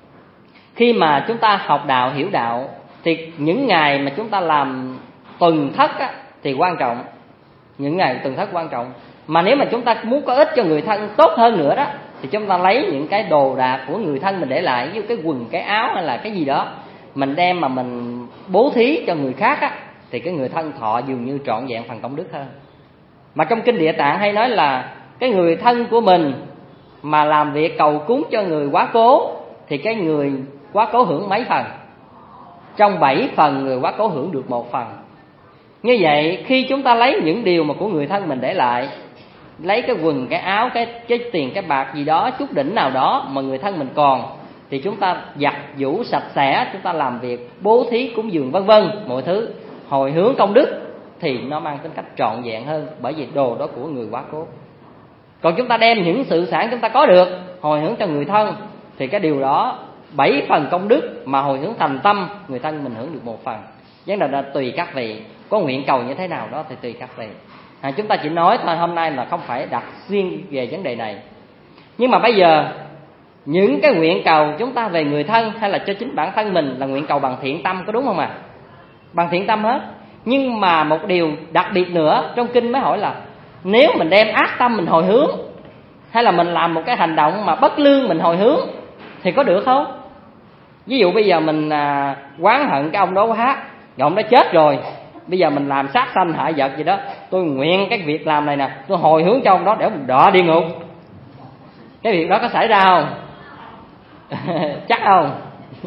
khi mà chúng ta học đạo, hiểu đạo, thì những ngày mà chúng ta làm tuần thất á, thì quan trọng. Những ngày tuần thất quan trọng. Mà nếu mà chúng ta muốn có ích cho người thân tốt hơn nữa đó, thì chúng ta lấy những cái đồ đạc của người thân mình để lại, như cái quần, cái áo hay là cái gì đó, mình đem mà mình bố thí cho người khác á, thì cái người thân thọ dường như trọn vẹn phần công đức hơn. Mà trong kinh Địa Tạng hay nói là cái người thân của mình mà làm việc cầu cúng cho người quá cố, thì cái người quá cố hưởng mấy phần? Trong 7 phần người quá cố hưởng được 1 phần. Như vậy khi chúng ta lấy những điều mà của người thân mình để lại, lấy cái quần, cái áo, cái tiền, cái bạc gì đó, chút đỉnh nào đó mà người thân mình còn, thì chúng ta giặt giũ sạch sẽ, chúng ta làm việc bố thí cúng dường vân vân, mọi thứ hồi hướng công đức, thì nó mang tính cách trọn vẹn hơn, bởi vì đồ đó của người quá cố. Còn chúng ta đem những sự sản chúng ta có được hồi hướng cho người thân, thì cái điều đó 7 phần công đức mà hồi hướng thành tâm, người thân mình hưởng được 1 phần. Vấn đề là tùy các vị có nguyện cầu như thế nào đó thì tùy các vị. Chúng ta chỉ nói thôi, hôm nay là không phải đặt riêng về vấn đề này. Nhưng mà bây giờ những cái nguyện cầu chúng ta về người thân hay là cho chính bản thân mình là nguyện cầu bằng thiện tâm, có đúng không ạ? Bằng thiện tâm hết. Nhưng mà một điều đặc biệt nữa trong kinh mới hỏi là nếu mình đem ác tâm mình hồi hướng, hay là mình làm một cái hành động mà bất lương mình hồi hướng thì có được không? Ví dụ bây giờ mình oán hận cái ông đó quá, ông đó chết rồi, bây giờ mình làm sát sanh hại vật gì đó, tôi nguyện cái việc làm này nè, tôi hồi hướng cho ông đó để ông đọa địa ngục, cái việc đó có xảy ra không? Chắc không?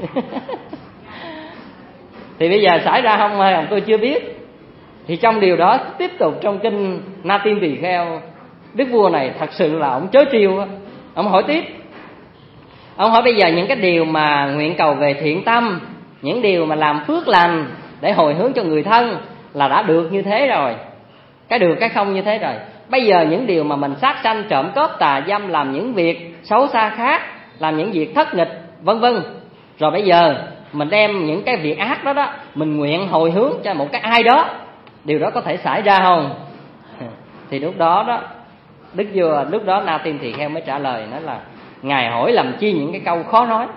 Thì bây giờ xảy ra không hay không tôi chưa biết. Thì trong điều đó tiếp tục trong kinh Na Tiên Tỳ Kheo, đức vua này thật sự là ông chớ trêu. Ông hỏi tiếp, ông hỏi bây giờ những cái điều mà nguyện cầu về thiện tâm, những điều mà làm phước lành để hồi hướng cho người thân là đã được như thế rồi, cái được cái không như thế rồi. Bây giờ những điều mà mình sát sanh, trộm cướp, tà dâm, làm những việc xấu xa khác, làm những việc thất nghịch vân vân, rồi bây giờ mình đem những cái việc ác đó đó mình nguyện hồi hướng cho một cái ai đó, điều đó có thể xảy ra không? Thì lúc đó đó đức vua, lúc đó Na Tiên Tỳ Kheo mới trả lời, nói là ngài hỏi làm chi những cái câu khó nói.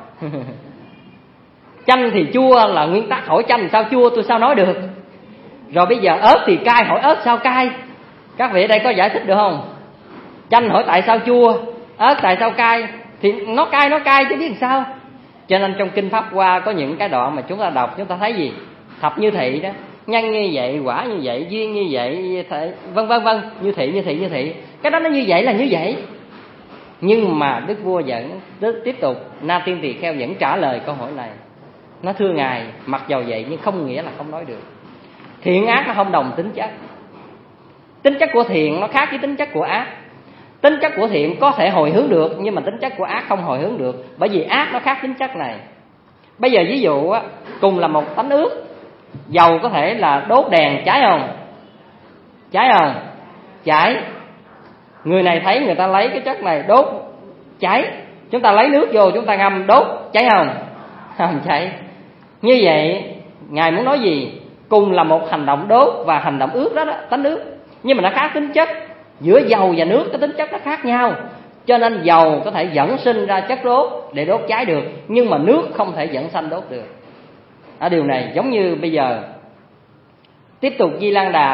Chanh thì chua là nguyên tắc, hỏi chanh sao chua tôi sao nói được. Rồi bây giờ ớt thì cay, hỏi ớt sao cay. Các vị ở đây có giải thích được không? Chanh hỏi tại sao chua, ớt tại sao cay, thì nó cay chứ biết làm sao. Cho nên trong kinh Pháp Hoa có những cái đoạn mà chúng ta đọc, chúng ta thấy gì? Thập như thị đó, nhân như vậy, quả như vậy, duyên như vậy, vân vân vân, như thị. Cái đó nó như vậy là như vậy. Nhưng mà đức vua vẫn tiếp tục, Na Tiên Tỳ Kheo vẫn trả lời câu hỏi này. Nó thưa ngài, mặc dầu vậy nhưng không nghĩa là không nói được. Thiện ác nó không đồng tính chất. Tính chất của thiện nó khác với tính chất của ác. Tính chất của thiện có thể hồi hướng được, nhưng mà tính chất của ác không hồi hướng được, bởi vì ác nó khác tính chất này. Bây giờ ví dụ á, cùng là một tánh ướt, dầu có thể là đốt đèn cháy không? Cháy không? Cháy. Người này thấy người ta lấy cái chất này đốt cháy, chúng ta lấy nước vô chúng ta ngâm đốt cháy không? Không cháy. Như vậy ngài muốn nói gì? Cùng là một hành động đốt và hành động ướt đó, tánh ướt, nhưng mà nó khác tính chất. Giữa dầu và nước cái tính chất nó khác nhau. Cho nên dầu có thể dẫn sinh ra chất đốt để đốt cháy được, nhưng mà nước không thể dẫn sanh đốt được. Ở điều này giống như bây giờ tiếp tục Di Lan Đà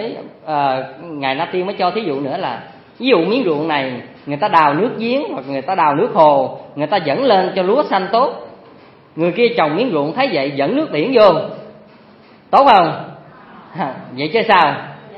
ngài Na Tiên mới cho thí dụ nữa là, ví dụ miếng ruộng này người ta đào nước giếng hoặc người ta đào nước hồ, người ta dẫn lên cho lúa xanh tốt. Người kia trồng miếng ruộng thấy vậy dẫn nước biển vô, tốt không? Vậy chứ sao?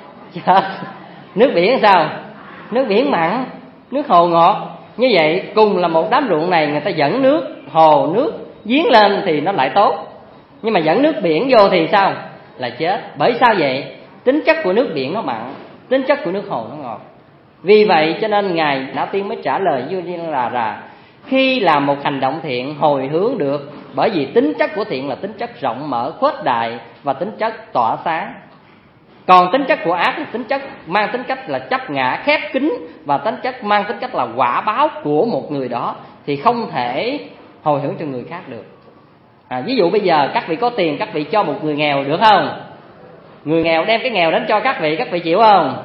Nước biển sao? Nước biển mặn, nước hồ ngọt. Như vậy cùng là một đám ruộng này, người ta dẫn nước hồ, nước giếng lên thì nó lại tốt, nhưng mà dẫn nước biển vô thì sao? Là chết. Bởi sao vậy? Tính chất của nước biển nó mặn, tính chất của nước hồ nó ngọt. Vì vậy cho nên ngài Na Tiên mới trả lời vua Di Lan Đà, khi làm một hành động thiện hồi hướng được, bởi vì tính chất của thiện là tính chất rộng mở, khuếch đại và tính chất tỏa sáng. Còn tính chất của ác là tính chất mang tính cách là chấp ngã, khép kín, và tính chất mang tính cách là quả báo của một người đó, thì không thể hồi hướng cho người khác được. Ví dụ bây giờ các vị có tiền, các vị cho một người nghèo được không? Người nghèo đem cái nghèo đến cho các vị chịu không?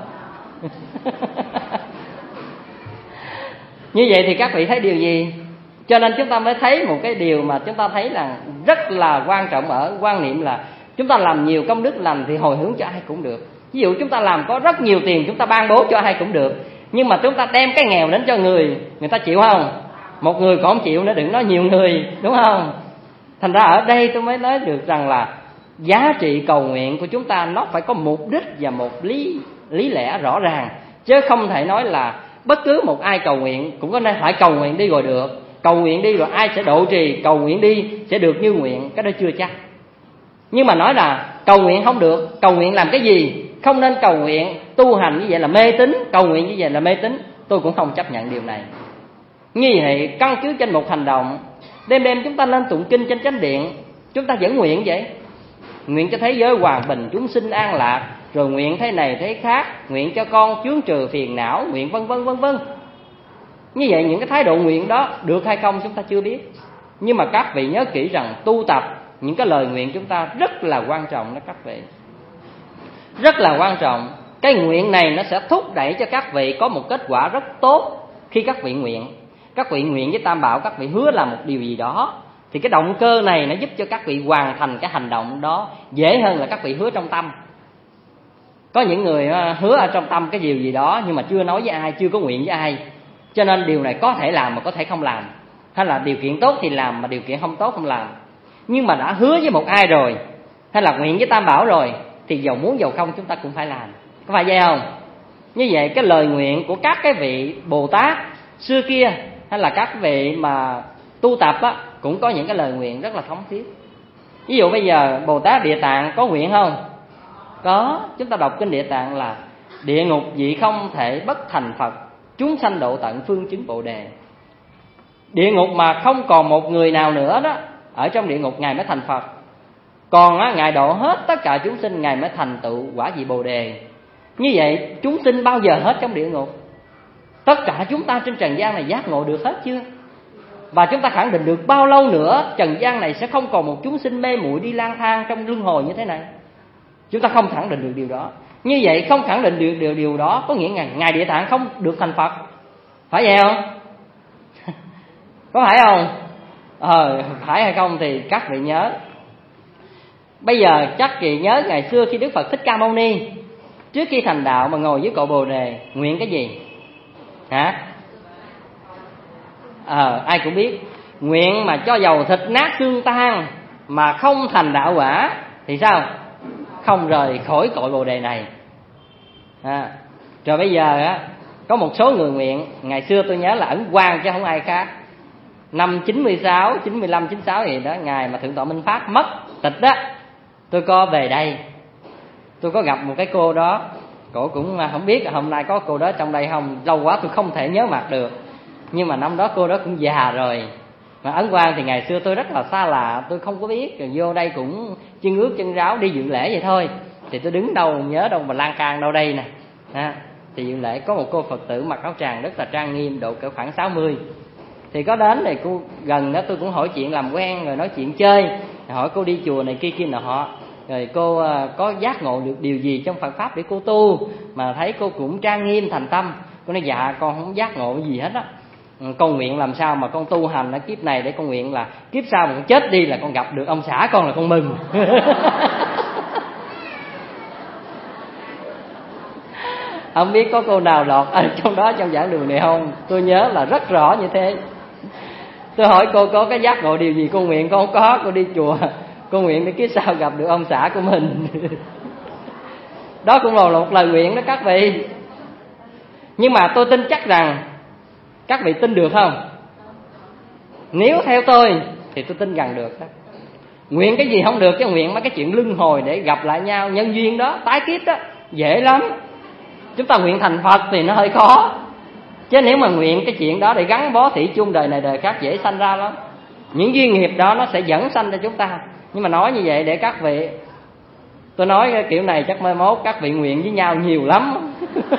Như vậy thì các vị thấy điều gì? Cho nên chúng ta mới thấy một cái điều mà chúng ta thấy là rất là quan trọng ở quan niệm là chúng ta làm nhiều công đức lành thì hồi hướng cho ai cũng được. Ví dụ chúng ta làm có rất nhiều tiền, chúng ta ban bố cho ai cũng được, nhưng mà chúng ta đem cái nghèo đến cho người ta chịu không? Một người còn không chịu nữa, đừng nói nhiều người, đúng không? Thành ra ở đây tôi mới nói được rằng là giá trị cầu nguyện của chúng ta nó phải có mục đích và một lý lẽ rõ ràng, chứ không thể nói là bất cứ một ai cầu nguyện cũng có nên phải cầu nguyện đi rồi được, cầu nguyện đi rồi ai sẽ độ trì, cầu nguyện đi sẽ được như nguyện, cái đó chưa chắc. Nhưng mà nói là cầu nguyện không được, cầu nguyện làm cái gì? Không nên cầu nguyện, tu hành như vậy là mê tín, cầu nguyện như vậy là mê tín, tôi cũng không chấp nhận điều này. Như vậy căn cứ trên một hành động, đêm chúng ta lên tụng kinh trên chánh điện, chúng ta vẫn nguyện vậy, nguyện cho thế giới hòa bình, chúng sinh an lạc, rồi nguyện thế này thế khác, nguyện cho con chướng trừ phiền não, nguyện vân vân vân vân. Như vậy những cái thái độ nguyện đó được hay không chúng ta chưa biết, nhưng mà các vị nhớ kỹ rằng tu tập những cái lời nguyện chúng ta rất là quan trọng đó các vị, rất là quan trọng. Cái nguyện này nó sẽ thúc đẩy cho các vị có một kết quả rất tốt. Khi các vị nguyện với Tam Bảo, các vị hứa làm một điều gì đó, thì cái động cơ này nó giúp cho các vị hoàn thành cái hành động đó dễ hơn là các vị hứa trong tâm. Có những người hứa ở trong tâm cái điều gì đó nhưng mà chưa nói với ai, chưa có nguyện với ai, cho nên điều này có thể làm mà có thể không làm, hay là điều kiện tốt thì làm mà điều kiện không tốt không làm. Nhưng mà đã hứa với một ai rồi, hay là nguyện với Tam Bảo rồi, thì dầu muốn dầu không chúng ta cũng phải làm. Có phải vậy không? Như vậy cái lời nguyện của các cái vị Bồ Tát xưa kia, hay là các vị mà tu tập á, cũng có những cái lời nguyện rất là thống thiết. Ví dụ bây giờ Bồ Tát Địa Tạng có nguyện không? Có. Chúng ta đọc kinh Địa Tạng là địa ngục vị không thể bất thành Phật, chúng sanh độ tận phương chứng Bồ Đề. Địa ngục mà không còn một người nào nữa đó, ở trong địa ngục Ngài mới thành Phật. Còn á, Ngài độ hết tất cả chúng sinh, Ngài mới thành tựu quả vị Bồ Đề. Như vậy chúng sinh bao giờ hết trong địa ngục? Tất cả chúng ta trên trần gian này giác ngộ được hết chưa? Và chúng ta khẳng định được bao lâu nữa trần gian này sẽ không còn một chúng sinh mê muội đi lang thang trong luân hồi như thế này? Chúng ta không khẳng định được điều đó. Như vậy không khẳng định được điều đó có nghĩa Ngài Địa Tạng không được thành Phật. Phải vậy không? Có phải không? Phải hay không thì các vị nhớ. Bây giờ chắc chị nhớ ngày xưa khi Đức Phật Thích Ca Mâu Ni trước khi thành đạo mà ngồi dưới cội Bồ Đề nguyện cái gì? Hả? Ai cũng biết. Nguyện mà cho dầu thịt nát xương tan mà không thành đạo quả thì sao? Không rời khỏi cội Bồ Đề này. Rồi bây giờ á, có một số người nguyện, ngày xưa tôi nhớ là Ấn Quang chứ không ai khác. Năm 96, 95, 96 gì đó, ngày mà Thượng tọa Minh Pháp mất tịch đó, tôi có về đây. Tôi có gặp một cái cô đó, cổ cũng không biết hôm nay có cô đó trong đây không, lâu quá tôi không thể nhớ mặt được. Nhưng mà năm đó cô đó cũng già rồi. Mà Ấn Quang thì ngày xưa tôi rất là xa lạ, tôi không có biết, rồi vô đây cũng chân ướt chân ráo đi dự lễ vậy thôi. Thì tôi đứng đâu nhớ đâu mà lan can đâu đây nè. Thì dự lễ có một cô Phật tử mặc áo tràng rất là trang nghiêm, độ cỡ khoảng 60. Thì có đến thì cô gần đó, tôi cũng hỏi chuyện làm quen rồi nói chuyện chơi, hỏi cô đi chùa này kia nọ, rồi cô có giác ngộ được điều gì trong Phật pháp để cô tu, mà thấy cô cũng trang nghiêm thành tâm. Cô nói dạ con không giác ngộ gì hết á, con nguyện làm sao mà con tu hành ở kiếp này để con nguyện là kiếp sau mà con chết đi là con gặp được ông xã con là con mừng. Không biết có cô nào lọt ở trong đó trong giảng đường này không? Tôi nhớ là rất rõ như thế. Tôi hỏi cô có cái giác ngộ điều gì cô nguyện? Con không có. Cô đi chùa cô nguyện để kiếp sau gặp được ông xã của mình. Đó cũng là một lời nguyện đó các vị. Nhưng mà tôi tin chắc rằng các vị tin được không? Nếu theo tôi thì tôi tin rằng được đó. Nguyện cái gì không được, chứ nguyện mấy cái chuyện luân hồi để gặp lại nhau, nhân duyên đó, tái kiếp đó, dễ lắm. Chúng ta nguyện thành Phật thì nó hơi khó, chứ nếu mà nguyện cái chuyện đó để gắn bó thủy chung đời này đời khác dễ sanh ra lắm. Những duyên nghiệp đó nó sẽ dẫn sanh cho chúng ta. Nhưng mà nói như vậy để các vị, tôi nói cái kiểu này chắc mai mốt các vị nguyện với nhau nhiều lắm.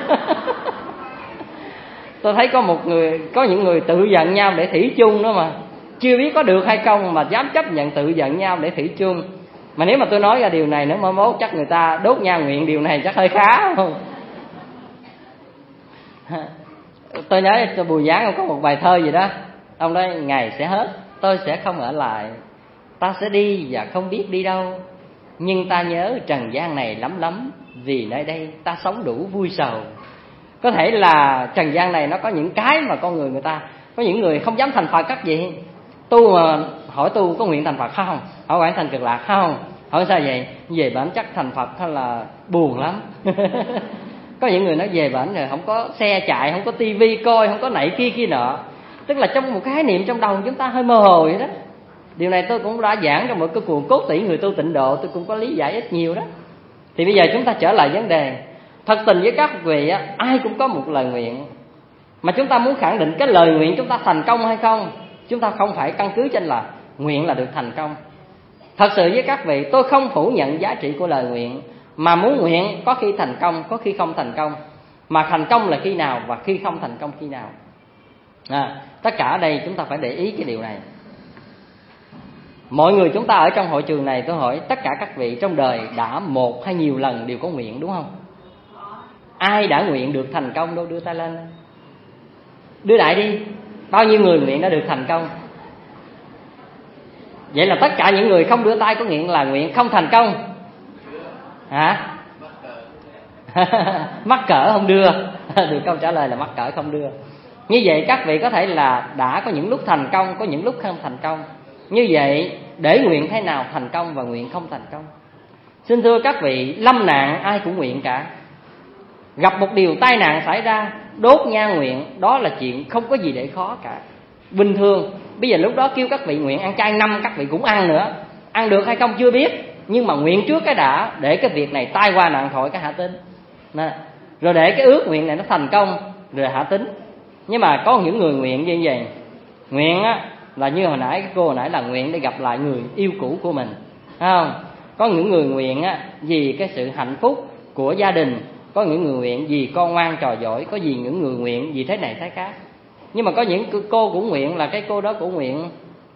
Tôi thấy có những người tự giận nhau để thủy chung đó mà chưa biết có được hay không mà dám chấp nhận tự giận nhau để thủy chung. Mà nếu mà tôi nói ra điều này nữa mai mốt chắc người ta đốt nhau nguyện điều này chắc hơi khá không? Tôi nhớ tôi Bùi Giáng có một bài thơ gì đó, ông nói ngày sẽ hết, tôi sẽ không ở lại, ta sẽ đi và không biết đi đâu, nhưng ta nhớ trần gian này lắm lắm, vì nơi đây ta sống đủ vui sầu. Có thể là trần gian này nó có những cái mà con người ta, có những người không dám thành Phật các vị. Tu mà hỏi tu có nguyện thành Phật không? Hỏi nguyện thành Cực Lạc không? Hỏi sao vậy? Về bản chất thành Phật hay là buồn lắm. Có những người nói về bệnh rồi không có xe chạy, không có tivi coi, không có nảy kia nọ. Tức là trong một cái khái niệm trong đầu chúng ta hơi mơ hồ vậy đó. Điều này tôi cũng đã giảng trong một cái cuồng Cốt Tỷ Người Tu Tịnh Độ, tôi cũng có lý giải ít nhiều đó. Thì bây giờ chúng ta trở lại vấn đề. Thật tình với các vị á, ai cũng có một lời nguyện. Mà chúng ta muốn khẳng định cái lời nguyện chúng ta thành công hay không, chúng ta không phải căn cứ trên là nguyện là được thành công. Thật sự với các vị, tôi không phủ nhận giá trị của lời nguyện. Mà muốn nguyện có khi thành công, có khi không thành công. Mà thành công là khi nào và khi không thành công khi nào. Tất cả ở đây chúng ta phải để ý cái điều này. Mọi người chúng ta ở trong hội trường này, tôi hỏi tất cả các vị trong đời đã một hay nhiều lần đều có nguyện đúng không? Ai đã nguyện được thành công đâu, đưa tay lên. Đưa đại đi. Bao nhiêu người nguyện đã được thành công? Vậy là tất cả những người không đưa tay có nguyện là nguyện không thành công. Hả? Mắc cỡ không đưa. Được câu trả lời là mắc cỡ không đưa. Như vậy các vị có thể là đã có những lúc thành công, có những lúc không thành công. Như vậy để nguyện thế nào thành công và nguyện không thành công? Xin thưa các vị, lâm nạn ai cũng nguyện cả. Gặp một điều tai nạn xảy ra, đốt nhang nguyện, đó là chuyện không có gì để khó cả, bình thường. Bây giờ lúc đó kêu các vị nguyện ăn chay năm, các vị cũng ăn nữa. Ăn được hay không chưa biết, nhưng mà nguyện trước cái đã, để cái việc này tai qua nạn khỏi cái hạ tính nè. Rồi để cái ước nguyện này nó thành công rồi hạ tính. Nhưng mà có những người nguyện như vậy, nguyện á là như hồi nãy cái cô hồi nãy là nguyện để gặp lại người yêu cũ của mình, thấy không? Có những người nguyện á vì cái sự hạnh phúc của gia đình, có những người nguyện vì con ngoan trò giỏi, có gì những người nguyện vì thế này thế khác. Nhưng mà có những cô cũng nguyện là cái cô đó cũng nguyện,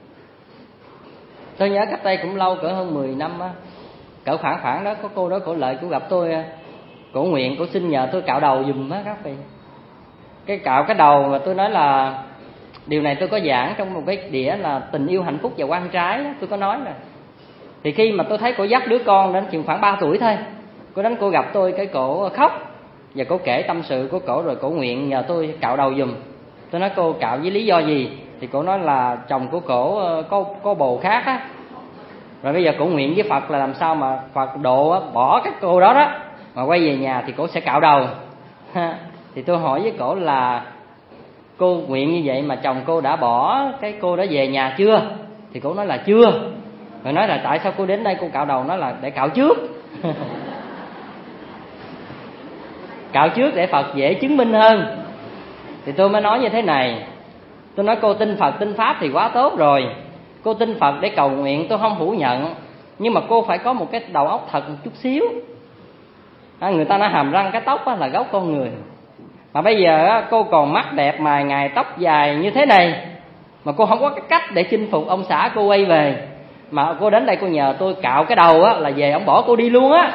tôi nhớ cách đây cũng lâu, cỡ hơn 10 năm á, cỡ khoảng đó, có cô đó cổ lại cổ gặp tôi, cổ nguyện, cổ xin nhờ tôi cạo đầu giùm á các vị. Cái cạo cái đầu mà tôi nói là điều này tôi có giảng trong một cái đĩa là tình yêu hạnh phúc và quan trái, tôi có nói rồi. Thì khi mà tôi thấy cô dắt đứa con đến chừng khoảng 3 tuổi thôi, cô đến cô gặp tôi, cái cổ khóc và cô kể tâm sự của cổ, rồi cổ nguyện nhờ tôi cạo đầu giùm. Tôi nói cô cạo với lý do gì? Thì cổ nói là chồng của cổ có bồ khác á, rồi bây giờ cổ nguyện với Phật là làm sao mà Phật độ bỏ cái cô đó đó, mà quay về nhà thì cổ sẽ cạo đầu. Thì tôi hỏi với cổ là cô nguyện như vậy mà chồng cô đã bỏ cái cô đó về nhà chưa? Thì cổ nói là chưa. Rồi nói là tại sao cô đến đây cô cạo đầu? Nói là để cạo trước. Cạo trước để Phật dễ chứng minh hơn. Thì tôi mới nói như thế này, tôi nói cô tin Phật tin Pháp thì quá tốt rồi, cô tin Phật để cầu nguyện tôi không phủ nhận, nhưng mà cô phải có một cái đầu óc thật một chút xíu. Người ta nói hàm răng cái tóc là gốc con người, mà bây giờ cô còn mắt đẹp mày ngài tóc dài như thế này, mà cô không có cái cách để chinh phục ông xã cô quay về, mà cô đến đây cô nhờ tôi cạo cái đầu á, là về ông bỏ cô đi luôn á.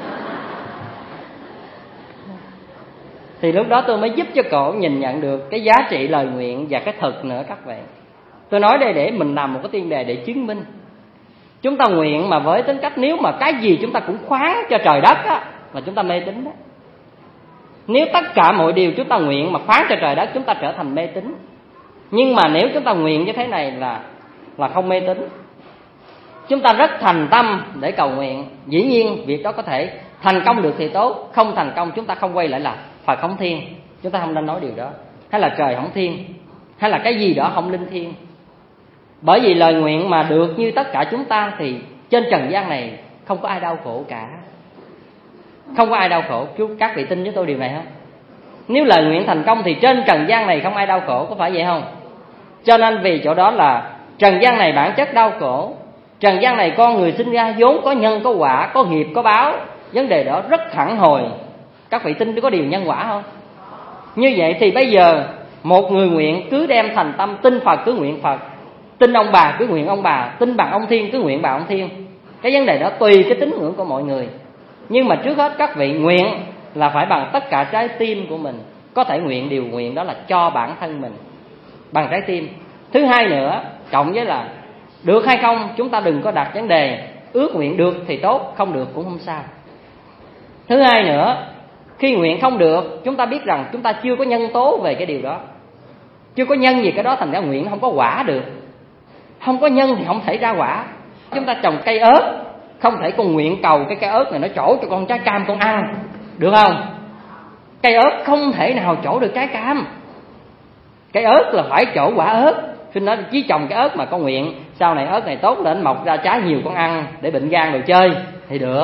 Thì lúc đó tôi mới giúp cho cổ nhìn nhận được cái giá trị lời nguyện và cái thực nữa các bạn. Tôi nói đây để mình làm một cái tiền đề để chứng minh. Chúng ta nguyện mà với tính cách nếu mà cái gì chúng ta cũng khoán cho trời đất á, là chúng ta mê tín đó. Nếu tất cả mọi điều chúng ta nguyện mà khoán cho trời đất, chúng ta trở thành mê tín. Nhưng mà nếu chúng ta nguyện như thế này là không mê tín. Chúng ta rất thành tâm để cầu nguyện. Dĩ nhiên việc đó có thể thành công được thì tốt, không thành công chúng ta không quay lại là Phật không thiên, chúng ta không nên nói điều đó, hay là trời không thiên, hay là cái gì đó không linh thiêng. Bởi vì lời nguyện mà được như tất cả chúng ta thì trên trần gian này không có ai đau khổ cả. Không có ai đau khổ. Các vị tin với tôi điều này không? Nếu lời nguyện thành công thì trên trần gian này không ai đau khổ, có phải vậy không? Cho nên vì chỗ đó là trần gian này bản chất đau khổ. Trần gian này con người sinh ra vốn có nhân có quả, có nghiệp có báo. Vấn đề đó rất thẳng hồi. Các vị tin có điều nhân quả không? Như vậy thì bây giờ một người nguyện cứ đem thành tâm tin Phật cứ nguyện Phật, tin ông bà cứ nguyện ông bà, tin bằng ông Thiên cứ nguyện bằng ông Thiên. Cái vấn đề đó tùy cái tín ngưỡng của mọi người. Nhưng mà trước hết các vị nguyện là phải bằng tất cả trái tim của mình. Có thể nguyện điều nguyện đó là cho bản thân mình bằng trái tim. Thứ hai nữa, cộng với là được hay không, chúng ta đừng có đặt vấn đề ước nguyện được thì tốt, không được cũng không sao. Thứ hai nữa, khi nguyện không được, chúng ta biết rằng chúng ta chưa có nhân tố về cái điều đó, chưa có nhân gì cái đó, thành ra nguyện không có quả được. Không có nhân thì không thể ra quả. Chúng ta trồng cây ớt, không thể con nguyện cầu cái cây ớt này nó trổ cho con trái cam con ăn, được không? Cây ớt không thể nào trổ được trái cam. Cây ớt là phải trổ quả ớt. Xin nói chỉ trồng cái ớt mà con nguyện sau này ớt này tốt lên mọc ra trái nhiều con ăn để bệnh gan đồ chơi thì được.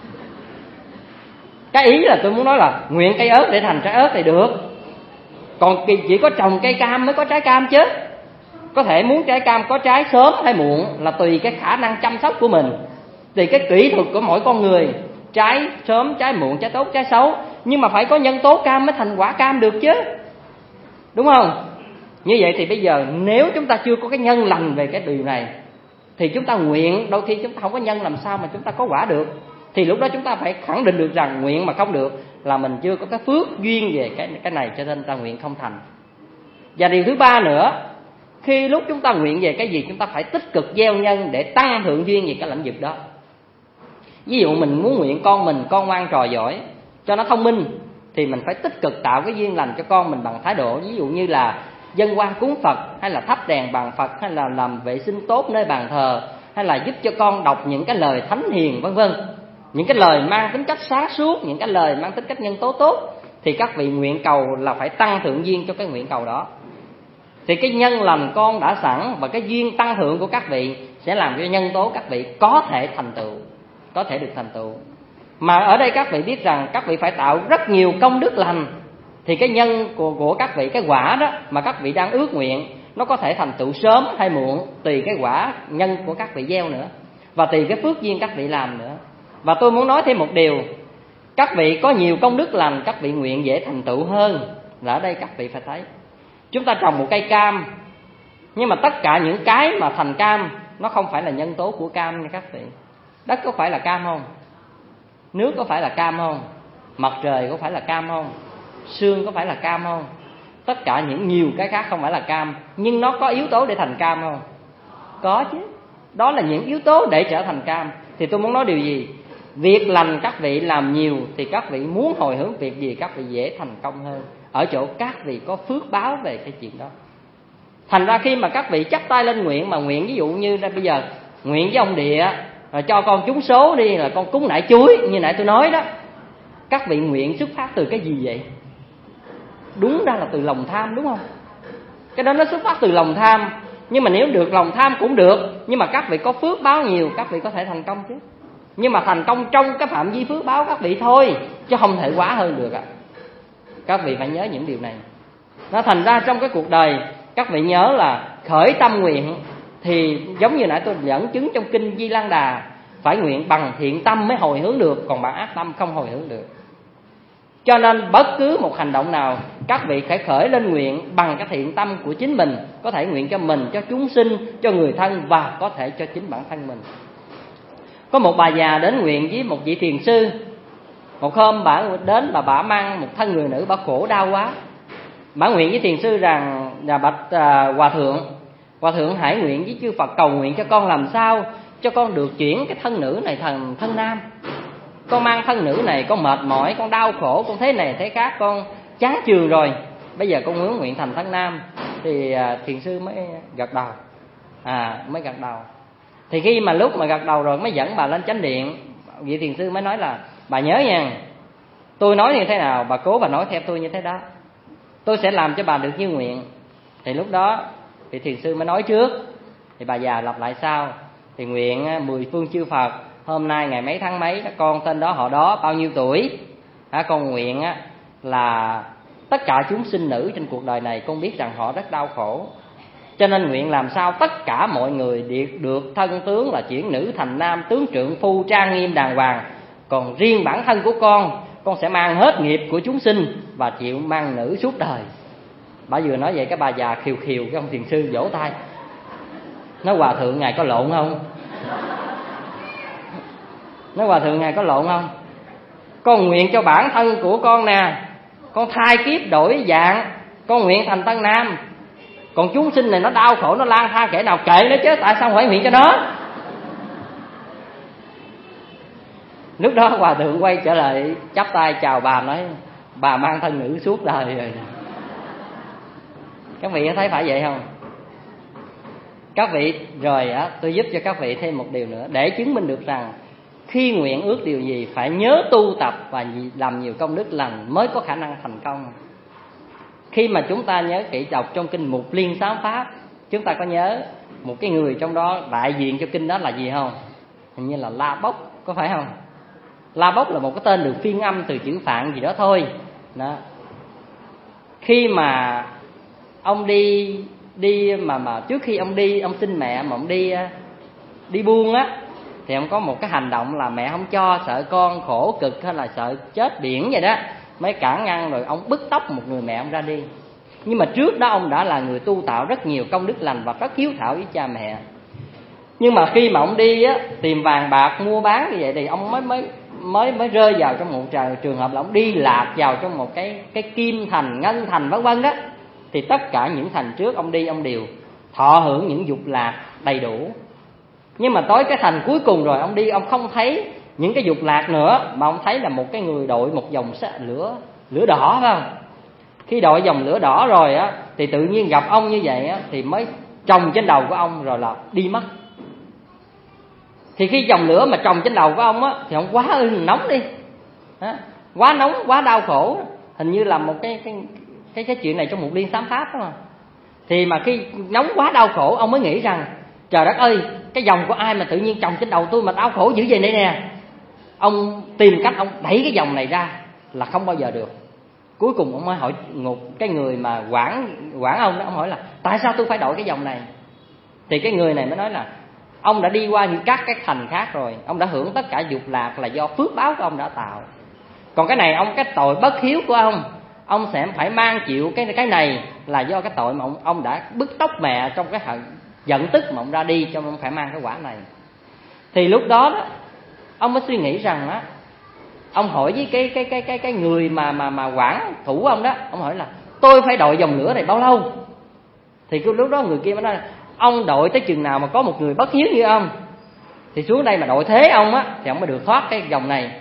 Cái ý là tôi muốn nói là nguyện cây ớt để thành trái ớt thì được. Còn chỉ có trồng cây cam mới có trái cam chứ. Có thể muốn trái cam có trái sớm hay muộn là tùy cái khả năng chăm sóc của mình, tùy cái kỹ thuật của mỗi con người. Trái sớm, trái muộn, trái tốt, trái xấu. Nhưng mà phải có nhân tố cam mới thành quả cam được chứ, đúng không? Như vậy thì bây giờ nếu chúng ta chưa có cái nhân lành về cái điều này thì chúng ta nguyện, đôi khi chúng ta không có nhân làm sao mà chúng ta có quả được. Thì lúc đó chúng ta phải khẳng định được rằng nguyện mà không được là mình chưa có cái phước duyên về cái này, cho nên ta nguyện không thành. Và điều thứ ba nữa, khi lúc chúng ta nguyện về cái gì chúng ta phải tích cực gieo nhân để tăng thượng duyên về cái lĩnh vực đó. Ví dụ mình muốn nguyện con mình con ngoan trò giỏi, cho nó thông minh, thì mình phải tích cực tạo cái duyên lành cho con mình bằng thái độ, ví dụ như là dâng hoa cúng Phật, hay là thắp đèn bàn Phật, hay là làm vệ sinh tốt nơi bàn thờ, hay là giúp cho con đọc những cái lời thánh hiền vân vân, những cái lời mang tính cách sáng suốt, những cái lời mang tính cách nhân tố tốt, thì các vị nguyện cầu là phải tăng thượng duyên cho cái nguyện cầu đó. Thì cái nhân lành con đã sẵn, và cái duyên tăng thượng của các vị sẽ làm cho nhân tố các vị có thể thành tựu, có thể được thành tựu. Mà ở đây các vị biết rằng các vị phải tạo rất nhiều công đức lành, thì cái nhân của các vị, cái quả đó mà các vị đang ước nguyện, nó có thể thành tựu sớm hay muộn, tùy cái quả nhân của các vị gieo nữa, và tùy cái phước duyên các vị làm nữa. Và tôi muốn nói thêm một điều, các vị có nhiều công đức lành, các vị nguyện dễ thành tựu hơn. Là ở đây các vị phải thấy, chúng ta trồng một cây cam, nhưng mà tất cả những cái mà thành cam nó không phải là nhân tố của cam nha các vị. Đất có phải là cam không? Nước có phải là cam không? Mặt trời có phải là cam không? Sương có phải là cam không? Tất cả những nhiều cái khác không phải là cam, nhưng nó có yếu tố để thành cam không? Có chứ. Đó là những yếu tố để trở thành cam. Thì tôi muốn nói điều gì? Việc lành các vị làm nhiều, thì các vị muốn hồi hướng việc gì các vị dễ thành công hơn, ở chỗ các vị có phước báo về cái chuyện đó. Thành ra khi mà các vị chắp tay lên nguyện, mà nguyện ví dụ như là bây giờ nguyện với ông Địa rồi cho con trúng số đi, là con cúng nải chuối như nãy tôi nói đó, các vị nguyện xuất phát từ cái gì vậy? Đúng ra là từ lòng tham, đúng không? Cái đó nó xuất phát từ lòng tham. Nhưng mà nếu được lòng tham cũng được, nhưng mà các vị có phước báo nhiều, các vị có thể thành công chứ. Nhưng mà thành công trong cái phạm vi phước báo các vị thôi, chứ không thể quá hơn được ạ. Các vị phải nhớ những điều này. Nó thành ra trong cái cuộc đời, các vị nhớ là khởi tâm nguyện, thì giống như nãy tôi dẫn chứng trong kinh Di Lăng Đà, phải nguyện bằng thiện tâm mới hồi hướng được, còn bằng ác tâm không hồi hướng được. Cho nên bất cứ một hành động nào, các vị phải khởi lên nguyện bằng cái thiện tâm của chính mình. Có thể nguyện cho mình, cho chúng sinh, cho người thân, và có thể cho chính bản thân mình. Có một bà già đến nguyện với một vị thiền sư. Một hôm bà đến, bà mang một thân người nữ, bà khổ đau quá. Bà nguyện với thiền sư rằng là bạch Hòa thượng hãy nguyện với chư Phật cầu nguyện cho con làm sao cho con được chuyển cái thân nữ này thành thân nam. Con mang thân nữ này, con mệt mỏi, con đau khổ, con thế này thế khác, con chán chường rồi. Bây giờ con muốn nguyện thành thân nam. Thì thiền sư mới gật đầu. Thì khi mà lúc mà gật đầu rồi mới dẫn bà lên chánh điện. Vị thiền sư mới nói là bà nhớ nha, tôi nói như thế nào bà cố bà nói theo tôi như thế đó, tôi sẽ làm cho bà được như nguyện. Thì lúc đó vị thiền sư mới nói trước, thì bà già lặp lại sau. Thì nguyện 10 phương chư Phật, hôm nay ngày mấy tháng mấy, con tên đó họ đó, bao nhiêu tuổi, con nguyện là tất cả chúng sinh nữ trên cuộc đời này, con biết rằng họ rất đau khổ, cho nên nguyện làm sao tất cả mọi người được thân tướng là chuyển nữ thành nam, tướng trượng phu trang nghiêm đàng hoàng. Còn riêng bản thân của con sẽ mang hết nghiệp của chúng sinh và chịu mang nữ suốt đời. Bà vừa nói vậy, cái bà già khiều khiều, cái ông thiền sư vỗ tay, nói Hòa thượng ngài có lộn không? Nói Hòa thượng ngài có lộn không? Con nguyện cho bản thân của con nè, con thai kiếp đổi dạng, con nguyện thành tân nam. Còn chúng sinh này nó đau khổ, nó lang thang kẻ nào kệ nó chứ, tại sao phải nguyện cho nó? Lúc đó Hòa thượng quay trở lại chắp tay chào bà, nói bà mang thân nữ suốt đời rồi. Các vị có thấy phải vậy không? Các vị rồi tôi giúp cho các vị thêm một điều nữa để chứng minh được rằng khi nguyện ước điều gì phải nhớ tu tập và làm nhiều công đức lành mới có khả năng thành công. Khi mà chúng ta nhớ kỹ đọc trong kinh Mục Liên Sám Pháp, chúng ta có nhớ một cái người trong đó đại diện cho kinh đó là gì không? Hình như là La Bốc, có phải không? La Bốc là một cái tên được phiên âm từ chữ Phạn gì đó thôi đó. Khi mà ông đi mà trước khi ông đi, ông xin mẹ mà ông đi buôn á, thì ông có một cái hành động là mẹ không cho, sợ con khổ cực hay là sợ chết biển vậy đó, mới cản ngăn, rồi ông bứt tóc một người mẹ ông ra đi. Nhưng mà trước đó ông đã là người tu tạo rất nhiều công đức lành và rất hiếu thảo với cha mẹ. Nhưng mà khi mà ông đi á, tìm vàng bạc mua bán như vậy, thì ông mới rơi vào trong một trường hợp là ông đi lạc vào trong một cái kim thành, ngân thành vân vân đó. Thì tất cả những thành trước ông đi, ông đều thọ hưởng những dục lạc đầy đủ. Nhưng mà tới cái thành cuối cùng rồi ông đi, ông không thấy những cái dục lạc nữa, mà ông thấy là một cái người đội một dòng lửa đỏ, phải không? Khi đội dòng lửa đỏ rồi á, thì tự nhiên gặp ông như vậy á, thì mới trồng trên đầu của ông rồi là đi mất. Thì khi dòng lửa mà trồng trên đầu của ông á, thì ông quá nóng đi, quá nóng, quá đau khổ. Hình như là một cái chuyện này trong một Liên Sám Pháp đó mà. Thì mà khi nóng quá đau khổ, ông mới nghĩ rằng trời đất ơi, cái dòng của ai mà tự nhiên trồng trên đầu tôi mà đau khổ dữ vậy đây nè. Ông tìm cách ông đẩy cái dòng này ra là không bao giờ được. Cuối cùng ông mới hỏi cái người mà quản ông đó, ông hỏi là tại sao tôi phải đội cái dòng này? Thì cái người này mới nói là ông đã đi qua những các cái thành khác rồi, ông đã hưởng tất cả dục lạc là do phước báo của ông đã tạo. Còn cái này cái tội bất hiếu của ông sẽ phải mang chịu cái này là do cái tội mà ông đã bứt tóc mẹ trong cái giận tức mà ông ra đi, cho ông phải mang cái quả này. Thì lúc đó ông mới suy nghĩ rằng á, ông hỏi với cái người mà quản thủ ông đó, ông hỏi là tôi phải đội dòng lửa này bao lâu? Thì cái lúc đó người kia mới nói là ông đội tới chừng nào mà có một người bất hiếu như ông thì xuống đây mà đội thế ông á, thì ông mới được thoát cái dòng này.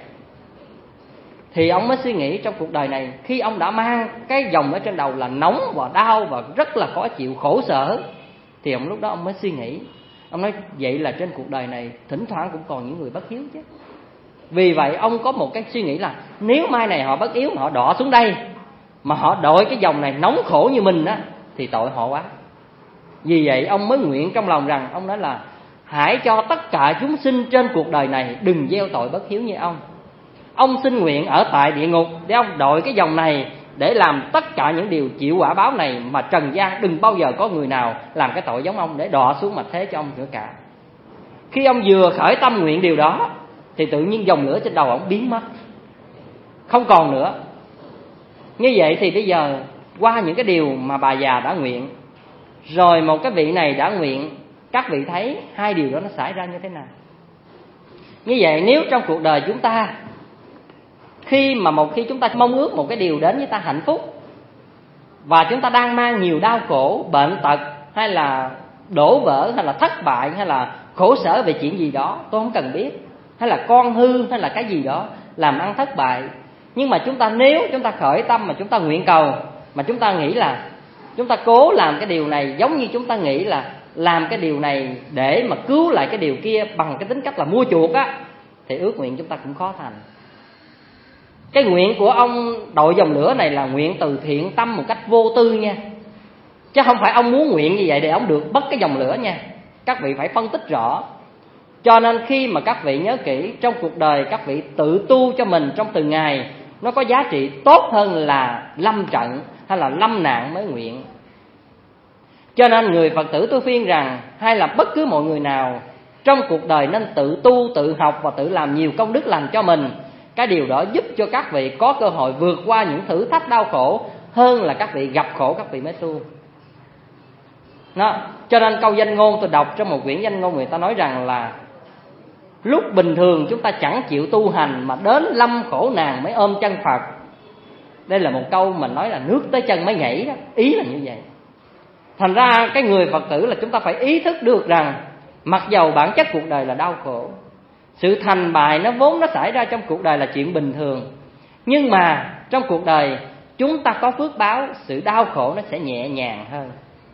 Thì ông mới suy nghĩ trong cuộc đời này, khi ông đã mang cái dòng ở trên đầu là nóng và đau và rất là khó chịu, khổ sở, thì lúc đó ông mới suy nghĩ, ông nói vậy là trên cuộc đời này thỉnh thoảng cũng còn những người bất hiếu chứ. Vì vậy ông có một cái suy nghĩ là nếu mai này họ bất hiếu mà họ đọa xuống đây, mà họ đội cái dòng này nóng khổ như mình á, thì tội họ quá. Vì vậy ông mới nguyện trong lòng rằng, ông nói là hãy cho tất cả chúng sinh trên cuộc đời này đừng gieo tội bất hiếu như ông. Ông xin nguyện ở tại địa ngục để ông đội cái dòng này, để làm tất cả những điều chịu quả báo này, mà trần gian đừng bao giờ có người nào làm cái tội giống ông để đọa xuống mà thế cho ông nữa cả. Khi ông vừa khởi tâm nguyện điều đó thì tự nhiên dòng lửa trên đầu ông biến mất, không còn nữa. Như vậy thì bây giờ qua những cái điều mà bà già đã nguyện, rồi một cái vị này đã nguyện, các vị thấy hai điều đó nó xảy ra như thế nào? Như vậy nếu trong cuộc đời chúng ta, khi chúng ta mong ước một cái điều đến với ta hạnh phúc, và chúng ta đang mang nhiều đau khổ, bệnh tật, hay là đổ vỡ, hay là thất bại, hay là khổ sở về chuyện gì đó tôi không cần biết, hay là con hư, hay là cái gì đó làm ăn thất bại, nhưng mà nếu chúng ta khởi tâm mà chúng ta nguyện cầu, mà chúng ta nghĩ là chúng ta cố làm cái điều này, giống như chúng ta nghĩ là làm cái điều này để mà cứu lại cái điều kia bằng cái tính cách là mua chuộc á, thì ước nguyện chúng ta cũng khó thành. Cái nguyện của ông đội dòng lửa này là nguyện từ thiện tâm một cách vô tư nha, chứ không phải ông muốn nguyện như vậy để ông được bất cái dòng lửa nha. Các vị phải phân tích rõ. Cho nên khi mà các vị nhớ kỹ, trong cuộc đời các vị tự tu cho mình trong từng ngày, nó có giá trị tốt hơn là lâm trận hay là lâm nạn mới nguyện. Cho nên người Phật tử tôi khuyên rằng, hay là bất cứ mọi người nào trong cuộc đời nên tự tu, tự học và tự làm nhiều công đức lành cho mình. Cái điều đó giúp cho các vị có cơ hội vượt qua những thử thách đau khổ, hơn là các vị gặp khổ các vị mới tu. Cho nên câu danh ngôn tôi đọc trong một quyển danh ngôn, người ta nói rằng là lúc bình thường chúng ta chẳng chịu tu hành, mà đến lâm khổ nạn mới ôm chân Phật. Đây là một câu mình nói là nước tới chân mới nhảy đó, ý là như vậy. Thành ra cái người Phật tử là chúng ta phải ý thức được rằng, mặc dầu bản chất cuộc đời là đau khổ, sự thành bại nó vốn nó xảy ra trong cuộc đời là chuyện bình thường, nhưng mà trong cuộc đời chúng ta có phước báo, sự đau khổ nó sẽ nhẹ nhàng hơn,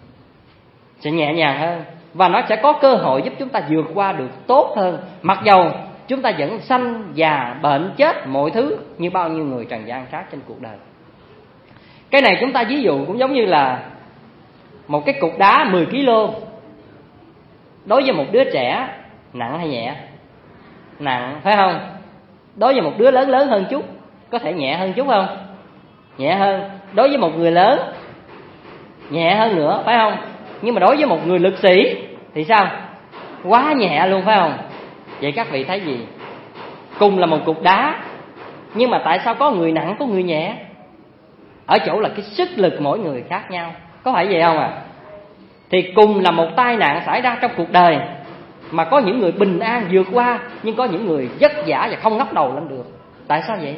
và nó sẽ có cơ hội giúp chúng ta vượt qua được tốt hơn, mặc dầu chúng ta vẫn sanh già bệnh chết mọi thứ như bao nhiêu người trần gian khác trên cuộc đời. Cái này chúng ta ví dụ cũng giống như là một cái cục đá 10 kg đối với một đứa trẻ nặng hay nhẹ? Nặng, phải không? Đối với một đứa lớn hơn chút có thể nhẹ hơn chút không? Nhẹ hơn. Đối với một người lớn nhẹ hơn nữa, phải không? Nhưng mà đối với một người lực sĩ thì sao? Quá nhẹ luôn, phải không? Vậy các vị thấy gì? Cùng là một cục đá, nhưng mà tại sao có người nặng có người nhẹ? Ở chỗ là cái sức lực mỗi người khác nhau, có phải vậy không ạ? Thì cùng là một tai nạn xảy ra trong cuộc đời, mà có những người bình an vượt qua, nhưng có những người vất vả và không ngóc đầu lên được. Tại sao vậy?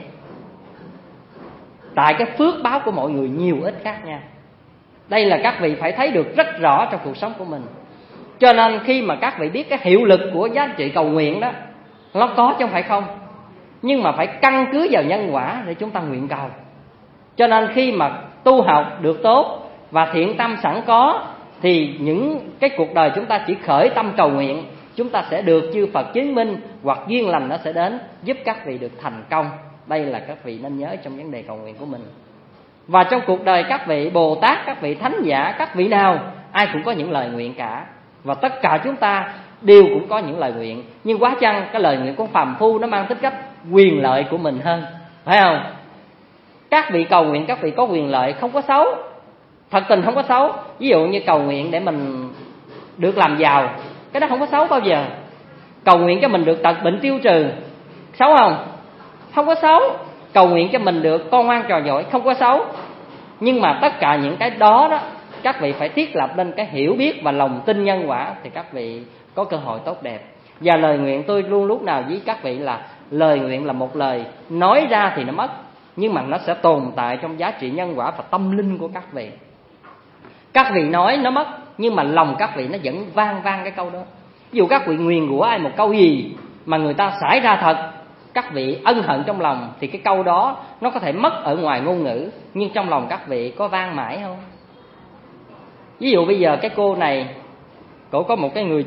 Tại cái phước báo của mọi người nhiều ít khác nhau. Đây là các vị phải thấy được rất rõ trong cuộc sống của mình. Cho nên khi mà các vị biết cái hiệu lực của giá trị cầu nguyện đó, Nó có chứ không phải không, nhưng mà phải căn cứ vào nhân quả để chúng ta nguyện cầu. Cho nên khi mà tu học được tốt và thiện tâm sẵn có, thì những cái cuộc đời chúng ta chỉ khởi tâm cầu nguyện, chúng ta sẽ được chư Phật chứng minh, hoặc duyên lành nó sẽ đến giúp các vị được thành công. Đây là các vị nên nhớ trong vấn đề cầu nguyện của mình. Và trong cuộc đời các vị Bồ Tát, các vị Thánh Giả, các vị nào ai cũng có những lời nguyện cả. Và tất cả chúng ta đều cũng có những lời nguyện. Nhưng quá chăng cái lời nguyện của phàm phu nó mang tính cách quyền lợi của mình hơn, phải không? Các vị cầu nguyện các vị có quyền lợi không có xấu, thật tình không có xấu. Ví dụ như cầu nguyện để mình được làm giàu, cái đó không có xấu bao giờ. Cầu nguyện cho mình được tật bệnh tiêu trừ, xấu không? Không có xấu. Cầu nguyện cho mình được con ngoan trò giỏi, không có xấu. Nhưng mà tất cả những cái đó đó, các vị phải thiết lập lên cái hiểu biết và lòng tin nhân quả, thì các vị có cơ hội tốt đẹp. Và lời nguyện tôi luôn lúc nào với các vị là lời nguyện là một lời nói ra thì nó mất, nhưng mà nó sẽ tồn tại trong giá trị nhân quả và tâm linh của các vị. Các vị nói nó mất, nhưng mà lòng các vị nó vẫn vang vang cái câu đó. Ví dụ các vị nguyền rủa ai một câu gì mà người ta xảy ra thật, các vị ân hận trong lòng, thì cái câu đó nó có thể mất ở ngoài ngôn ngữ, nhưng trong lòng các vị có vang mãi không? Ví dụ bây giờ cái cô này, cổ có một cái người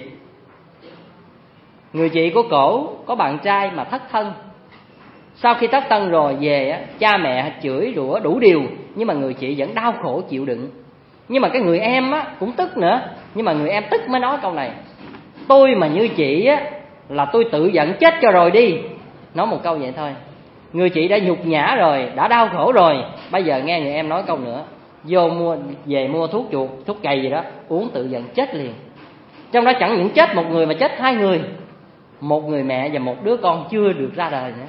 chị của cổ có bạn trai mà thất thân. Sau khi thất thân rồi về, cha mẹ chửi rủa đủ điều, nhưng mà người chị vẫn đau khổ chịu đựng. Nhưng mà cái người em cũng tức nữa, nhưng mà người em tức mới nói câu này: tôi mà như chị là tôi tự giận chết cho rồi đi. Nói một câu vậy thôi. Người chị đã nhục nhã rồi, đã đau khổ rồi, bây giờ nghe người em nói câu nữa, về mua thuốc chuột, thuốc cày gì đó, uống tự giận chết liền. Trong đó chẳng những chết một người mà chết hai người, một người mẹ và một đứa con chưa được ra đời nữa.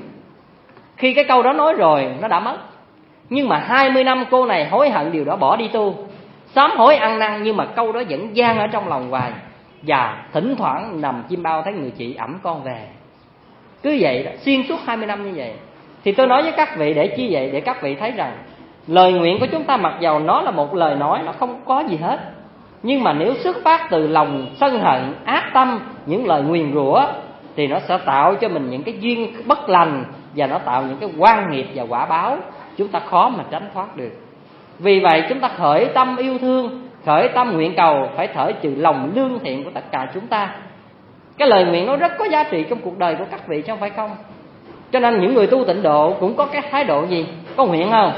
Khi cái câu đó nói rồi nó đã mất. Nhưng mà 20 năm cô này hối hận điều đó, bỏ đi tu, sám hối ăn năn, nhưng mà câu đó vẫn vang ở trong lòng hoài. Và thỉnh thoảng nằm chim bao thấy người chị ẵm con về. Cứ vậy đó, xuyên suốt 20 năm như vậy. Thì tôi nói với các vị để chi vậy? Để các vị thấy rằng lời nguyện của chúng ta mặc dầu nó là một lời nói, nó không có gì hết, nhưng mà nếu xuất phát từ lòng sân hận, ác tâm, những lời nguyền rủa, thì nó sẽ tạo cho mình những cái duyên bất lành, và nó tạo những cái oan nghiệp và quả báo chúng ta khó mà tránh thoát được. Vì vậy chúng ta khởi tâm yêu thương, khởi tâm nguyện cầu, phải khởi từ lòng lương thiện của tất cả chúng ta. Cái lời nguyện nó rất có giá trị trong cuộc đời của các vị chứ không phải không. Cho nên những người tu tịnh độ cũng có cái thái độ gì? Có nguyện không?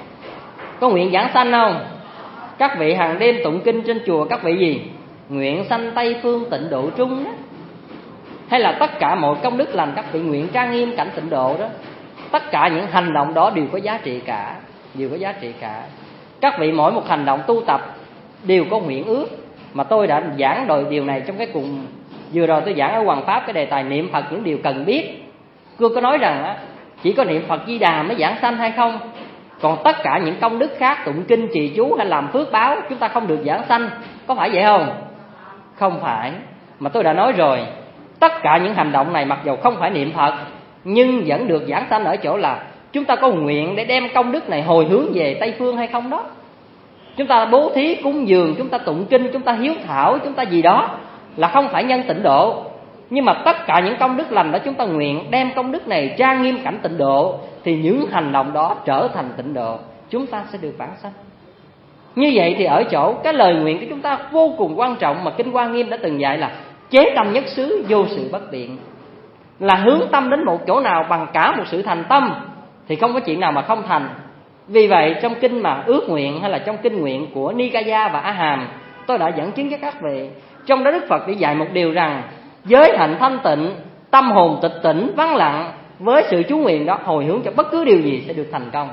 Có nguyện giảng sanh không? Các vị hàng đêm tụng kinh trên chùa, các vị gì? Nguyện sanh Tây Phương tịnh độ trung đó. Hay là tất cả mọi công đức lành các vị nguyện trang nghiêm cảnh tịnh độ đó. Tất cả những hành động đó đều có giá trị cả, đều có giá trị cả. Các vị mỗi một hành động tu tập đều có nguyện ước. Mà tôi đã giảng rồi điều này trong cái cùng vừa rồi tôi giảng ở Hoàng Pháp, cái đề tài niệm Phật những điều cần biết. Tôi có nói rằng chỉ có niệm Phật Di Đà mới giảng sanh hay không? Còn tất cả những công đức khác, tụng kinh trì chú hay làm phước báo, chúng ta không được giảng sanh. Có phải vậy không? Không phải. Mà tôi đã nói rồi, tất cả những hành động này mặc dù không phải niệm Phật, nhưng vẫn được giảng sanh ở chỗ là chúng ta có nguyện để đem công đức này hồi hướng về Tây Phương hay không đó. Chúng ta bố thí cúng dường, chúng ta tụng kinh, chúng ta hiếu thảo, chúng ta gì đó là không phải nhân tịnh độ. Nhưng mà tất cả những công đức lành đó chúng ta nguyện đem công đức này trang nghiêm cảnh tịnh độ, thì những hành động đó trở thành tịnh độ, chúng ta sẽ được vãng sanh. Như vậy thì ở chỗ cái lời nguyện của chúng ta vô cùng quan trọng, mà Kinh Hoa Nghiêm đã từng dạy là chế tâm nhất xứ, vô sự bất biện. Là hướng tâm đến một chỗ nào bằng cả một sự thành tâm, thì không có chuyện nào mà không thành. Vì vậy trong kinh mà ước nguyện hay là trong kinh nguyện của Nikaya và A Hàm, tôi đã dẫn chứng với các vị. Trong đó Đức Phật đã dạy một điều rằng giới hạnh thanh tịnh, tâm hồn tịch tỉnh, vắng lặng, với sự chú nguyện đó hồi hướng cho bất cứ điều gì sẽ được thành công.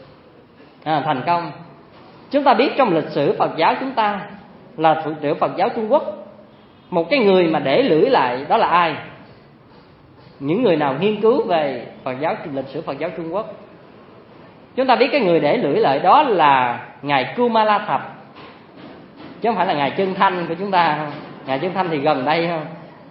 Thành công. Chúng ta biết trong lịch sử Phật giáo chúng ta là lịch sử Phật giáo Trung Quốc, một cái người mà để lưỡi lại đó là ai? Những người nào nghiên cứu về Phật giáo, lịch sử Phật giáo Trung Quốc, chúng ta biết cái người để lưỡi lại đó là ngài Kumala Thập, chứ không phải là ngài Chân Thanh của chúng ta. Ngài Chân Thanh thì gần đây không?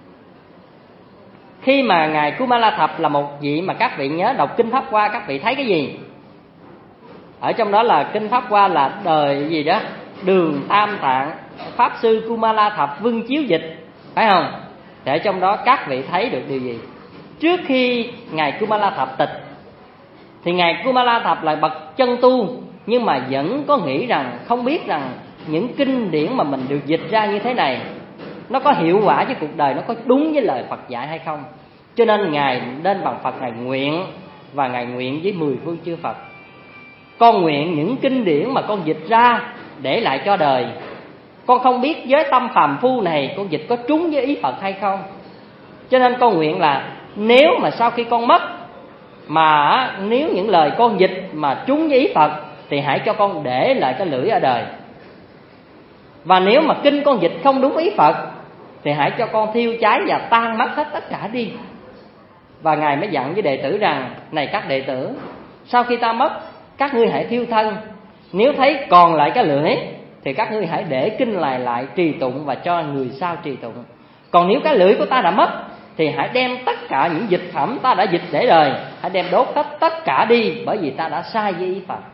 Khi mà ngài Kumala Thập là một vị mà các vị nhớ đọc kinh Pháp Hoa, các vị thấy cái gì? Ở trong đó là kinh Pháp Hoa là đời gì đó Đường Tam Tạng Pháp sư Kumala Thập Vưng chiếu dịch, phải không? Thì ở trong đó các vị thấy được điều gì? Trước khi Ngài Kumala Thập tịch thì Ngài Kumala Thập là bậc chân tu, nhưng mà vẫn có nghĩ rằng, không biết rằng những kinh điển mà mình được dịch ra như thế này nó có hiệu quả với cuộc đời, nó có đúng với lời Phật dạy hay không. Cho nên Ngài lên bằng Phật, Ngài nguyện, và Ngài nguyện với 10 phương chư Phật: con nguyện những kinh điển mà con dịch ra để lại cho đời, con không biết với tâm phàm phu này con dịch có trúng với ý Phật hay không. Cho nên con nguyện là nếu mà sau khi con mất, mà nếu những lời con dịch mà trúng với ý Phật thì hãy cho con để lại cái lưỡi ở đời. Và nếu mà kinh con dịch không đúng ý Phật thì hãy cho con thiêu cháy và tan mất hết tất cả đi. Và Ngài mới dặn với đệ tử rằng: này các đệ tử, sau khi ta mất, các ngươi hãy thiêu thân. Nếu thấy còn lại cái lưỡi thì các ngươi hãy để kinh lại trì tụng và cho người sau trì tụng. Còn nếu cái lưỡi của ta đã mất thì hãy đem tất cả những dịch phẩm ta đã dịch để đời, hãy đem đốt hết tất cả đi, bởi vì ta đã sai với ý Phật.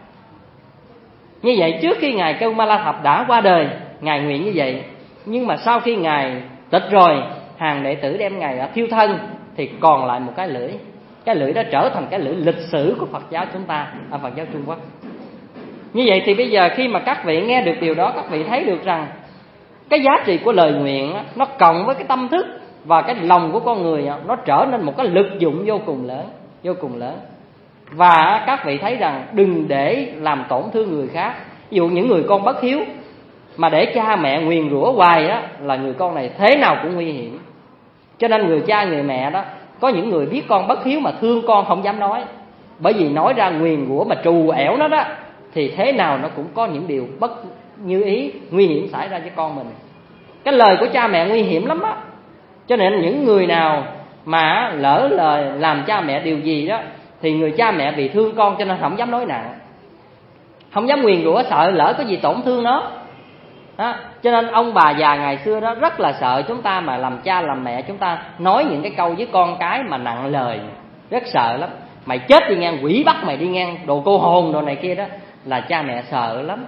Như vậy trước khi Ngài Kumala Thập đã qua đời, Ngài nguyện như vậy. Nhưng mà sau khi Ngài tịch rồi, hàng đệ tử đem Ngài thiêu thân thì còn lại một cái lưỡi. Cái lưỡi đó trở thành cái lưỡi lịch sử của Phật giáo chúng ta, ở Phật giáo Trung Quốc. Như vậy thì bây giờ khi mà các vị nghe được điều đó, các vị thấy được rằng cái giá trị của lời nguyện nó cộng với cái tâm thức và cái lòng của con người, nó trở nên một cái lực dụng vô cùng lớn. Và các vị thấy rằng đừng để làm tổn thương người khác. Ví dụ những người con bất hiếu mà để cha mẹ nguyền rủa hoài á, là người con này thế nào cũng nguy hiểm. Cho nên người cha người mẹ đó, có những người biết con bất hiếu mà thương con không dám nói, bởi vì nói ra nguyền rủa mà trù ẻo nó đó thì thế nào nó cũng có những điều bất như ý, nguy hiểm xảy ra với con mình. Cái lời của cha mẹ nguy hiểm lắm á. Cho nên những người nào mà lỡ lời làm cha mẹ điều gì đó thì người cha mẹ vì thương con cho nên không dám nói nặng, không dám nguyền rủa, sợ lỡ có gì tổn thương nó đó. Cho nên ông bà già ngày xưa đó rất là sợ chúng ta mà làm cha làm mẹ chúng ta nói những cái câu với con cái mà nặng lời, rất sợ lắm. Mày chết đi ngang, quỷ bắt mày đi ngang, đồ cô hồn đồ này kia đó, là cha mẹ sợ lắm.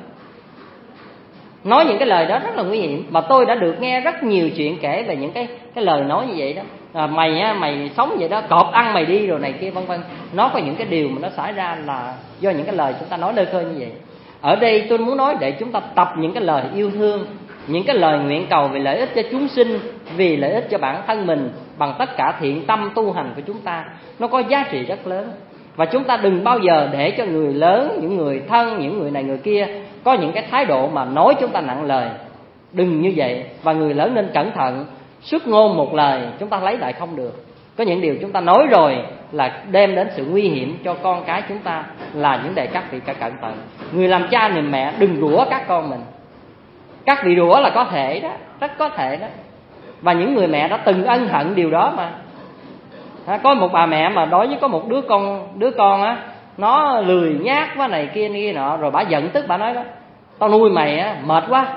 Nói những cái lời đó rất là nguy hiểm. Mà tôi đã được nghe rất nhiều chuyện kể về những cái lời nói như vậy đó. Mày sống vậy đó, cọp ăn mày đi rồi này kia vân vân. Nó có những cái điều mà nó xảy ra là do những cái lời chúng ta nói lơ khơ như vậy. Ở đây tôi muốn nói để chúng ta tập những cái lời yêu thương, những cái lời nguyện cầu về lợi ích cho chúng sinh, vì lợi ích cho bản thân mình, bằng tất cả thiện tâm tu hành của chúng ta. Nó có giá trị rất lớn. Và chúng ta đừng bao giờ để cho người lớn, những người thân, những người này người kia có những cái thái độ mà nói chúng ta nặng lời. Đừng như vậy. Và người lớn nên cẩn thận, xuất ngôn một lời chúng ta lấy lại không được. Có những điều chúng ta nói rồi là đem đến sự nguy hiểm cho con cái chúng ta, là những đề các vị phải cẩn thận. Người làm cha người mẹ đừng rủa các con mình. Các vị rủa là có thể đó, rất có thể đó. Và những người mẹ đã từng ân hận điều đó mà. Có một bà mẹ mà đối với có một đứa con á, nó lười nhác quá này kia nọ, rồi bà giận tức bà nói đó: tao nuôi mày á mệt quá,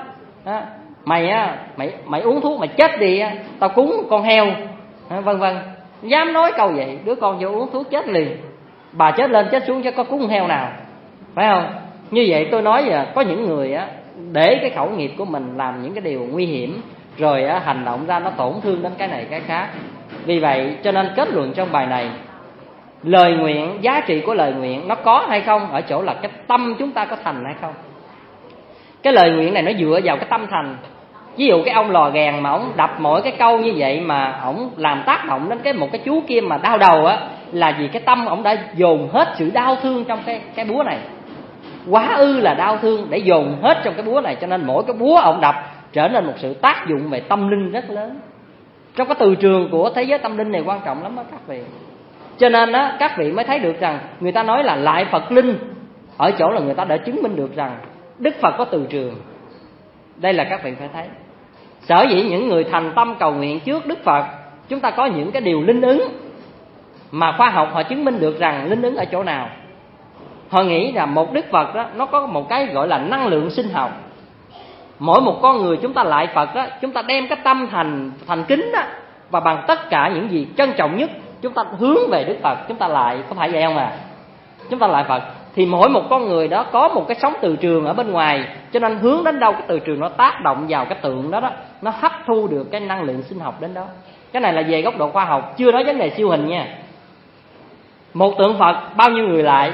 mày uống thuốc mày chết đi á, tao cúng con heo, vân vân. Dám nói câu vậy, đứa con vô uống thuốc chết liền. Bà chết lên chết xuống chứ có cúng heo nào, phải không? Như vậy tôi nói là có những người á để cái khẩu nghiệp của mình làm những cái điều nguy hiểm, rồi á hành động ra nó tổn thương đến cái này cái khác. Vì vậy cho nên kết luận trong bài này, lời nguyện, giá trị của lời nguyện nó có hay không ở chỗ là cái tâm chúng ta có thành hay không. Cái lời nguyện này nó dựa vào cái tâm thành. Ví dụ cái ông lò gèn mà ông đập mỗi cái câu như vậy mà ông làm tác động đến một cái chú kia mà đau đầu á, là vì cái tâm ông đã dồn hết sự đau thương trong cái búa này. Quá ư là đau thương để dồn hết trong cái búa này, cho nên mỗi cái búa ông đập trở nên một sự tác dụng về tâm linh rất lớn. Trong cái từ trường của thế giới tâm linh này quan trọng lắm đó các vị. Cho nên á, các vị mới thấy được rằng người ta nói là lại Phật linh, ở chỗ là người ta đã chứng minh được rằng Đức Phật có từ trường. Đây là các vị phải thấy. Sở dĩ những người thành tâm cầu nguyện trước Đức Phật, chúng ta có những cái điều linh ứng mà khoa học họ chứng minh được rằng linh ứng ở chỗ nào. Họ nghĩ là một Đức Phật đó, nó có một cái gọi là năng lượng sinh học. Mỗi một con người chúng ta lại Phật đó, chúng ta đem cái tâm thành kính đó, và bằng tất cả những gì trân trọng nhất chúng ta hướng về Đức Phật, chúng ta lại, có phải vậy không à? Chúng ta lại Phật. Thì mỗi một con người đó có một cái sóng từ trường ở bên ngoài, cho nên hướng đến đâu cái từ trường nó tác động vào cái tượng đó đó, nó hấp thu được cái năng lượng sinh học đến đó. Cái này là về góc độ khoa học, chưa nói vấn đề siêu hình nha. Một tượng Phật bao nhiêu người lại?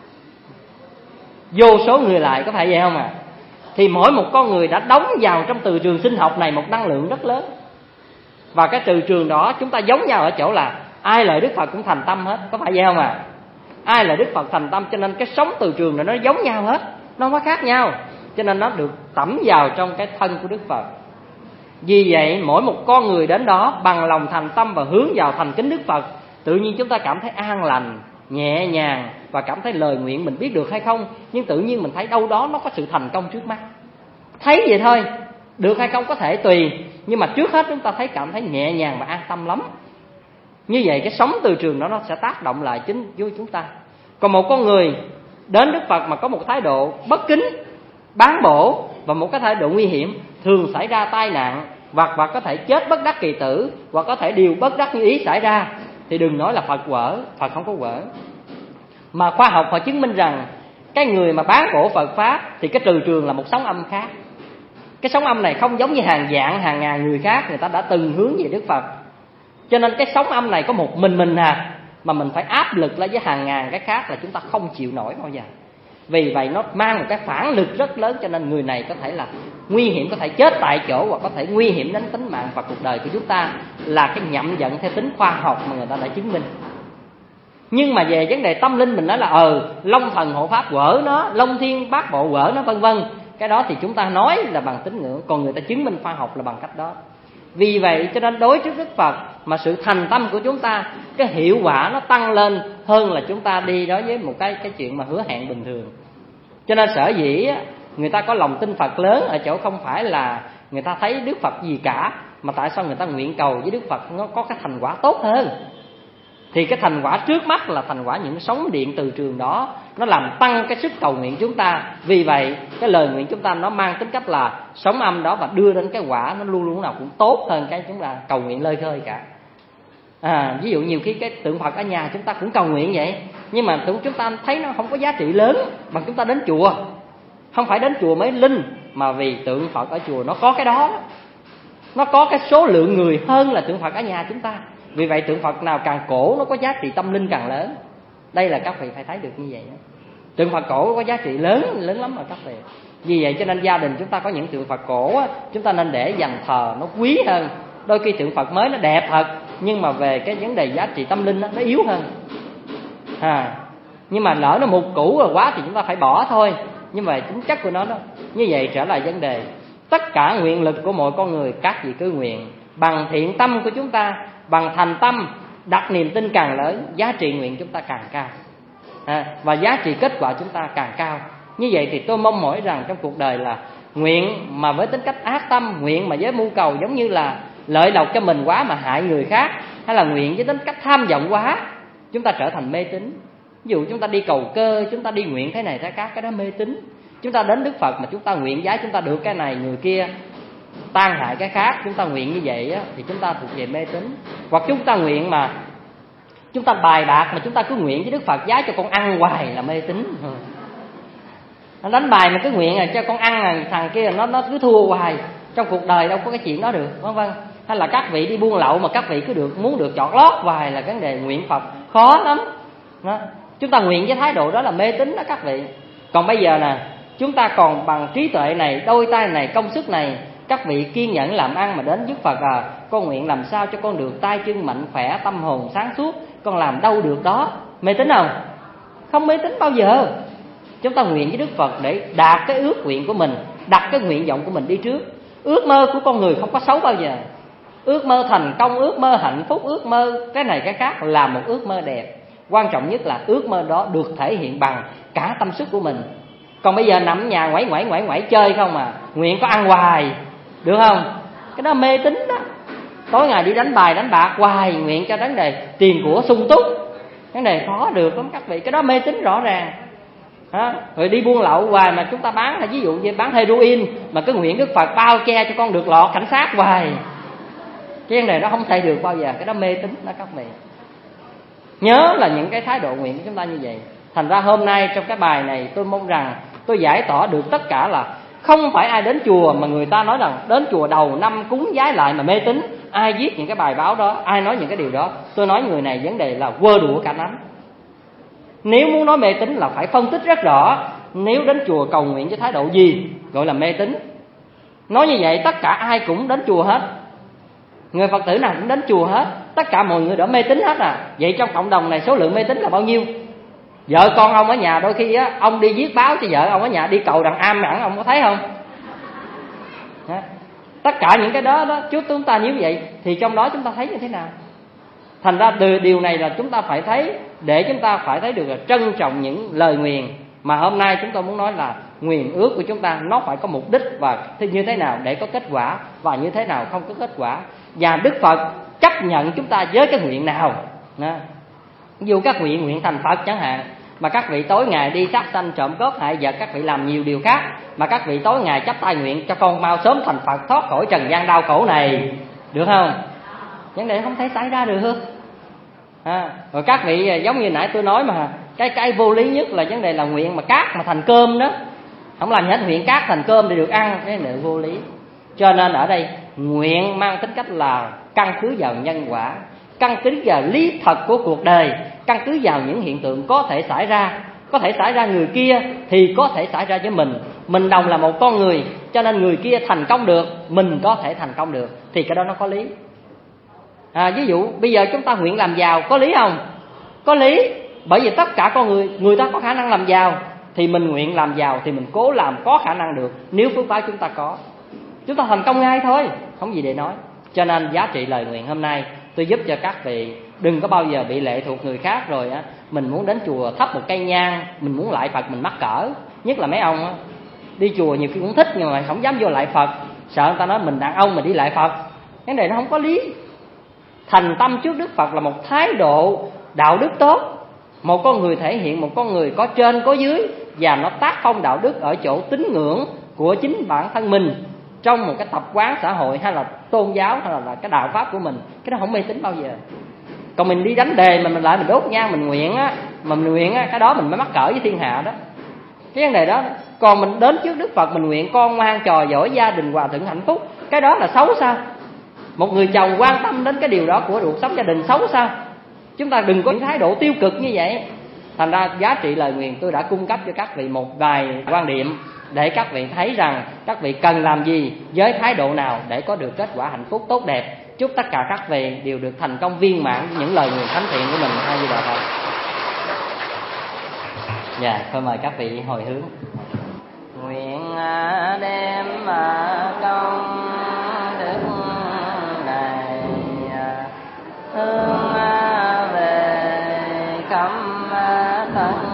Vô số người lại, có phải vậy không ạ? Thì mỗi một con người đã đóng vào trong từ trường sinh học này một năng lượng rất lớn. Và cái từ trường đó chúng ta giống nhau ở chỗ là ai lời Đức Phật cũng thành tâm hết, có phải vậy không ạ? Ai là Đức Phật thành tâm, cho nên cái sóng từ trường này nó giống nhau hết, nó không có khác nhau, cho nên nó được tẩm vào trong cái thân của Đức Phật. Vì vậy mỗi một con người đến đó bằng lòng thành tâm và hướng vào thành kính Đức Phật, tự nhiên chúng ta cảm thấy an lành, nhẹ nhàng, và cảm thấy lời nguyện mình biết được hay không, nhưng tự nhiên mình thấy đâu đó nó có sự thành công trước mắt. Thấy vậy thôi, được hay không có thể tùy, nhưng mà trước hết chúng ta thấy cảm thấy nhẹ nhàng và an tâm lắm. Như vậy cái sóng từ trường đó nó sẽ tác động lại chính vô chúng ta. Còn một con người đến Đức Phật mà có một thái độ bất kính, bán bổ và một cái thái độ nguy hiểm, thường xảy ra tai nạn, hoặc có thể chết bất đắc kỳ tử, hoặc có thể điều bất đắc như ý xảy ra, thì đừng nói là Phật quở. Phật không có quở. Mà khoa học họ chứng minh rằng cái người mà bán bổ Phật Pháp thì cái trừ trường là một sóng âm khác. Cái sóng âm này không giống như hàng vạn, hàng ngàn người khác người ta đã từng hướng về Đức Phật. Cho nên cái sóng âm này có một mình mà mình phải áp lực lên với hàng ngàn cái khác là chúng ta không chịu nổi bao giờ. Vì vậy nó mang một cái phản lực rất lớn, cho nên người này có thể là nguy hiểm, có thể chết tại chỗ, hoặc có thể nguy hiểm đến tính mạng và cuộc đời của chúng ta, là cái nhậm dẫn theo tính khoa học mà người ta đã chứng minh. Nhưng mà về vấn đề tâm linh mình nói là Long Thần Hộ Pháp quở nó, Long Thiên Bát Bộ quở nó, vân vân. Cái đó thì chúng ta nói là bằng tín ngưỡng, còn người ta chứng minh khoa học là bằng cách đó. Vì vậy cho nên đối trước Đức Phật mà sự thành tâm của chúng ta, cái hiệu quả nó tăng lên hơn là chúng ta đi đối với một cái chuyện mà hứa hẹn bình thường. Cho nên sở dĩ người ta có lòng tin Phật lớn ở chỗ không phải là người ta thấy Đức Phật gì cả, mà tại sao người ta nguyện cầu với Đức Phật nó có cái thành quả tốt hơn. Thì cái thành quả trước mắt là thành quả những sóng điện từ trường đó, nó làm tăng cái sức cầu nguyện chúng ta. Vì vậy cái lời nguyện chúng ta nó mang tính cách là sóng âm đó, và đưa đến cái quả nó luôn lúc nào cũng tốt hơn cái chúng ta cầu nguyện lơi khơi cả. Ví dụ nhiều khi cái tượng Phật ở nhà chúng ta cũng cầu nguyện vậy, nhưng mà chúng ta thấy nó không có giá trị lớn bằng chúng ta đến chùa. Không phải đến chùa mới linh, mà vì tượng Phật ở chùa nó có cái đó, nó có cái số lượng người hơn là tượng Phật ở nhà chúng ta. Vì vậy tượng Phật nào càng cổ nó có giá trị tâm linh càng lớn. Đây là các vị phải thấy được như vậy đó. Tượng Phật cổ có giá trị lớn lắm rồi các vị. Vì vậy cho nên gia đình chúng ta có những tượng Phật cổ á, chúng ta nên để dành thờ nó quý hơn. Đôi khi tượng Phật mới nó đẹp thật, nhưng mà về cái vấn đề giá trị tâm linh đó, nó yếu hơn. Nhưng mà lỡ nó mục cũ rồi quá thì chúng ta phải bỏ thôi. Nhưng mà tính chất của nó đó, như vậy trở lại vấn đề. Tất cả nguyện lực của mỗi con người, các vị cứ nguyện bằng thiện tâm của chúng ta, bằng thành tâm, đặt niềm tin càng lớn, giá trị nguyện chúng ta càng cao, và giá trị kết quả chúng ta càng cao. Như vậy thì tôi mong mỏi rằng trong cuộc đời là nguyện mà với tính cách ác tâm, nguyện mà với mưu cầu giống như là lợi lộc cho mình quá mà hại người khác, hay là nguyện với tính cách tham vọng quá, chúng ta trở thành mê tín. Ví dụ chúng ta đi cầu cơ, chúng ta đi nguyện thế này thế khác, cái đó mê tín. Chúng ta đến Đức Phật mà chúng ta nguyện giá chúng ta được cái này, người kia tan hại cái khác, chúng ta nguyện như vậy á, thì chúng ta thuộc về mê tín. Hoặc chúng ta nguyện mà chúng ta bài bạc mà chúng ta cứ nguyện với Đức Phật giá cho con ăn hoài là mê tín. Nó đánh bài mà cứ nguyện là cho con ăn, thằng kia nó cứ thua hoài, trong cuộc đời đâu có cái chuyện đó được, vân vân. Hay là các vị đi buôn lậu mà các vị cứ muốn được chọt lót hoài là vấn đề nguyện Phật khó lắm đó. Chúng ta nguyện với thái độ đó là mê tín đó các vị. Còn bây giờ nè, chúng ta còn bằng trí tuệ này, đôi tay này, công sức này, các vị kiên nhẫn làm ăn mà đến Đức Phật con nguyện làm sao cho con được tay chân mạnh khỏe, tâm hồn sáng suốt, con làm đâu được đó. Mê tín không? Không mê tín bao giờ. Chúng ta nguyện với Đức Phật để đạt cái ước nguyện của mình, đặt cái nguyện vọng của mình đi trước. Ước mơ của con người không có xấu bao giờ. Ước mơ thành công, ước mơ hạnh phúc, ước mơ cái này cái khác là một ước mơ đẹp. Quan trọng nhất là ước mơ đó được thể hiện bằng cả tâm sức của mình. Còn bây giờ nằm nhà ngoảy chơi không mà nguyện có ăn hoài, được không? Cái đó mê tín đó. Tối ngày đi đánh bài đánh bạc hoài, nguyện cho vấn đề tiền của sung túc, vấn đề khó được lắm các vị. Cái đó mê tín rõ ràng. Rồi đi buôn lậu hoài mà chúng ta bán, là ví dụ như bán heroin mà cứ nguyện Đức Phật bao che cho con được lọt cảnh sát hoài, cái vấn đề đó không thể được bao giờ. Cái đó mê tín đó các vị. Nhớ là những cái thái độ nguyện của chúng ta như vậy. Thành ra hôm nay trong cái bài này tôi mong rằng tôi giải tỏa được tất cả là không phải ai đến chùa mà người ta nói rằng đến chùa đầu năm cúng vái lại mà mê tín, ai viết những cái bài báo đó, ai nói những cái điều đó. Tôi nói người này vấn đề là quơ đũa cả nắm. Nếu muốn nói mê tín là phải phân tích rất rõ. Nếu đến chùa cầu nguyện với thái độ gì gọi là mê tín. Nói như vậy tất cả ai cũng đến chùa hết, người Phật tử nào cũng đến chùa hết, tất cả mọi người đã mê tín hết à. Vậy trong cộng đồng này số lượng mê tín là bao nhiêu? Vợ con ông ở nhà đôi khi á, ông đi viết báo cho vợ ông ở nhà, đi cầu đàn am ẵn, ông có thấy không? Tất cả những cái đó chúng ta như vậy thì trong đó chúng ta thấy như thế nào? Thành ra từ điều này là chúng ta phải thấy, để chúng ta phải thấy được là trân trọng những lời nguyền. Mà hôm nay chúng tôi muốn nói là nguyền ước của chúng ta nó phải có mục đích và như thế nào để có kết quả, và như thế nào không có kết quả. Và Đức Phật chấp nhận chúng ta với cái nguyện nào. Ví dụ các vị nguyện thành Phật chẳng hạn, mà các vị tối ngày đi sát sanh trộm cướp hại vật, các vị làm nhiều điều khác, mà các vị tối ngày chắp tay nguyện cho con mau sớm thành Phật thoát khỏi trần gian đau khổ này, được không? Vấn đề không thể xảy ra được. Rồi các vị giống như nãy tôi nói mà, cái vô lý nhất là vấn đề là nguyện mà cát mà thành cơm đó, không làm hết nguyện cát thành cơm để được ăn, cái này vô lý. Cho nên ở đây nguyện mang tính cách là căn cứ vào nhân quả, căn cứ vào lý thật của cuộc đời, căn cứ vào những hiện tượng có thể xảy ra. Có thể xảy ra người kia thì có thể xảy ra với mình. Mình đồng là một con người, cho nên người kia thành công được, mình có thể thành công được, thì cái đó nó có lý. Ví dụ bây giờ chúng ta nguyện làm giàu, có lý không? Có lý. Bởi vì tất cả con người ta có khả năng làm giàu, thì mình nguyện làm giàu thì mình cố làm có khả năng được. Nếu phước báo chúng ta có, chúng ta thành công ngay thôi, không gì để nói. Cho nên giá trị lời nguyện hôm nay tôi giúp cho các vị đừng có bao giờ bị lệ thuộc người khác. Rồi mình muốn đến chùa thắp một cây nhang, mình muốn lại Phật mình mắc cỡ. Nhất là mấy ông đi chùa nhiều khi cũng thích nhưng mà không dám vô lại Phật, sợ người ta nói mình đàn ông mình đi lại Phật. Cái này nó không có lý. Thành tâm trước Đức Phật là một thái độ đạo đức tốt. Một con người thể hiện một con người có trên có dưới, và nó tác phong đạo đức ở chỗ tín ngưỡng của chính bản thân mình, trong một cái tập quán xã hội hay là tôn giáo hay là cái đạo pháp của mình. Cái đó không mê tín bao giờ. Còn mình đi đánh đề mà mình lại mình đốt nhang mình nguyện mà mình nguyện cái đó mình mới mắc cỡ với thiên hạ đó, cái vấn đề đó. Còn mình đến trước Đức Phật mình nguyện con ngoan trò giỏi, gia đình hòa thuận hạnh phúc, cái đó là xấu sao? Một người chồng quan tâm đến cái điều đó của cuộc sống gia đình xấu sao? Chúng ta đừng có những thái độ tiêu cực như vậy. Thành ra giá trị lời nguyền tôi đã cung cấp cho các vị một vài quan điểm để các vị thấy rằng các vị cần làm gì với thái độ nào để có được kết quả hạnh phúc tốt đẹp. Chúc tất cả các vị đều được thành công viên mãn những lời nguyền thánh thiện của mình. A Di Đà Phật. Dạ, thôi mời các vị hồi hướng. Nguyện đem công đức này hướng về khắp tất